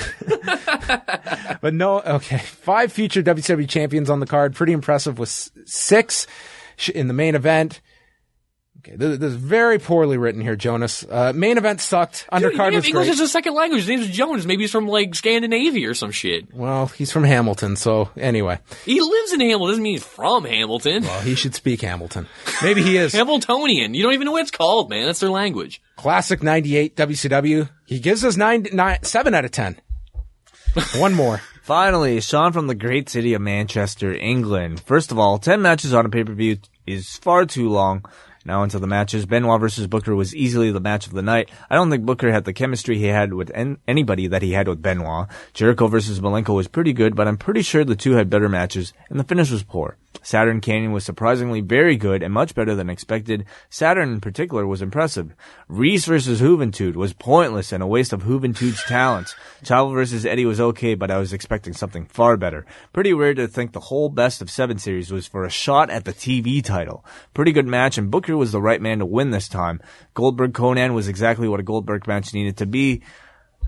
But no, okay. Five future W C W champions on the card. Pretty impressive with six in the main event. Okay, this, this is very poorly written here, Jonas. Uh, main event sucked. Undercard Dude, was English great. is a second language. His name's Jones. Maybe he's from, like, Scandinavia or some shit. Well, he's from Hamilton, so anyway. He lives in Hamilton. Doesn't mean he's from Hamilton. Well, he should speak Hamilton. Maybe he is. Hamiltonian. You don't even know what it's called, man. That's their language. Classic ninety-eight W C W. He gives us nine, nine, seven out of ten. One more. Finally, Sean from the great city of Manchester, England. First of all, ten matches on a pay-per-view is far too long. Now into the matches. Benoit versus Booker was easily the match of the night. I don't think Booker had the chemistry he had with en- anybody that he had with Benoit. Jericho versus Malenko was pretty good, but I'm pretty sure the two had better matches, and the finish was poor. Saturn Canyon was surprisingly very good and much better than expected. Saturn in particular was impressive. Reese versus Juventud was pointless and a waste of Juventud's talents. Chavo versus Eddie was okay, but I was expecting something far better. Pretty weird to think the whole best of seven series was for a shot at the T V title. Pretty good match, and Booker was the right man to win this time. Goldberg Conan was exactly what a Goldberg match needed to be.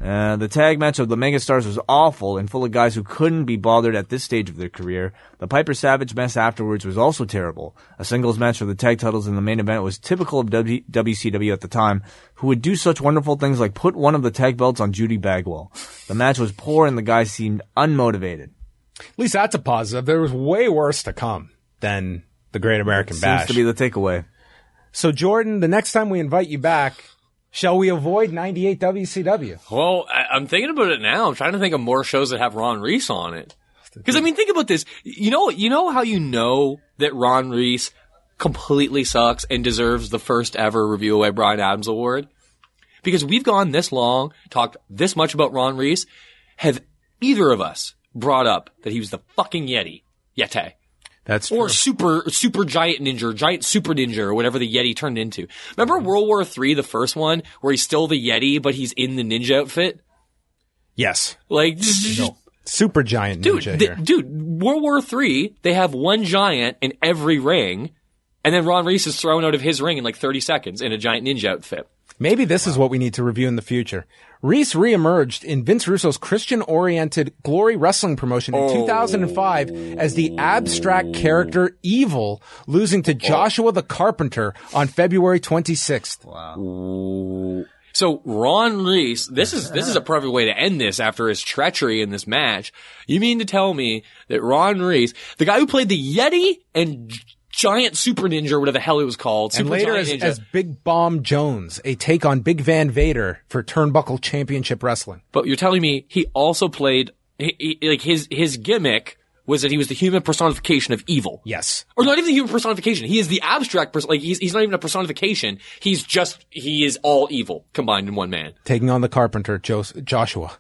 Uh, the tag match of the Megastars was awful and full of guys who couldn't be bothered at this stage of their career. The Piper Savage mess afterwards was also terrible. A singles match for the tag titles in the main event was typical of w- WCW at the time, who would do such wonderful things like put one of the tag belts on Judy Bagwell. The match was poor and the guys seemed unmotivated. At least that's a positive. There was way worse to come than the Great American Bash. Seems to be the takeaway. So, Jordan, the next time we invite you back, shall we avoid ninety-eight W C W? Well, I, I'm thinking about it now. I'm trying to think of more shows that have Ron Reis on it. Because, I mean, think about this. You know, you know how you know that Ron Reis completely sucks and deserves the first ever Review Away Bryan Adams Award? Because we've gone this long, talked this much about Ron Reis. Have either of us brought up that he was the fucking Yeti? Yeti. That's or true. super super giant ninja, or giant super ninja, or whatever the Yeti turned into. Remember World War Three, the first one, where he's still the Yeti, but he's in the ninja outfit? Yes. Like, just, no. Super giant dude, ninja the, here. dude, World War Three, they have one giant in every ring, and then Ron Reis is thrown out of his ring in like thirty seconds in a giant ninja outfit. Maybe this wow. is what we need to review in the future. Reis reemerged in Vince Russo's Christian-oriented Glory Wrestling promotion in oh. two thousand five as the abstract character Evil, losing to Joshua oh. the Carpenter on February twenty-sixth. Wow. So Ron Reis, this is this is a perfect way to end this after his treachery in this match. You mean to tell me that Ron Reis, the guy who played the Yeti and Giant Super Ninja, or whatever the hell it was called. And Super later Giant as, Ninja. as Big Bomb Jones, a take on Big Van Vader for Turnbuckle Championship Wrestling. But you're telling me he also played, he, he, like his, his gimmick was that he was the human personification of evil. Yes. Or not even the human personification. He is the abstract person, like he's, he's not even a personification. He's just, he is all evil combined in one man. Taking on the Carpenter, Jos- Joshua.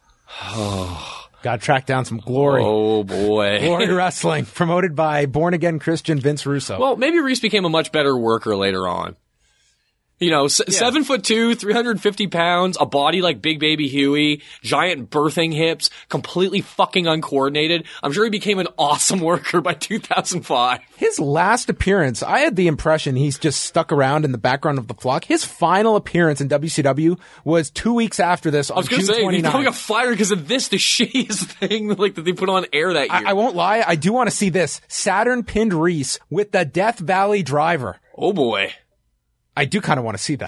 Oh. Got to track down some glory. Oh, boy. Glory Wrestling, promoted by born-again Christian Vince Russo. Well, maybe Reis became a much better worker later on. You know, s- yeah. seven foot two, three hundred fifty pounds, a body like Big Baby Huey, giant birthing hips, completely fucking uncoordinated. I'm sure he became an awesome worker by two thousand five. His last appearance, I had the impression he's just stuck around in the background of the flock. His final appearance in W C W was two weeks after this on I was June gonna say, he probably got twenty-ninth. fired because of this, the shittiest thing like that they put on air that year. I, I won't lie, I do want to see this. Saturn pinned Reis with the Death Valley Driver. Oh boy. I do kind of want to see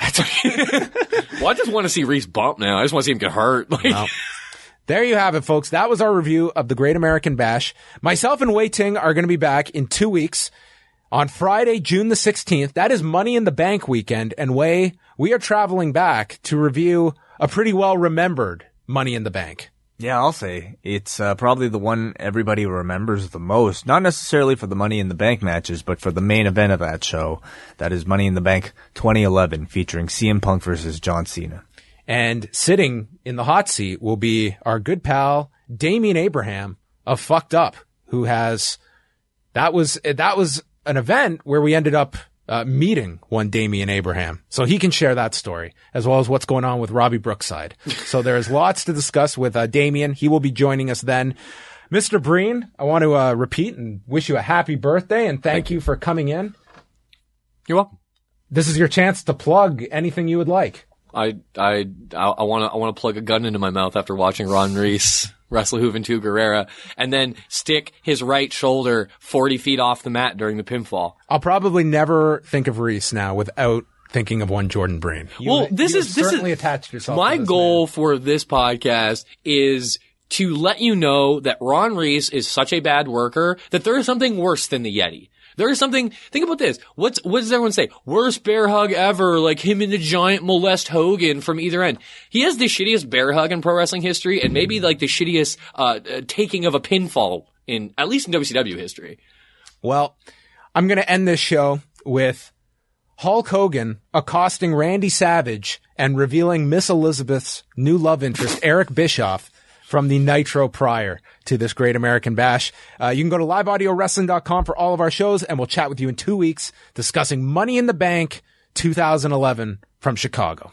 that. Well, I just want to see Reis bump now. I just want to see him get hurt. Like, no. There you have it, folks. That was our review of the Great American Bash. Myself and Wei Ting are going to be back in two weeks on Friday, June the sixteenth. That is Money in the Bank weekend. And Wei, we are traveling back to review a pretty well-remembered Money in the Bank. Yeah, I'll say it's uh, probably the one everybody remembers the most. Not necessarily for the Money in the Bank matches, but for the main event of that show. That is Money in the Bank twenty eleven, featuring C M Punk versus John Cena. And sitting in the hot seat will be our good pal Damian Abraham of Fucked Up, who has that was that was an event where we ended up uh, meeting one Damian Abraham, so he can share that story as well as what's going on with Robbie Brookside. So there's lots to discuss with uh, Damian. He will be joining us then. Mister Breen, I want to uh, repeat and wish you a happy birthday and thank, thank you for coming in. You're welcome. This is your chance to plug anything you would like. I I I want to I want to plug a gun into my mouth after watching Ron Reis wrestle Juventud Guerrera, and then stick his right shoulder forty feet off the mat during the pinfall. I'll probably never think of Reis now without thinking of one Jordan Breen. You, well, this you is this certainly is attached yourself. My to this goal man. for this podcast is to let you know that Ron Reis is such a bad worker that there is something worse than the Yeti. There is something, think about this. What's, what does everyone say? Worst bear hug ever, like him and the giant molest Hogan from either end. He has the shittiest bear hug in pro wrestling history and maybe like the shittiest, uh, taking of a pinfall in, at least in W C W history. Well, I'm gonna end this show with Hulk Hogan accosting Randy Savage and revealing Miss Elizabeth's new love interest, Eric Bischoff, from the Nitro prior to this Great American Bash. Uh, you can go to live audio wrestling dot com for all of our shows, and we'll chat with you in two weeks discussing Money in the Bank two thousand eleven from Chicago.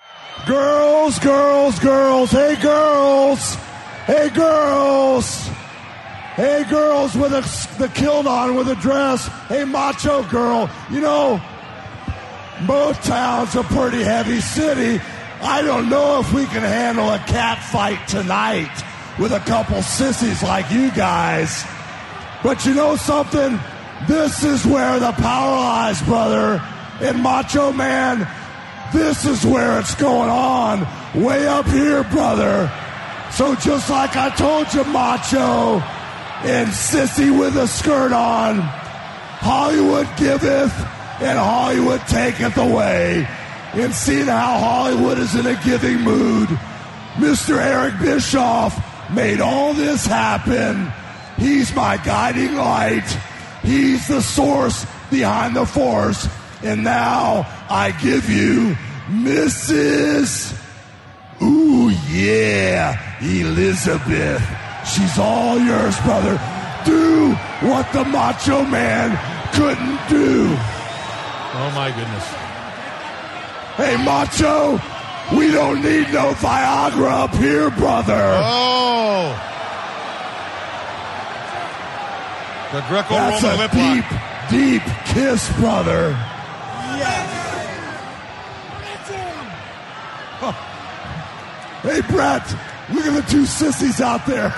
Girls, girls, girls, hey girls, hey girls, hey girls with a, the kilt on with a dress, hey macho girl, you know, Motown's a pretty heavy city. I don't know if we can handle a cat fight tonight with a couple sissies like you guys. But you know something? This is where the power lies, brother. And Macho Man, this is where it's going on. Way up here, brother. So just like I told you, Macho, and sissy with a skirt on, Hollywood giveth and Hollywood taketh away. And seeing how Hollywood is in a giving mood, Mister Eric Bischoff made all this happen. He's my guiding light. He's the source behind the force. And now I give you Missus Ooh, yeah, Elizabeth. She's all yours, brother. Do what the Macho Man couldn't do. Oh, my goodness. Hey, Macho, we don't need no Viagra up here, brother. Oh. The Greco-Roman That's a lip deep, lock. deep kiss, brother. Yes. Huh. Hey, Brett, look at the two sissies out there.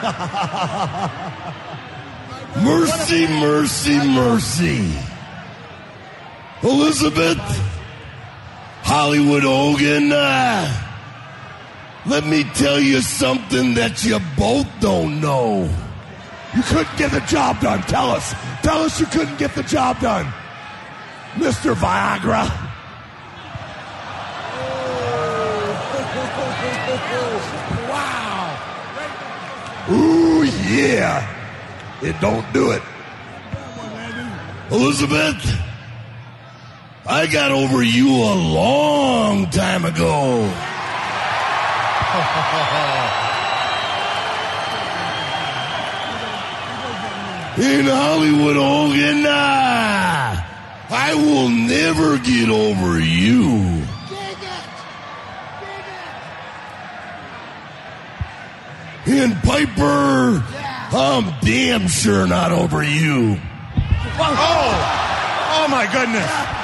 Mercy, mercy, mercy. Elizabeth, Hollywood Hogan, uh, let me tell you something that you both don't know. You couldn't get the job done. Tell us. Tell us you couldn't get the job done. Mister Viagra. Wow. Ooh, yeah. It don't do it. Elizabeth, I got over you a long time ago. In Hollywood, Hogan, ah, I will never get over you. In Piper, I'm damn sure not over you. Oh, oh my goodness.